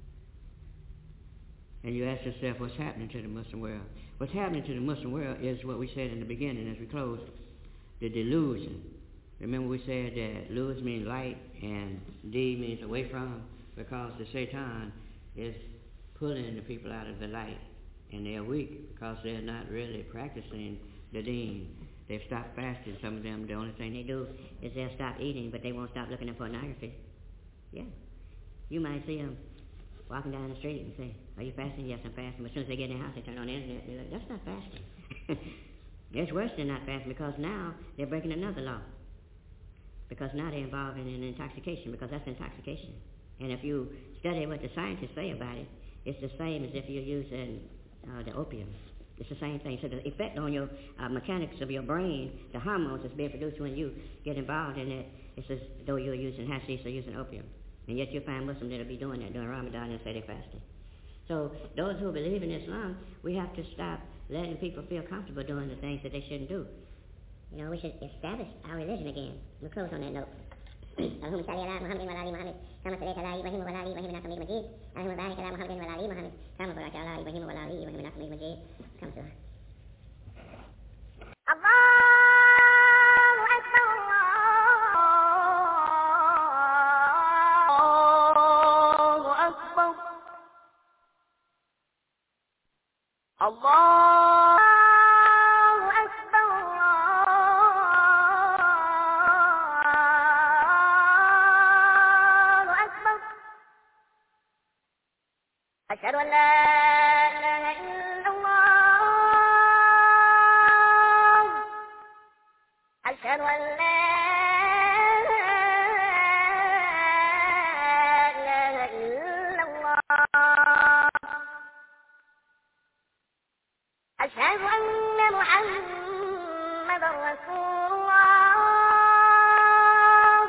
And you ask yourself, what's happening to the Muslim world? What's happening to the Muslim world is what we said in the beginning as we close, the delusion. Remember we said that luz means light and D means away from, because the Satan is pulling the people out of the light. And they're weak because they're not really practicing the deen. They've stopped fasting. Some of them, the only thing they do is they'll stop eating, but they won't stop looking at pornography. Yeah. You might see them walking down the street and say, are you fasting? Yes, I'm fasting. But as soon as they get in the house, they turn on the internet and they're like, that's not fasting. It's worse than not fasting, because now they're breaking another law. Because now they're involved in an intoxication, because that's intoxication. And if you study what the scientists say about it, it's the same as if you're using uh, the opium. It's the same thing. So the effect on your uh, mechanics of your brain, the hormones that's being produced when you get involved in it, it's as though you're using hashish or using opium. And yet you'll find Muslims that'll be doing that during Ramadan and say they're fasting. So those who believe in Islam, we have to stop letting people feel comfortable doing the things that they shouldn't do. You know, we should establish our religion again. We'll close on that note. اللهم صل على محمد وعلى ال محمد كما صليت على ابراهيم وعلى ال ابراهيم انك حميد مجيد. اللهم بارك على محمد وعلى ال محمد كما باركت على ابراهيم وعلى ال ابراهيم انك حميد مجيد. كما صلى الله اكبر الله أكبر الله أشهد أن لا إله إلا الله. أشهد أن لا إله إلا الله أشهد أن محمدا رسول الله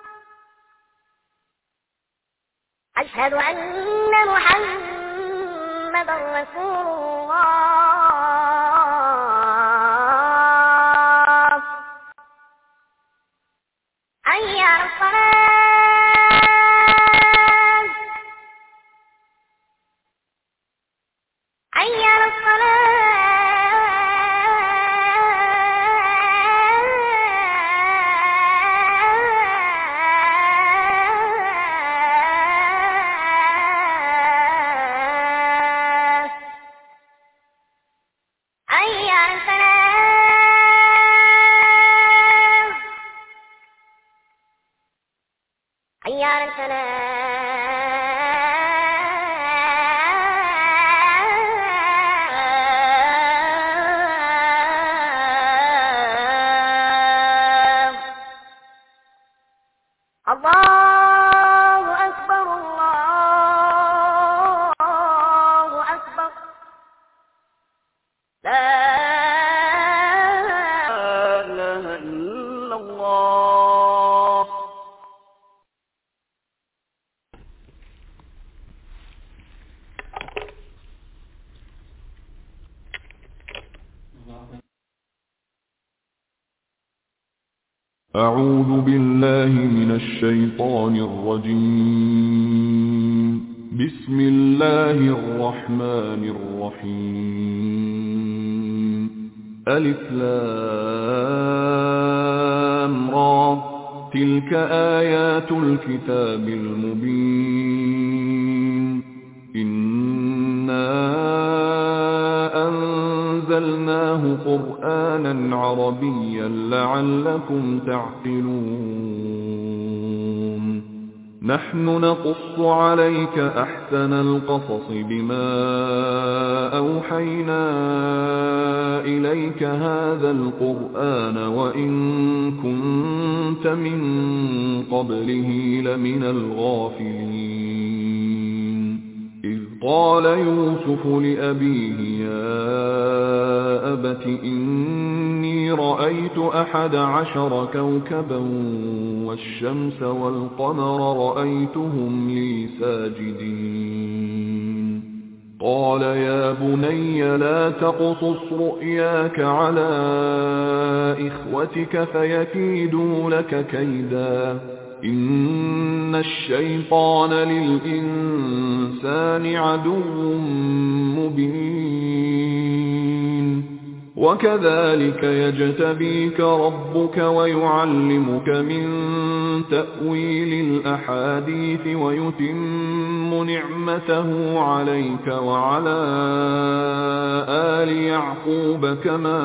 أشهد أن محمدا رسول الله حي على الصلاة حي على الصلاة حي على الفلاح حي على الفلاح الله أكبر الله أكبر لا إله إلا الله أعوذ بالله من الشيطان الرجيم بسم الله الرحمن الرحيم ألف لام را تلك آيات الكتاب المبين إنا أنزلناه قرآنا عربيا لعلكم تعقلون نحن نقص عليك أحسن القصص بما أوحينا إليك هذا القرآن وإن كنت من قبله لمن الغافلين إذ قال يوسف لأبيه يا أبت إني رأيت أحد عشر كوكبا والشمس والقمر رأيتهم لي ساجدين قال يا بني لا تقصص رؤياك على إخوتك فيكيدوا لك كيدا إن الشيطان للإنسان عدو مبين وكذلك يجتبيك ربك ويعلمك من تأويل الأحاديث ويتم نعمته عليك وعلى آل يعقوب كما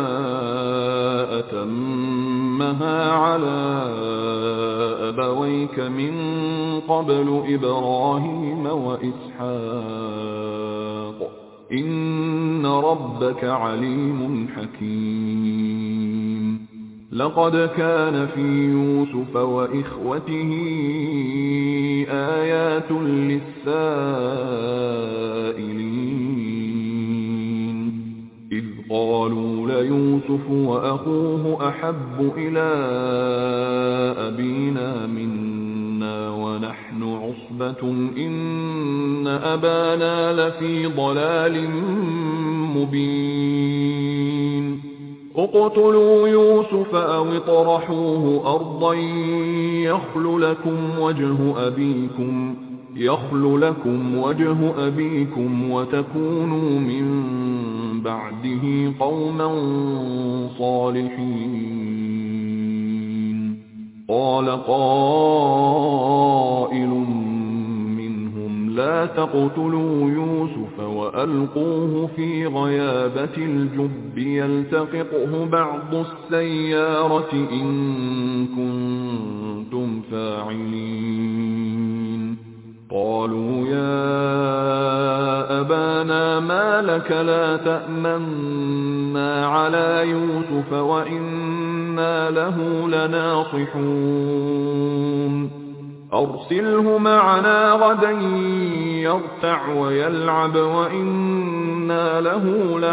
أتمها على أبويك من قبل إبراهيم وإسحاق إن ربك عليم حكيم لقد كان في يوسف وإخوته آيات للسائلين إذ قالوا ليوسف وأخوه أحب إلى أبينا منا ونحن عصبة إن أبانا لفي ضلال مبين اقتلوا يوسف أو اطرحوه أرضا يخل لكم وجه أبيكم يخل لكم وجه أبيكم وتكونوا من بعده قوما صالحين قال قائل منهم لا تقتلوا يوسف وألقوه في غيابة الجب يلتقطه بعض السيارة إن كنتم فاعلين قالوا يا أبانا ما لك لا تأمنا على يوسف وإنا وإنا له لناصحون أرسله معنا غدا يرتع ويلعب وإنا له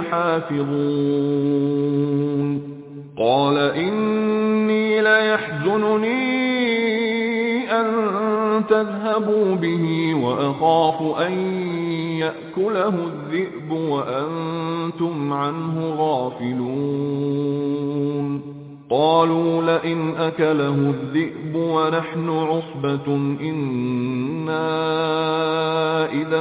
لحافظون قال إني ليحزنني أن تذهبوا به وأخاف أن يأكله الذئب وأنتم عنه غافلون قالوا لئن أكله الذئب ونحن عصبة إنا إذا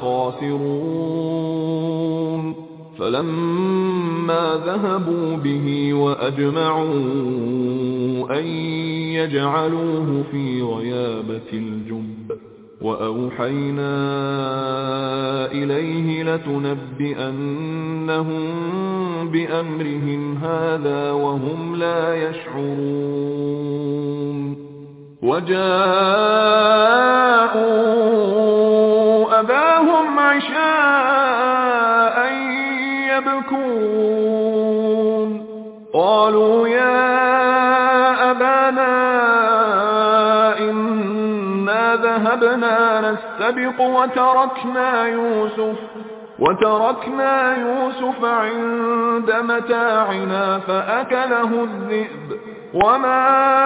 لخاسرون فلما ذهبوا به وأجمعوا أن يجعلوه في غيابة الجب وأوحينا إليه لتنبئنهم بأمرهم هذا وهم لا يشعرون وجاءوا أباهم عشاء يبكون قالوا يا أبانا إنا ذهبنا نستبق وتركنا يوسف وتركنا يوسف عند متاعنا فأكله الذئب وما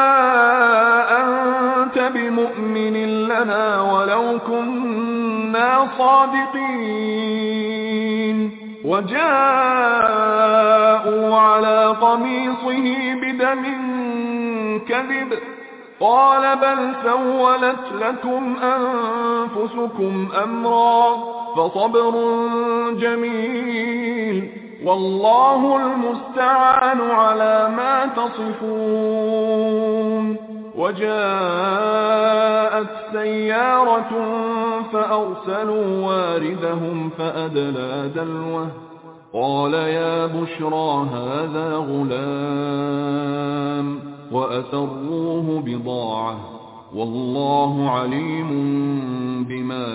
أنت بمؤمن لنا ولو كنا صادقين وجاءوا على قميصه بدم كذب قال بل سولت لكم أنفسكم أمرا فصبر جميل والله المستعان على ما تصفون وجاءت سيارة فأرسلوا واردهم فأدلى دلوه قال يا بشرى هذا غلام وأسروه بضاعة والله عليم بما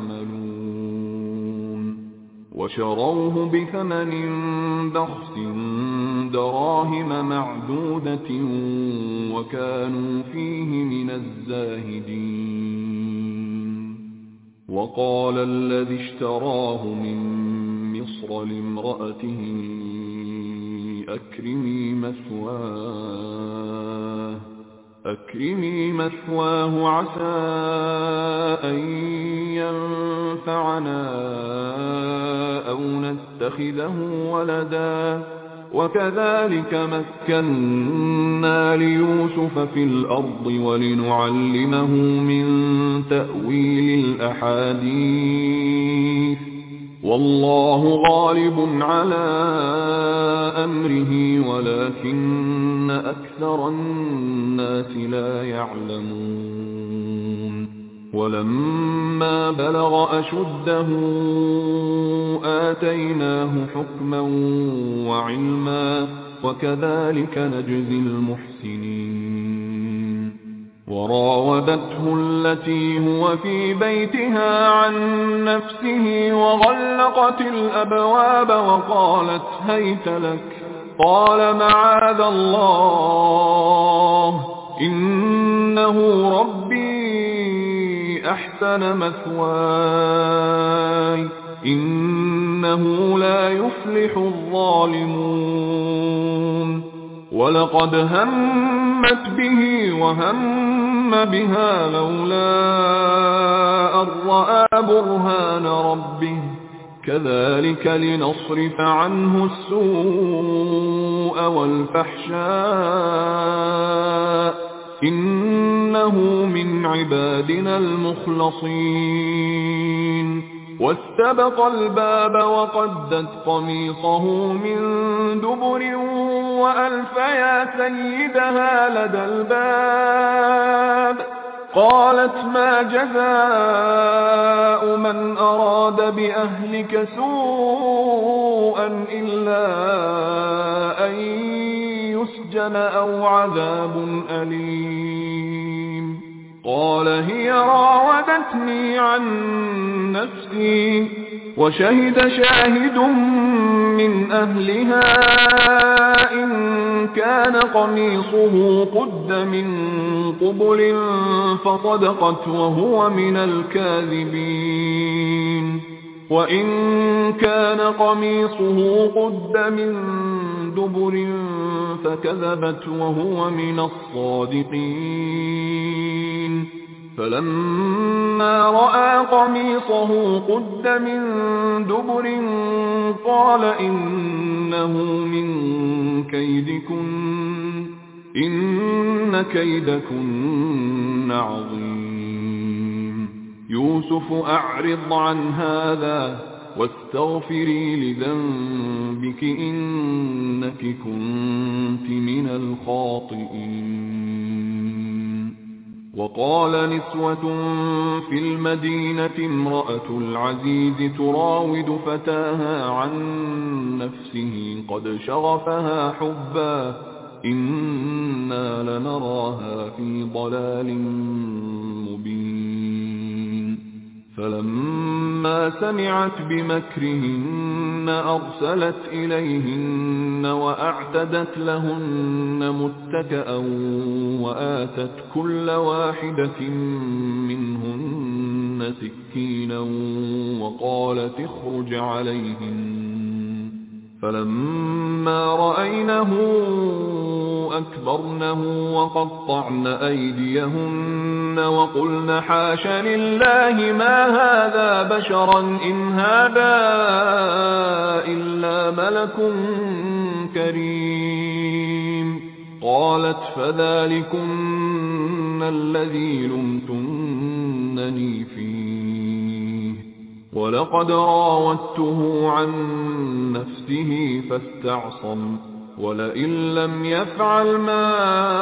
يعملون وشروه بثمن بخس دراهم معدودة وكانوا فيه من الزاهدين وقال الذي اشتراه من مصر لامرأته أكرمي مثواه أكرمي مثواه عسى أن ينفعنا أو نتخذه ولدا وكذلك مكنا ليوسف في الأرض ولنعلمه من تأويل الأحاديث والله غالب على أمره ولكن أكثر الناس لا يعلمون ولما بلغ أشده آتيناه حكما وعلما وكذلك نجزي المحسنين وراودته التي هو في بيتها عن نفسه وغلقت الأبواب وقالت هيت لك قال معاذ الله إنه ربي أحسن مثواي إنه لا يفلح الظالمون ولقد همت به وهم بها لولا أن رأى برهان ربه كذلك لنصرف عنه السوء والفحشاء إنه من عبادنا المخلصين واستبق الباب وقدت قميصه من دبر وألف يا سيدها لدى الباب قالت ما جزاء من أراد بأهلك سوءا إلا أن يسجن أو عذاب أليم قال هي راودتني عن نفسي وشهد شاهد من أهلها إن كان قميصه قد من قبل فصدقت وهو من الكاذبين وإن كان قميصه قد من دبر فكذبت وهو من الصادقين فلما رأى قميصه قد من دبر قال إنه من كيدكن إن كيدكن عظيم يوسف أعرض عن هذا واستغفري لذنبك إنك كنت من الخاطئين وقال نسوة في المدينة امرأة العزيز تراود فتاها عن نفسه قد شغفها حبا إنا لنراها في ضلال مبين فلما سمعت بمكرهن أرسلت إليهن وأعتدت لهن متكأ وآتت كل واحدة منهن سكينا وقالت اخرج عليهن فلما رأينه أكبرنه وقطعن أيديهن وقلن حاش لله ما هذا بشرا إن هذا إلا ملك كريم قالت فذلكن الذي لمتنني فيه ولقد راودته عن نفسه فاستعصم ولئن لم يفعل ما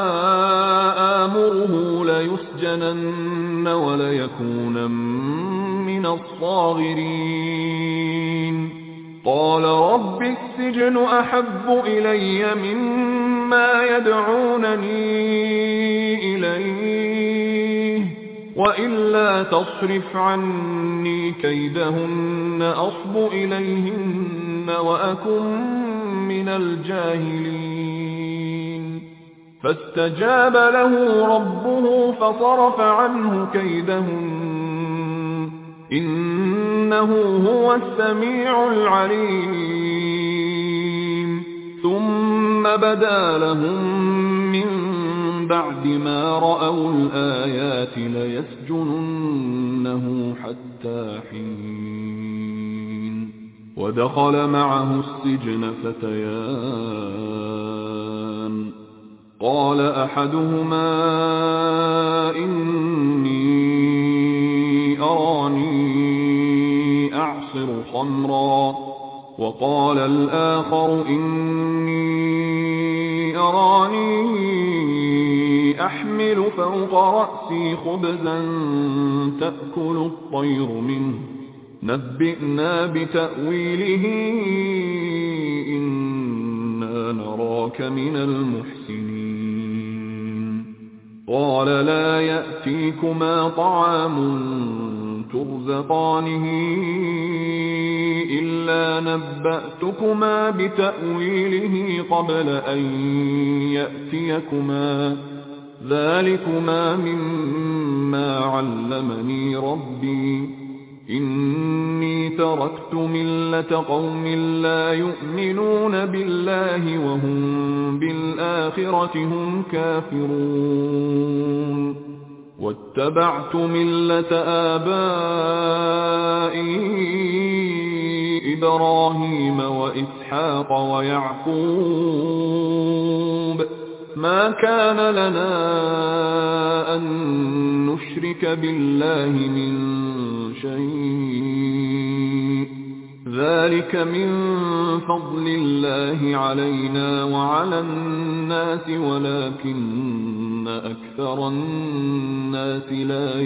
آمره ليسجنن وليكونن من الصاغرين قال رب السجن أحب إلي مما يدعونني إليه وإلا تصرف عني كيدهن أصب إليهن وأكن من الجاهلين فاستجاب له ربه فصرف عنه كيدهن إنه هو السميع العليم ثم بدا لهم من بعد ما رأوا الآيات ليسجننه حتى حين ودخل معه السجن فتيان قال أحدهما إني أراني أعصر خمرا وقال الآخر إني أراني أحمل فوق رأسي خبزا تأكل الطير منه نبئنا بتأويله إنا نراك من المحسنين قال لا يأتيكما طعام ترزقانه إلا نبأتكما بتأويله قبل أن يأتيكما ذلكما مما علمني ربي إني تركت ملة قوم لا يؤمنون بالله وهم بالآخرة هم كافرون واتبعت ملة آبائي إبراهيم وإسحاق ويعقوب ما كان لنا أن نشرك بالله من شيء ذلك من فضل الله علينا وعلى الناس ولكن أكثر الناس لا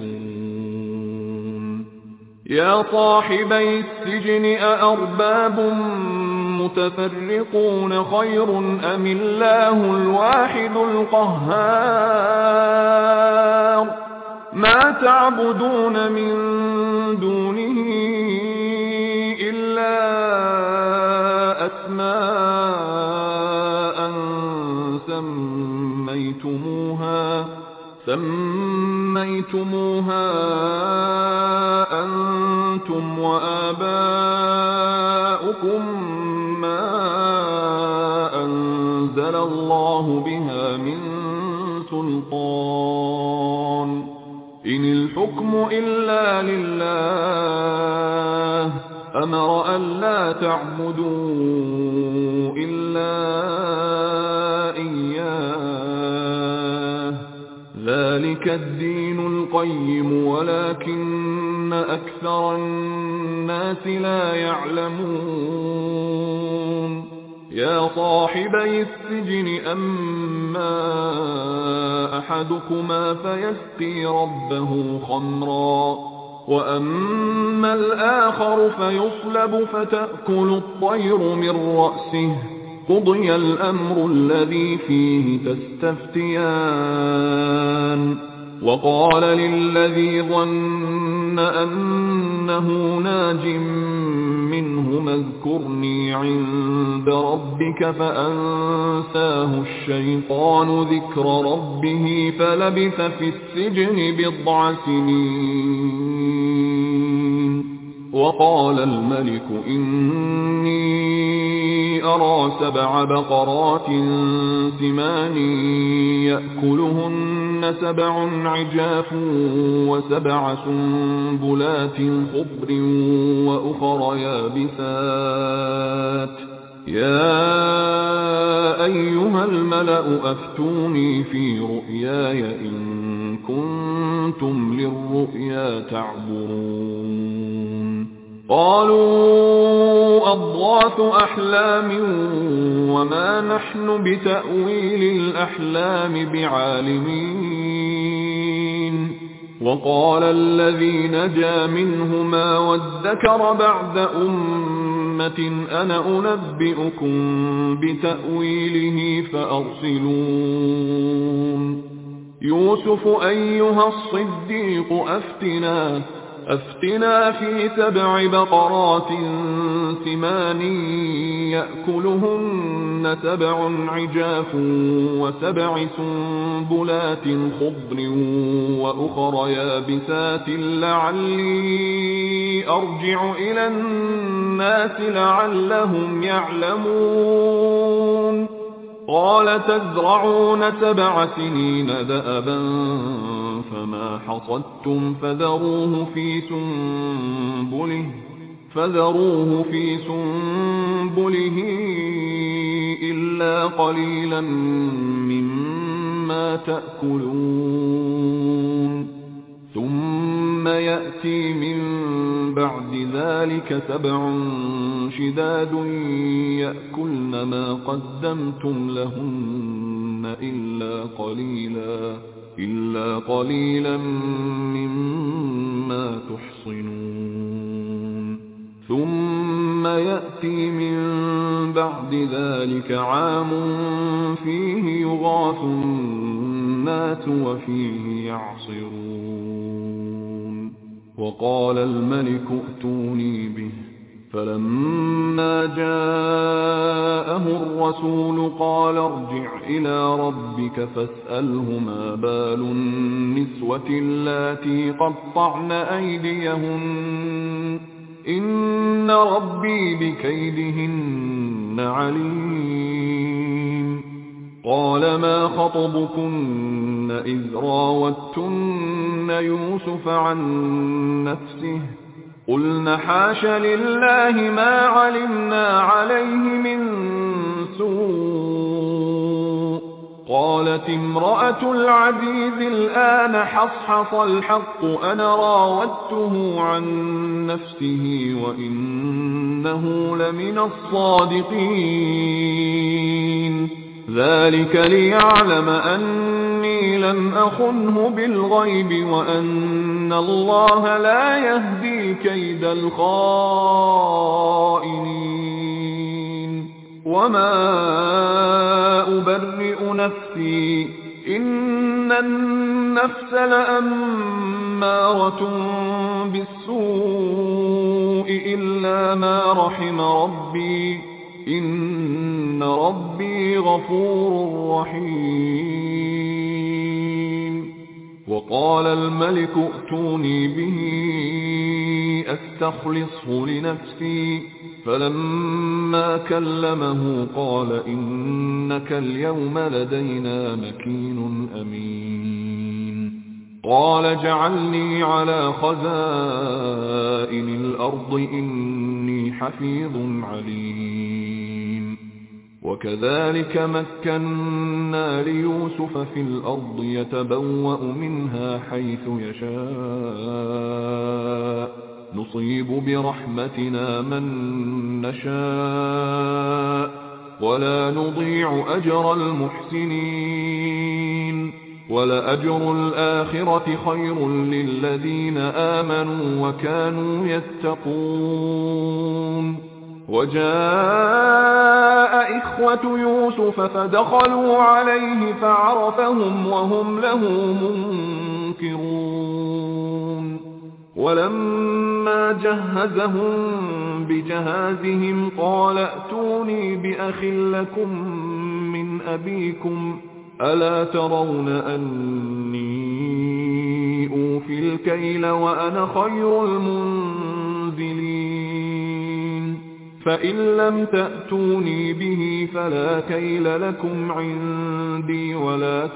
يشكرون يا صاحبي السجن أأرباب متفرقون خير أم الله الواحد القهار ما تعبدون من دونه إلا أسماء سميتموها أنتم وآباؤكم ما أنزل الله بها من سلطان إن الحكم إلا لله أمر ألا تعبدوا إلا إياه ذلك الدين القيم ولكن أكثر الناس لا يعلمون يا صاحبي السجن أما أحدكما فيسقي ربه خمرا وأما الآخر فيصلب فتأكل الطير من رأسه قضي الأمر الذي فيه تستفتيان وقال للذي ظن أنه ناج منهما اذكرني عند ربك فأنساه الشيطان ذكر ربه فلبث في السجن بضع سنين وقال الملك إني أرى سبع بقرات سمان يأكلهن سبع عجاف وسبع سنبلات خضر وأخر يابسات يا أيها الملأ أفتوني في رؤياي إن كنتم للرؤيا تعبرون قالوا أضغاث أحلام وما نحن بتأويل الأحلام بعالمين وقال الذي نجا منهما وادكر بعد أمة أنا أنبئكم بتأويله فأرسلون يوسف أيها الصديق أفتنا أفتنا في سبع بقرات سمان يأكلهن سبع عجاف وسبع سنبلات خضر وأخر يابسات لعلي أرجع إلى الناس لعلهم يعلمون قال تزرعون سبع سنين دأبا فما حصدتم فذروه في سنبله فذروه في سنبله إلا قليلا مما تأكلون ثم يأتي من بعد ذلك سبع شداد يأكلن ما قدمتم لهن إلا قليلا إلا قليلا مما تحصنون ثم يأتي من بعد ذلك عام فيه يغاث الناس وفيه يعصرون وقال الملك ائتوني به فلما جاءه الرسول قال ارجع إلى ربك فاسأله ما بال النسوة اللاتي قطعن أيديهن إن ربي بكيدهن عليم قال ما خطبكن إذ راوتن يوسف عن نفسه قلنا حاش لله ما علمنا عليه من سوء قالت امرأة العزيز الآن حصحص الحق أنا راودته عن نفسه وإنه لمن الصادقين ذلك ليعلم أني لم أخنه بالغيب وأن الله لا يهدي كيد الخائنين وما أبرئ نفسي إن النفس لأمارة بالسوء إلا ما رحم ربي إن ربي غفور رحيم وقال الملك ائتوني به أستخلصه لنفسي فلما كلمه قال إنك اليوم لدينا مكين أمين قال اجعلني على خزائن الأرض إني حفيظ عليم وكذلك مكنا ليوسف في الأرض يتبوأ منها حيث يشاء نصيب برحمتنا من نشاء ولا نضيع أجر المحسنين ولأجر الآخرة خير للذين آمنوا وكانوا يتقون وجاء إخوة يوسف فدخلوا عليه فعرفهم وهم له منكرون ولما جهزهم بجهازهم قال ائتوني بأخ لكم من أبيكم ألا ترون أني أوفي الكيل وأنا خير المنزلين فإن لم تأتوني به فلا كيل لكم عندي ولا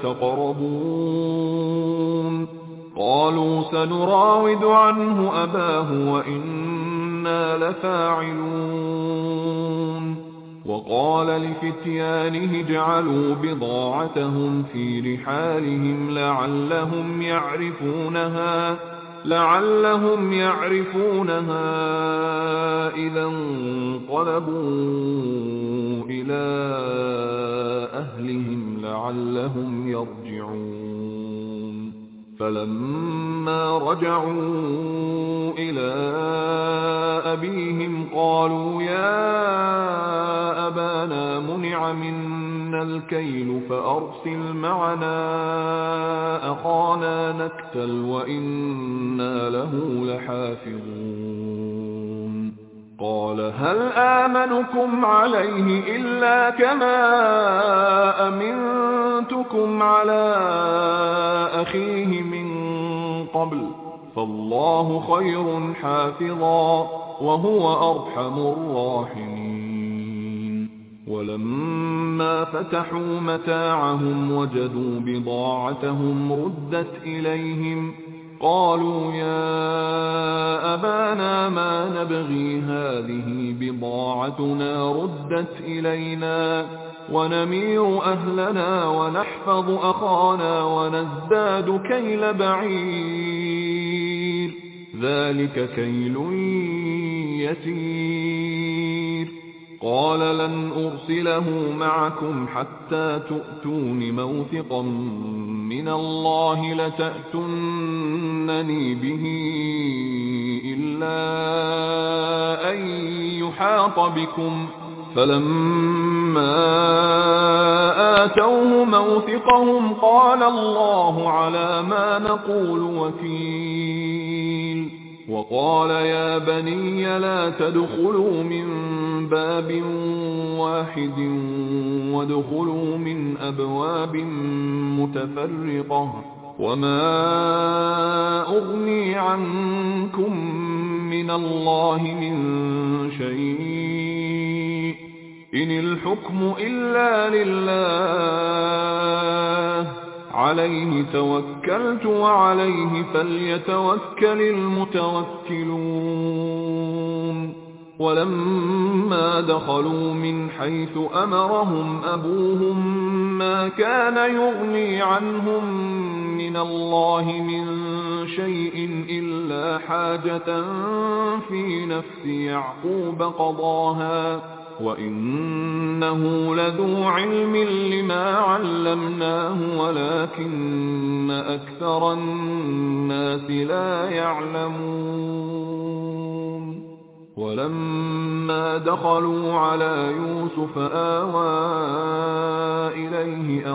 تقربون قالوا سنراود عنه أباه وإنا لفاعلون وقال لفتيانه اجعلوا بضاعتهم في رحالهم لعلهم يعرفونها لعلهم يعرفونها إذا انقلبوا إلى أهلهم لعلهم يرجعون فلما رجعوا إلى أبيهم قالوا يا أبانا منع منا الكيل فأرسل معنا أخانا نكتل وإنا له لحافظون قال هل آمنكم عليه إلا كما أمنتكم على أخيه من قبل فالله خير حافظا وهو أرحم الراحمين ولما فتحوا متاعهم وجدوا بضاعتهم ردت إليهم قالوا يا أبانا ما نبغي هذه بضاعتنا ردت إلينا ونمير أهلنا ونحفظ أخانا ونزداد كيل بعير ذلك كيل يسير قال لن أرسله معكم حتى تؤتون موثقا من الله لتأتونني به إلا أن يحاط بكم فلما آتوه موثقهم قال الله على ما نقول وكيل وقال يا بني لا تدخلوا من باب واحد وادخلوا من أبواب متفرقة وما أغني عنكم من الله من شيء إن الحكم إلا لله عليه توكلت وعليه فليتوكل المتوكلون ولما دخلوا من حيث أمرهم أبوهم ما كان يغني عنهم من الله من شيء إلا حاجة في نفس يعقوب قضاها وإنه لذو علم لما علمناه ولكن أكثر الناس لا يعلمون ولما دخلوا على يوسف آوى إليه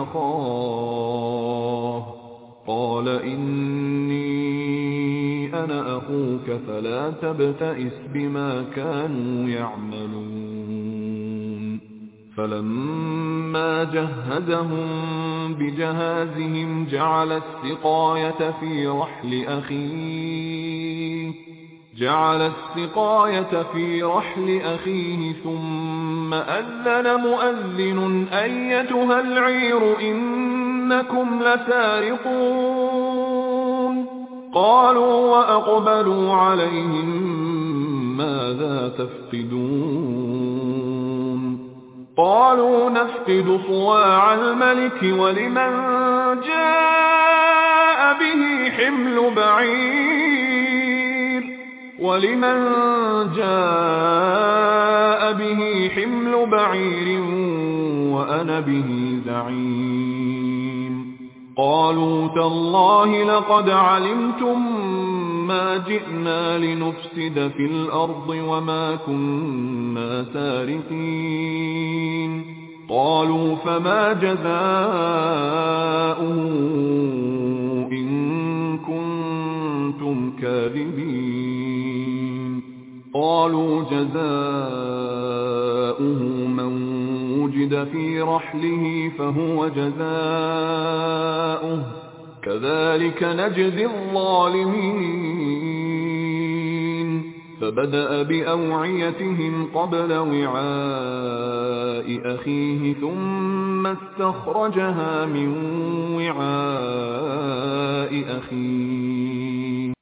أخاه قال إني أنا أخوك فلا تبتئس بما كانوا يعملون فلما جهزهم بجهازهم جعل السقاية في رحل أخيه جعل السقاية في رحل أخيه ثم أذن مؤذن أيتها العير إنكم لسارقون قالوا وأقبلوا عليهم ماذا تفقدون قالوا نفقد صواع الملك ولمن جاء به حمل بعير ولمن جاء به حمل بعير وأنا به زعيم قالوا تالله لقد علمتم ما جئنا لنفسد في الأرض وما كنا سارقين قالوا فما جزاؤه إن كنتم كاذبين قالوا جزاؤه من وجد في رحله فهو جزاؤه كذلك نجزي الظالمين فبدأ بأوعيتهم قبل وعاء أخيه ثم استخرجها من وعاء أخيه